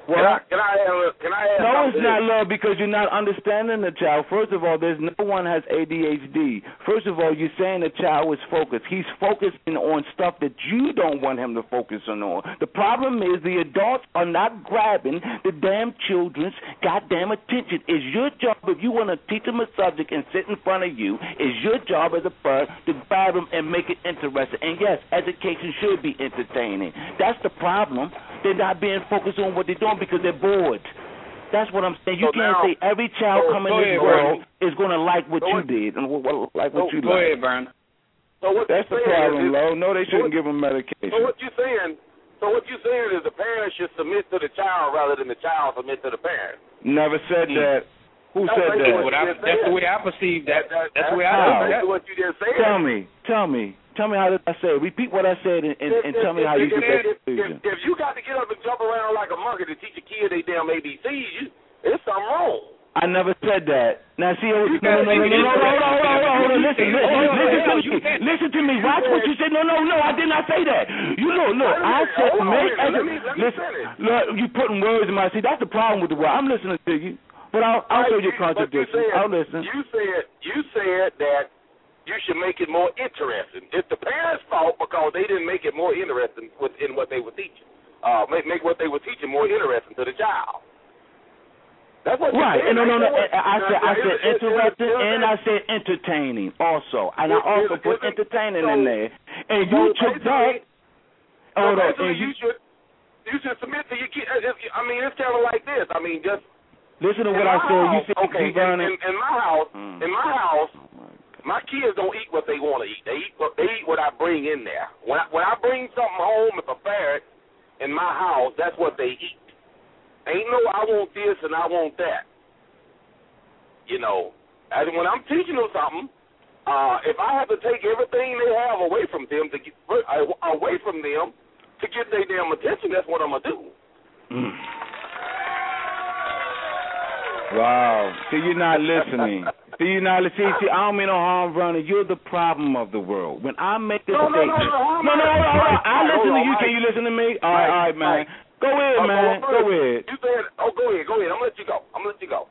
What? Can I, can I add, can I add No, something it's not love because you're not understanding the child. First of all, there's no one has A D H D. First of all, you're saying the child is focused. He's focusing on stuff that you don't want him to focus on. The problem is the adults are not grabbing the damn children's goddamn attention. It's your job, if you want to teach them a subject and sit in front of you, it's your job as a parent to grab them and make it interesting. And yes, education should be entertaining. That's the problem. They're not being focused on what they're doing because they're bored. That's what I'm saying. You so can't now, say every child so, coming in this ahead, world Bernie. is going to like what so you did and like what so, you Go like. ahead, Bernie. So what That's the you're saying problem, is, Lo. No, they shouldn't what, give them medication. So what you saying? So what you saying is the parents should submit to the child rather than the child submit to the parent. Never said Hmm. that. Who That's said like that? What I, that's the way I perceive that. That, that, That's the way that's I perceive that. what you just said. Tell me, tell me, tell me how did I say it? Repeat what I said and, and, and tell me how you if, get that if, conclusion. if, if you got to get up and jump around like a monkey to teach a kid they damn A B Cs, you, it's something wrong. I never said that. Now see, no, no, no, gotta no, no, think no, it no, is. no, no, no, hold on, listen, Hold on, listen, hold on, listen you to me, can't- listen to me. Watch what you said. No, no, no, I did not say that. You know, look, I said Hold on, make. wait a minute. Let me- let me Listen, finish. look, you putting words in my. See, that's the problem with the word. I'm listening to you, but I'll, I'll Right, show you you- contradiction. but you said- I'll listen. You said you said that you should make it more interesting. It's the parents' fault because they didn't make it more interesting within what they were teaching. Uh, make make what they were teaching more interesting to the child. That's what you Right, said. and no, no, no. What- I said, I said It's- it's- interesting, it's- and I said entertaining also, and I It's- also it's- put it's- entertaining so- in there. And so you took that. basically- So Hold on, basically and you you should you should submit to your kid. I mean, it's kind of like this. I mean, just listen to in what my I said. You house, said okay. you In, burning. in, in my house, Mm. in my house, my kids don't eat what they want to eat. They eat what they eat what I bring in there. When I, when I bring something home, if a parent in my house, that's what they eat. Ain't no I want this and I want that. You know, and when I'm teaching them something, uh, if I have to take everything they have away from them to get uh, away from them to get their damn attention, that's what I'm gonna do. Mm. Wow. See, you're not listening. See, you're not listening. See, I don't mean no harm, Vernon. You're the problem of the world. When I make this No, no, no, no, statement, no, no, no, hold on, hold on. I Mike, listen hold to on, you. Mike. Can you listen to me? All right, Mike, all right, man. Mike. Go ahead, Uh, man. well, Go first, ahead. You said, oh, go ahead, go ahead. I'm gonna let you go. I'm gonna let you go.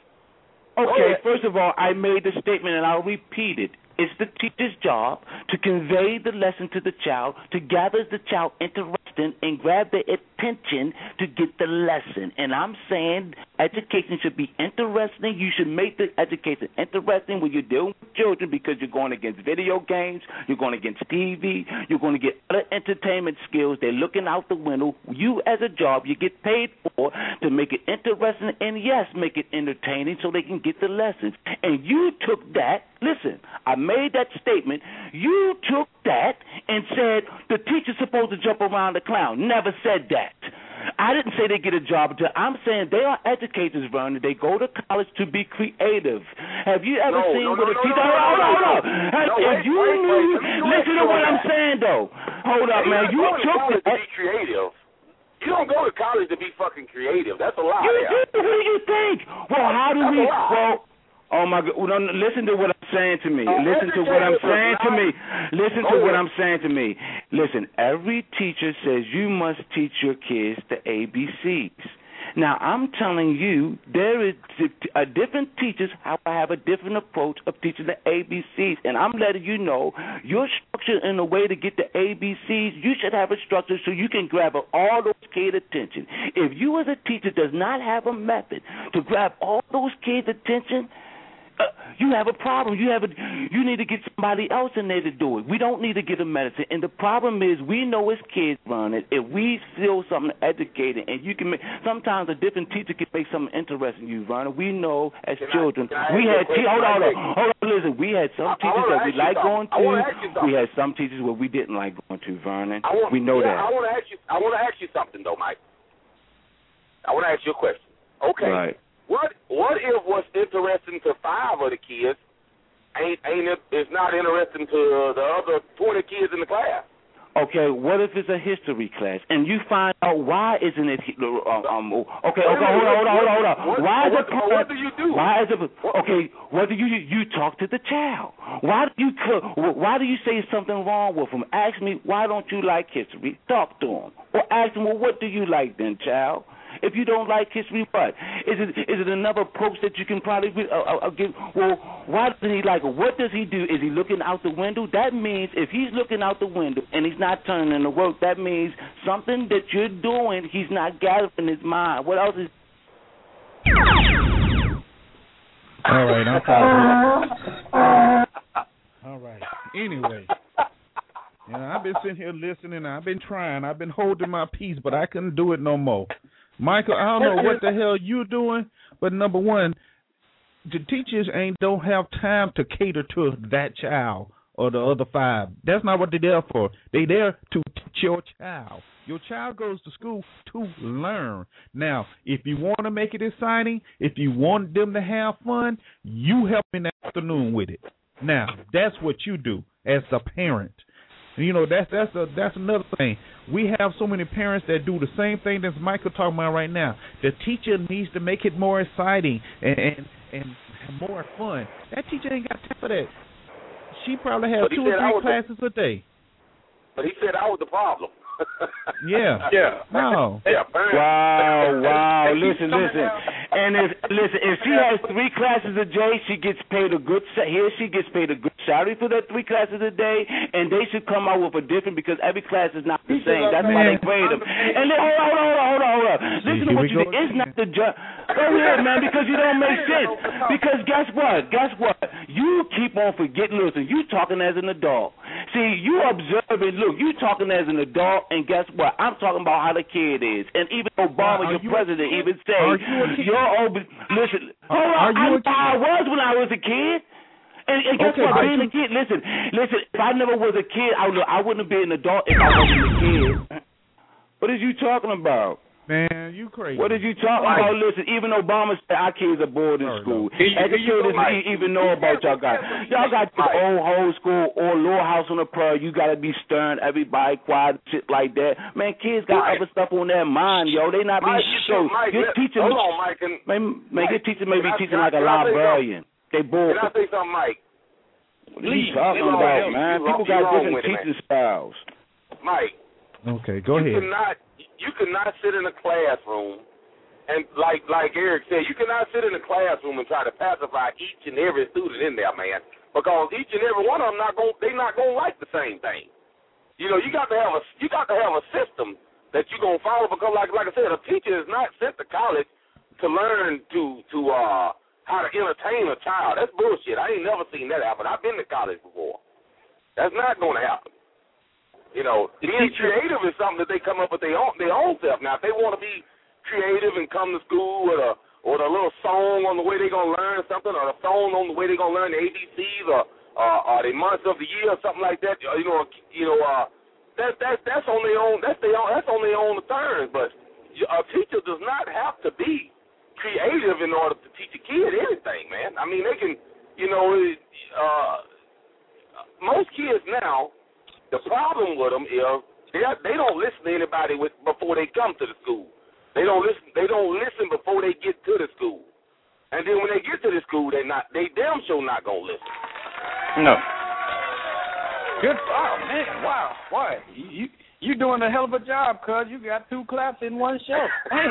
Okay, ahead. first of all, I made the statement and I'll repeat it. It's the teacher's job to convey the lesson to the child, to gather the child interested and grab their attention to get the lesson. And I'm saying education should be interesting. You should make the education interesting when you're dealing with children because you're going against video games, you're going against T V, you're going to get other entertainment skills. They're looking out the window. You, as a job, you get paid for to make it interesting and, yes, make it entertaining so they can get the lessons. And you took that. Listen, I made that statement. You took that and said the teacher's supposed to jump around the clown. Never said that. I didn't say they get a job. I'm saying they are educators, Vernon. They go to college to be creative. Have you ever No, seen no, what no, a no, teacher? no, Hold on, no, hold on. no. Have- No, If wait, you wait, knew, wait. Let me listen to correct what you on I'm that. saying, though. Hold up, You're man. not You going to took college to that. be creative. You don't go to college to be fucking creative. That's a lie. You there. do. What do you think? Well, how do That's we? a lie. Well. Oh my God! Well, no, listen to what I'm saying to me. Uh, listen to what I'm educators saying to are me. not- Listen Go to what ahead. I'm saying to me. Listen, every teacher says you must teach your kids the A B Cs. Now, I'm telling you, there is a different teachers how I have a different approach of teaching the A B Cs, and I'm letting you know your structure in a way to get the A B Cs. You should have a structure so you can grab all those kids' attention. If you as a teacher does not have a method to grab all those kids' attention, Uh, you have a problem. You have a. You need to get somebody else in there to do it. We don't need to get a medicine. And the problem is, we know as kids, Ron, it. If we feel something educated, and you can make. Sometimes a different teacher can make something interesting. You, Ron. We know as Can I- children. can I we ask you a had. Te- question? hold on, hold Can I on, hold on. Listen, we had some I- I teachers wanna that ask we you liked going something. I wanna to. ask you something. We had some teachers where we didn't like going to, Vernon. I want, we know yeah, that. I want to ask you. I want to ask you something though, Mike. I want to ask you a question. Okay. Right. What What if what's interesting to five of the kids ain't ain't it, it's not interesting to the other twenty kids in the class? Okay, what if it's a history class and you find out why isn't it? Um, um, okay, okay, hold on, hold on, hold on, hold on. What, Why is what, it? what do you do? Why is it? Okay, what do you you talk to the child? Why do you why do you say something wrong with him? Ask me why don't you like history? Talk to him or ask him, well, what do you like then, child? If you don't like history, what? Is it is it another approach that you can probably uh, uh, give? Well, why doesn't he like it? What does he do? Is he looking out the window? That means if he's looking out the window and he's not turning in the work, that means something that you're doing, he's not gathering in his mind. What else is... All right, I'm sorry. All right. Anyway, you know, I've been sitting here listening. I've been trying. I've been holding my peace, but I couldn't do it no more. Michael, I don't know what the hell you're doing, but number one, the teachers ain't don't have time to cater to that child or the other five. That's not what they're there for. They're there to teach your child. Your child goes to school to learn. Now, if you want to make it exciting, if you want them to have fun, you help in the afternoon with it. Now, that's what you do as a parent. You know, that's that's a, that's another thing. We have so many parents that do the same thing that Michael talking about right now. The teacher needs to make it more exciting and and, and more fun. That teacher ain't got time for that. She probably has two or three classes a day. But he said I was the problem. Yeah. Yeah. No. Yeah. Wow, wow. Listen, listen. And if listen, if she has three classes a day, she gets paid a good here. She gets paid a good salary for that three classes a day, and they should come out with a different because every class is not the same. That's why they grade them. And then hold on, hold on, hold on, hold on. Listen to what you did. It's not the judge. Go ahead, man, because you don't make sense. Because guess what? Guess what? You keep on forgetting. Listen, you talking as an adult. See, you observing. Look, you talking as an adult. And guess what? I'm talking about how the kid is. And even Obama, your you president, even said, you're over. Listen, hold on. I know how I was when I was a kid. And, and guess okay, what? Being a kid, listen, listen, if I never was a kid, I, would, I wouldn't have been an adult if I wasn't a kid. What are you talking about? Man, you crazy. What did you talk about? Listen, even Obama said our kids are boarding school. Educators didn't even know about y'all guys. Y'all got this old whole school or little house on the prairie. You got to be stern, everybody quiet, shit like that. Man, kids got Mike. other stuff on their mind, yo. They not being so. Your teacher, hold on, Mike. And, man, man, your teacher may be teaching like a librarian. They bored. Can I say something, Mike? What are you talking about, man? People got different teaching styles. Mike. Okay, go you ahead. Cannot, you cannot sit in a classroom and, like like Eric said, you cannot sit in a classroom and try to pacify each and every student in there, man, because each and every one of them not going they not going to like the same thing. You know, you got to have a you got to have a system that you're going to follow, because like like I said, a teacher is not sent to college to learn to to uh how to entertain a child. That's bullshit. I ain't never seen that happen. I've been to college before. That's not going to happen. You know, being creative is something that they come up with their own their own self. Now, if they want to be creative and come to school with a or a little song on the way they're gonna learn something, or a song on the way they're gonna learn the A B Cs, or uh, or the months of the year, or something like that. You know, you know, uh, that that that's on their own. That's their own. That's on their own terms. But a teacher does not have to be creative in order to teach a kid anything, man. I mean, they can. You know, uh, most kids now. The problem with them is they they don't listen to anybody with, before they come to the school. They don't listen. They don't listen before they get to the school. And then when they get to the school, they not they damn sure not gonna listen. No. Good. Wow, man. Wow. Boy, you you you doing a hell of a job, cuz you got two claps in one show. Hey.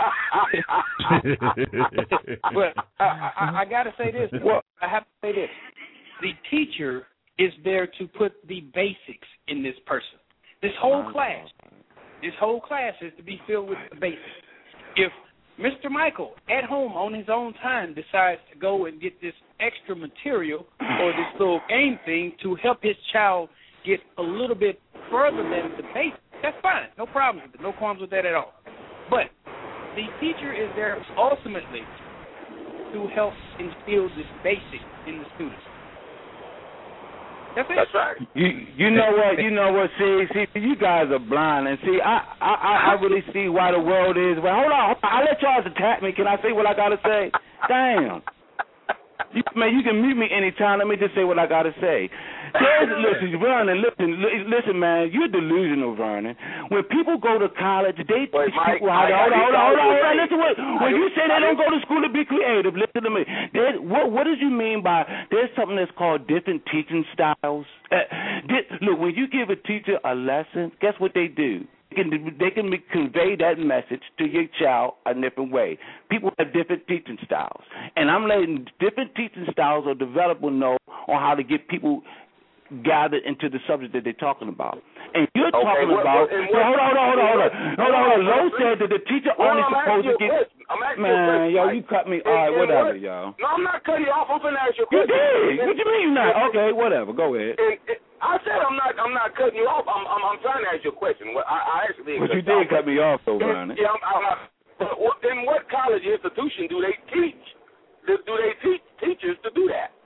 But I, I, I got to say this. Well, I have to say this. The teacher is there to put the basics in this person. This whole class, this whole class is to be filled with the basics. If Mister Michael at home on his own time decides to go and get this extra material or this little game thing to help his child get a little bit further than the basics, that's fine. No problems with it. No qualms with that at all. But the teacher is there ultimately to help instill this basic in the students. That's, That's right. You you know what you know what see see you guys are blind, and see I I, I really see why the world is. Well, hold on, I let y'all attack me. Can I say what I gotta say? Damn, you, man, you can mute me anytime. Let me just say what I gotta say. There's, listen, Vernon, listen, listen, man, you're delusional, Vernon. When people go to college, they teach Mike, people how to hold on, hold on, hold on, hold on. Listen, what, when you say they don't go to school to be creative, listen to me. There, what what does you mean by there's something that's called different teaching styles? Uh, did, look, when you give a teacher a lesson, guess what they do? They can, they can convey that message to your child a different way. People have different teaching styles, and I'm letting different teaching styles or developers know on how to get people gathered into the subject that they're talking about. And you're okay, talking what, about. What, what, hold on, hold on, hold on, hold on. Hold on, hold on. Lowe said that the teacher well, only I'm supposed to get. Man, yo, you cut me. All right, whatever, what? y'all. No, I'm not cutting you off. I'm finna ask you a question. You did. What you mean you not? Okay, whatever. Go ahead. And, and, I said I'm not. I'm not cutting you off. I'm. I'm, I'm trying to ask you a question. I, I actually. But you did cut me off, though, Ronnie. Yeah. I'm, I'm, I'm, in what college institution do they teach? Do, do they teach teachers to do that?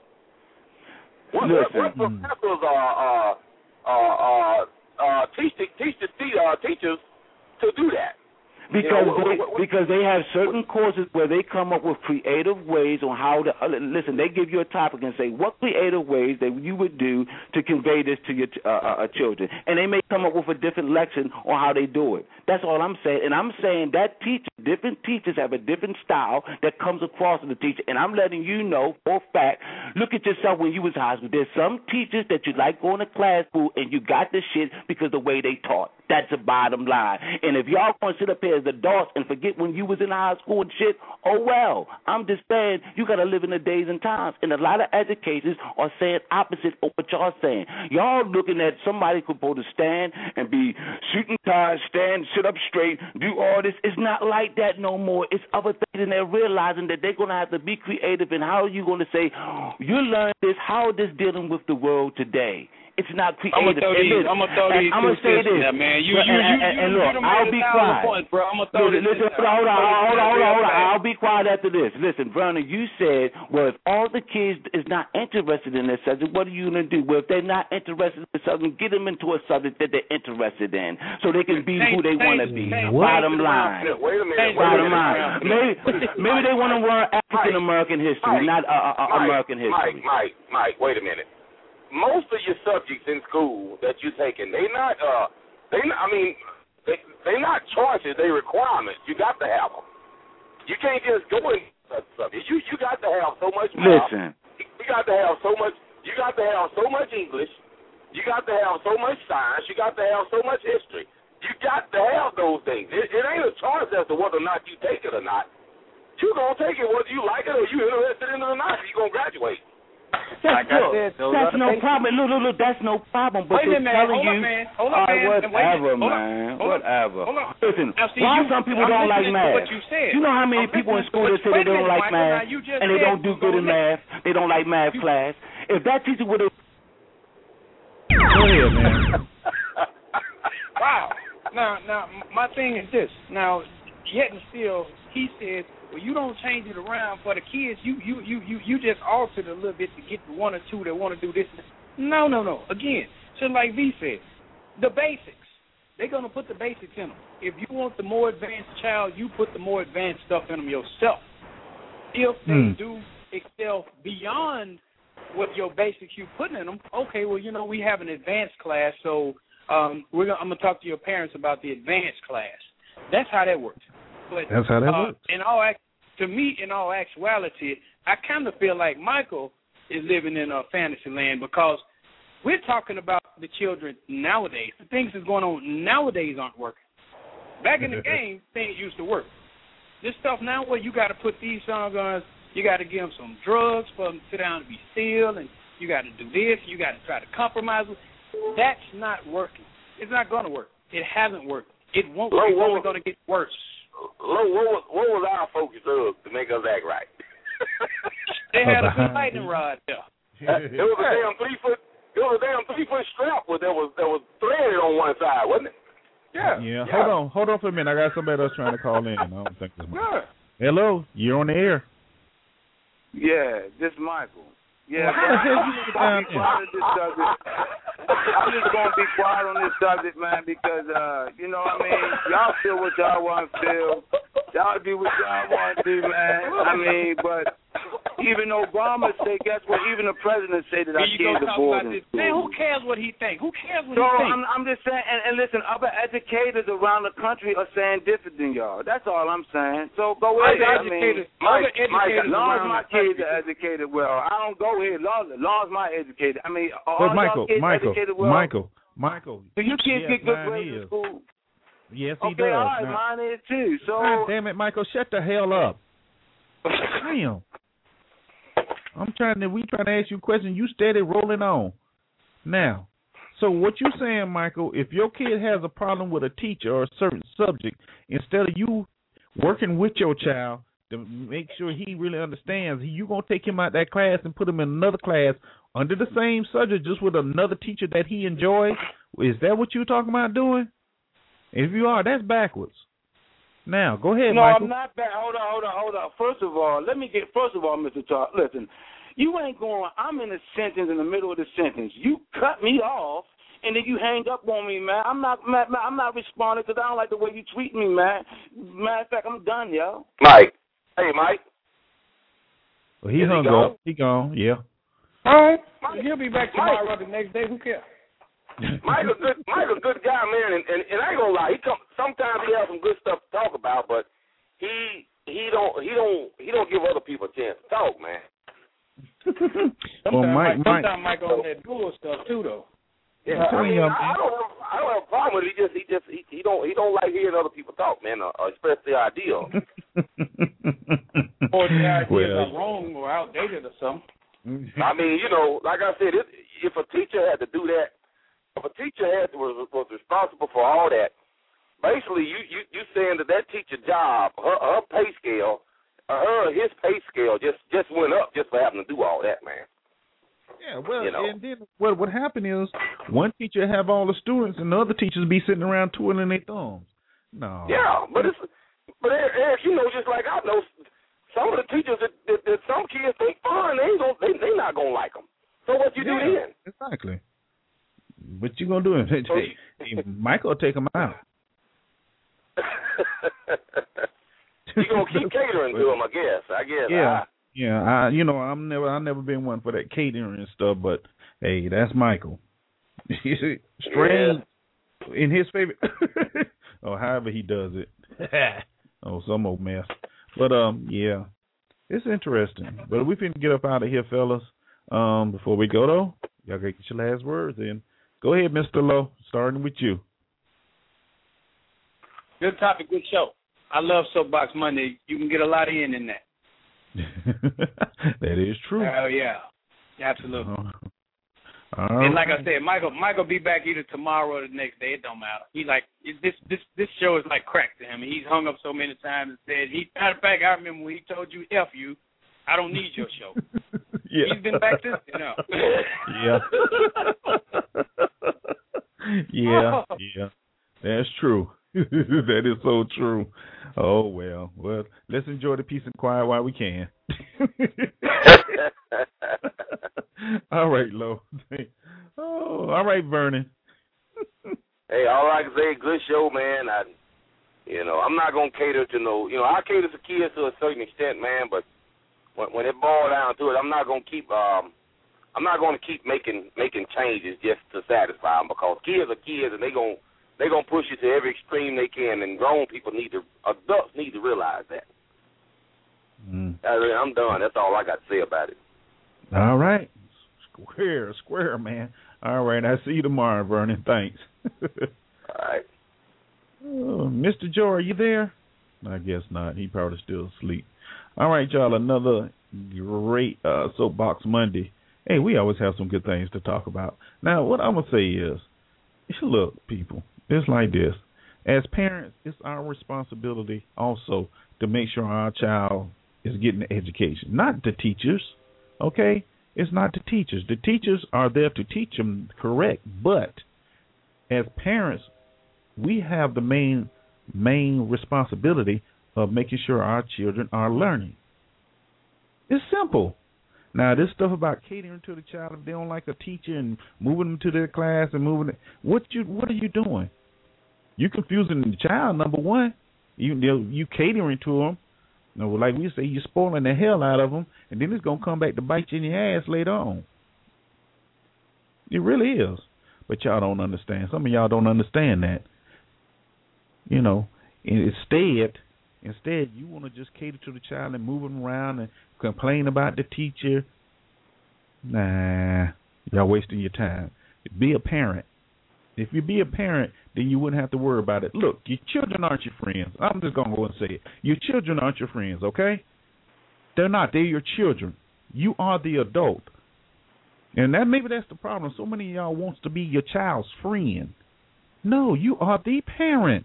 What, what, what professors are uh, uh, uh, uh, teach teach the uh, teachers to do that? Because you know, they, what, what, because they have certain courses where they come up with creative ways on how to uh, listen. They give you a topic and say what creative ways that you would do to convey this to your uh, uh, children, and they may come up with a different lesson on how they do it. That's all I'm saying, and I'm saying that teacher, different teachers have a different style that comes across in the teacher, and I'm letting you know for a fact. Look at yourself when you was in high school. There's some teachers that you like going to class school, and you got this shit because the way they taught. That's the bottom line. And if y'all want to sit up here as adults and forget when you was in high school and shit, oh well. I'm just saying you got to live in the days and times. And a lot of educators are saying opposite of what y'all saying. Y'all looking at somebody who's supposed to stand and be suit and tie, stand, sit up straight, do all this. It's not like that no more. It's other things, and they're realizing that they're going to have to be creative. And how are you going to say, you learn this, how is this dealing with the world today? It's not creative. I'm gonna throw these. I'm gonna throw these. I'm gonna say this, now, man. You, you, you, and, you, and look, you I'll be quiet. Points, bro. I'm gonna throw listen, this. Listen, hold on, hold on, hold on, hold on. I'll be quiet after this. Listen, Brownie, you said, well, if all the kids is not interested in this subject, what are you gonna do? Well, if they're not interested in the subject, get them into a subject that they're interested in, so they can be who they want to be. Bottom line. Wait a minute. Bottom line. Maybe, maybe they want to learn African American history, not uh, uh, American history. Mike, Mike, Mike, wait a minute. Most of your subjects in school that you're taking, they not, uh, they not, I mean, they they not choices, they requirements. You got to have them. You can't just go in such subject. You you got to have so much math. Listen. You got to have so much. You got to have so much English. You got to have so much science. You got to have so much history. You got to have those things. It, it ain't a choice as to whether or not you take it or not. You're gonna take it whether you like it or you interested in it or not. You're gonna graduate. That's, like I said, so that's no problem. Look, look, look, that's no problem. But Wait a they're minute, telling hold you, on, man. Hold all on, right, man. whatever, Hold man, on. Hold whatever. Hold on. Listen, now, see, why you, some people I'm don't like math? What you, said. You know how many I'm people in school that what, say they don't like Michael, math, and they don't do good in math, they don't like math you, class. If that teacher would have... Go ahead, man. Wow. Now, now, my thing is this. Now, yet and still, he said, well, you don't change it around for the kids. You you, you, you, you just alter it a little bit to get the one or two that want to do this. No, no, no. Again, just like V said, the basics. They're going to put the basics in them. If you want the more advanced child, you put the more advanced stuff in them yourself. If they mm. do excel beyond what your basics you putting in them, okay, well, you know, we have an advanced class, so um, we're gonna, I'm going to talk to your parents about the advanced class. That's how that works. But, That's how that uh, works. In all, to me, in all actuality, I kind of feel like Michael is living in a fantasy land because we're talking about the children nowadays. The things that's going on nowadays aren't working. Back in the game, things used to work. This stuff now where you got to put these songs on, you got to give them some drugs for them to sit down and be still, and you got to do this, you got to try to compromise them. That's not working. It's not going to work. It hasn't worked. It won't. It's only going to get worse. Lo, what was, what was our focus of to make us act right? They had a good lightning rod there. It was a damn three foot. It was a damn three foot strap with that was that was threaded on one side, wasn't it? Yeah. Yeah. yeah. Hold on. Hold on for a minute. I got somebody else trying to call in. I don't think this. Yeah. Hello. You're on the air. Yeah, this Michael. Yeah, well, how the hell you get down there? I'm just gonna be quiet on this subject, man, because uh, you know what I mean. Y'all feel what y'all want to feel. Y'all do what y'all want to do, man. I mean, but even Obama say, guess what? Even the president say that I can't abort him. Man, who cares what he think? Who cares what so he think? I'm, I'm just saying, and, and listen, other educators around the country are saying different than y'all. That's all I'm saying. So go ahead. I mean, Mike, Mike, as long as my kids are educated well, I don't go here. As long as long as my educated, I mean, all but Michael, y'all kids Michael, educated well. Michael, Michael. Do you kids yes, get good grades in school? Yes, he okay, does. all right, now, mine is too. So, God damn it, Michael, shut the hell up. Damn. I'm trying to. We trying to ask you a question. You steady rolling on. Now, so what you saying, Michael? If your kid has a problem with a teacher or a certain subject, instead of you working with your child to make sure he really understands, you gonna take him out that class and put him in another class under the same subject, just with another teacher that he enjoys? Is that what you're talking about doing? If you are, that's backwards. Now, go ahead, no, Michael. I'm not back. Hold on, hold on, hold on. First of all, let me get. First of all, Mister Charles, listen. You ain't going. I'm in a sentence in the middle of the sentence. You cut me off, and then you hang up on me, man. I'm not. Man, I'm not responding because I don't like the way you treat me, man. Matter of fact, I'm done, yo. Mike. Hey, Mike. Well, he Is hung he gone? up. He gone. Yeah. All right. Mike, He'll be back Mike. tomorrow or the next day. Who cares? Mike a good, Mike a good guy, man, and, and, and I ain't gonna lie. He come sometimes he has some good stuff to talk about, but he he don't he don't he don't give other people a chance to talk, man. well, Mike, Mike, sometimes Mike on that dual stuff too, though. Yeah, I mean, I, I don't have, I don't have a problem with it. He just he just he, he don't he don't like hearing other people talk, man, or, or express their ideas. Or the ideas Well. are wrong or outdated or something. I mean, you know, like I said, it, if a teacher had to do that. If a teacher had was was responsible for all that, basically you you you saying that that teacher job, her her pay scale, uh, her his pay scale just just went up just for having to do all that, man. Yeah, well, You know. and then what what happened is one teacher have all the students, and the other teachers be sitting around twiddling their thumbs. No. Yeah, but it's but Eric, you know, just like I know, some of the teachers that, that, that some kids think fun, they ain't gonna they they not gonna like them. So what you yeah, do then? Exactly. What you gonna do? Hey, hey, Michael will take them out. You gonna keep catering to them, I guess. I guess. Yeah, I, yeah. I, you know, I'm never, I've never been one for that catering and stuff. But hey, that's Michael. Strange in his favorite, or however he does it. Oh, some old mess. But um, yeah, it's interesting. But we finna get up out of here, fellas. Um, before we go though, y'all gotta get your last words in. Go ahead, Mister Lowe, starting with you. Good topic, good show. I love Soapbox Monday. You can get a lot in in that. That is true. Oh, yeah. Absolutely. Uh, and like I said, Michael Michael be back either tomorrow or the next day. It don't matter. He like it, this this this show is like crack to him. He's hung up so many times and said he matter of fact, I remember when he told you F you, I don't need your show. Yeah. He's been back since, you know. Yeah. Yeah, yeah. That's true. That is so true. Oh, well. Well, let's enjoy the peace and quiet while we can. All right, Lo. Oh, all right, Vernon. Hey, all I can say, good show, man. I, you know, I'm not gonna cater to no, you know, I cater to kids to a certain extent, man. But when, when it boils down to it, I'm not gonna keep, um, I'm not gonna keep making making changes just to satisfy them, because kids are kids, and they gonna they gonna push you to every extreme they can, and grown people need to, adults need to realize that. Mm. I, I'm done. That's all I got to say about it. All right. Square, square, man. All right, I'll see you tomorrow, Vernon. Thanks. All right. Oh, Mister Joe, are you there? I guess not. He probably still asleep. All right, y'all, another great uh, Soapbox Monday. Hey, we always have some good things to talk about. Now, what I'm going to say is, look, people, it's like this. As parents, it's our responsibility also to make sure our child is getting the education, not the teachers, okay? It's not the teachers. The teachers are there to teach them correct, but as parents, we have the main main responsibility of making sure our children are learning. It's simple. Now, this stuff about catering to the child, if they don't like a teacher and moving them to their class and moving it, what you what are you doing? You're confusing the child, number one. You you catering to them. You know, like we say, you're spoiling the hell out of them, and then it's going to come back to bite you in your ass later on. It really is. But y'all don't understand. Some of y'all don't understand that. You know, instead, instead you want to just cater to the child and move them around and complain about the teacher. Nah, y'all wasting your time. Be a parent. If you be a parent, then you wouldn't have to worry about it. Look, your children aren't your friends. I'm just going to go and say it. Your children aren't your friends, okay? They're not. They're your children. You are the adult. And that maybe that's the problem. So many of y'all wants to be your child's friend. No, you are the parent.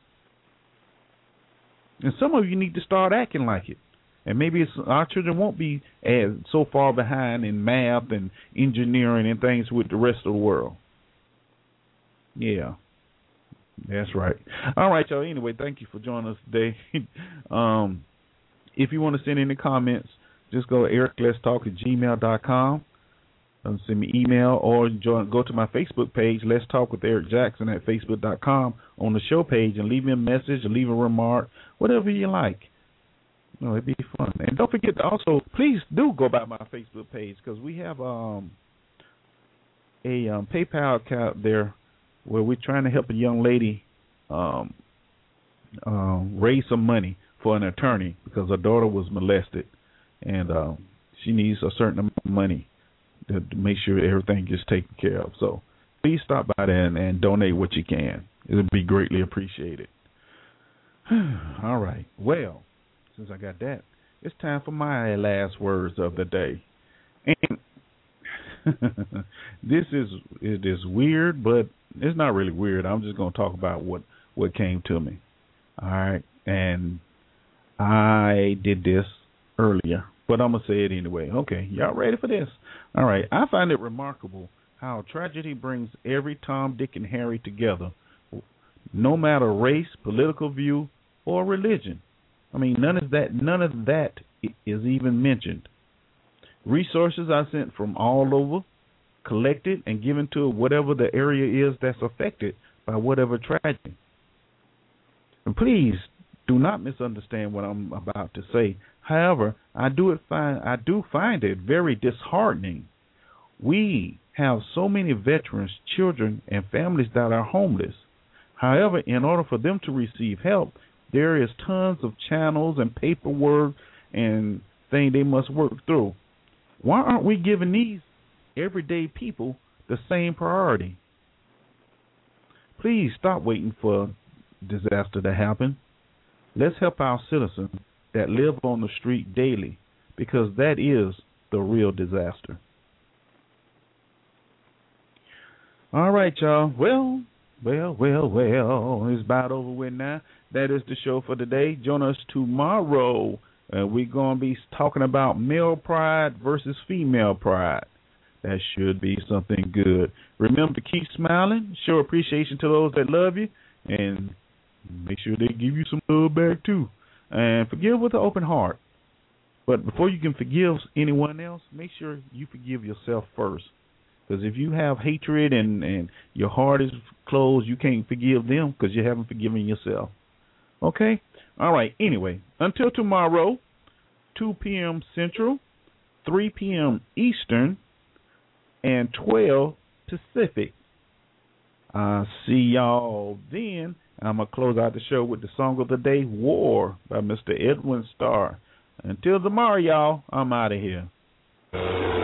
And some of you need to start acting like it. And maybe it's, our children won't be as so far behind in math and engineering and things with the rest of the world. Yeah, that's right. All right, y'all. Anyway, thank you for joining us today. um, if you want to send any comments, just go to eric let's talk at gmail dot com. Um, send me email or join, go to my Facebook page, Let's Talk with Eric Jackson at facebook dot com on the show page and leave me a message or leave a remark, whatever you like. You know, it'd be fun. And don't forget to also, please do go by my Facebook page because we have um, a um, PayPal account there where we're trying to help a young lady um, um, raise some money for an attorney because her daughter was molested and um, she needs a certain amount of money to, to make sure everything gets taken care of. So please stop by there and, and donate what you can. It would be greatly appreciated. All right. Well, since I got that, it's time for my last words of the day. And this is it is weird, but it's not really weird. I'm just going to talk about what, what came to me. All right. And I did this earlier, but I'm going to say it anyway. Okay. Y'all ready for this? All right. I find it remarkable how tragedy brings every Tom, Dick, and Harry together, no matter race, political view, or religion. I mean, none of that, none of that is even mentioned. Resources are sent from all over, collected, and given to whatever the area is that's affected by whatever tragedy. And please do not misunderstand what I'm about to say. However, I do it find I do find it very disheartening. We have so many veterans, children, and families that are homeless. However, in order for them to receive help, there is tons of channels and paperwork and things they must work through. Why aren't we giving these everyday people the same priority? Please stop waiting for disaster to happen. Let's help our citizens that live on the street daily, because that is the real disaster. All right, y'all. Well, well, well, well, it's about over with now. That is the show for today. Join us tomorrow. Uh, we're going to be talking about male pride versus female pride. That should be something good. Remember to keep smiling, show appreciation to those that love you, and make sure they give you some love back too. And forgive with an open heart. But before you can forgive anyone else, make sure you forgive yourself first. Because if you have hatred and, and your heart is closed, you can't forgive them because you haven't forgiven yourself. Okay? All right. Anyway, until tomorrow, two p.m. Central, three p.m. Eastern, and twelve Pacific. I'll see y'all then. I'm going to close out the show with the song of the day, War, by Mister Edwin Starr. Until tomorrow, y'all, I'm out of here.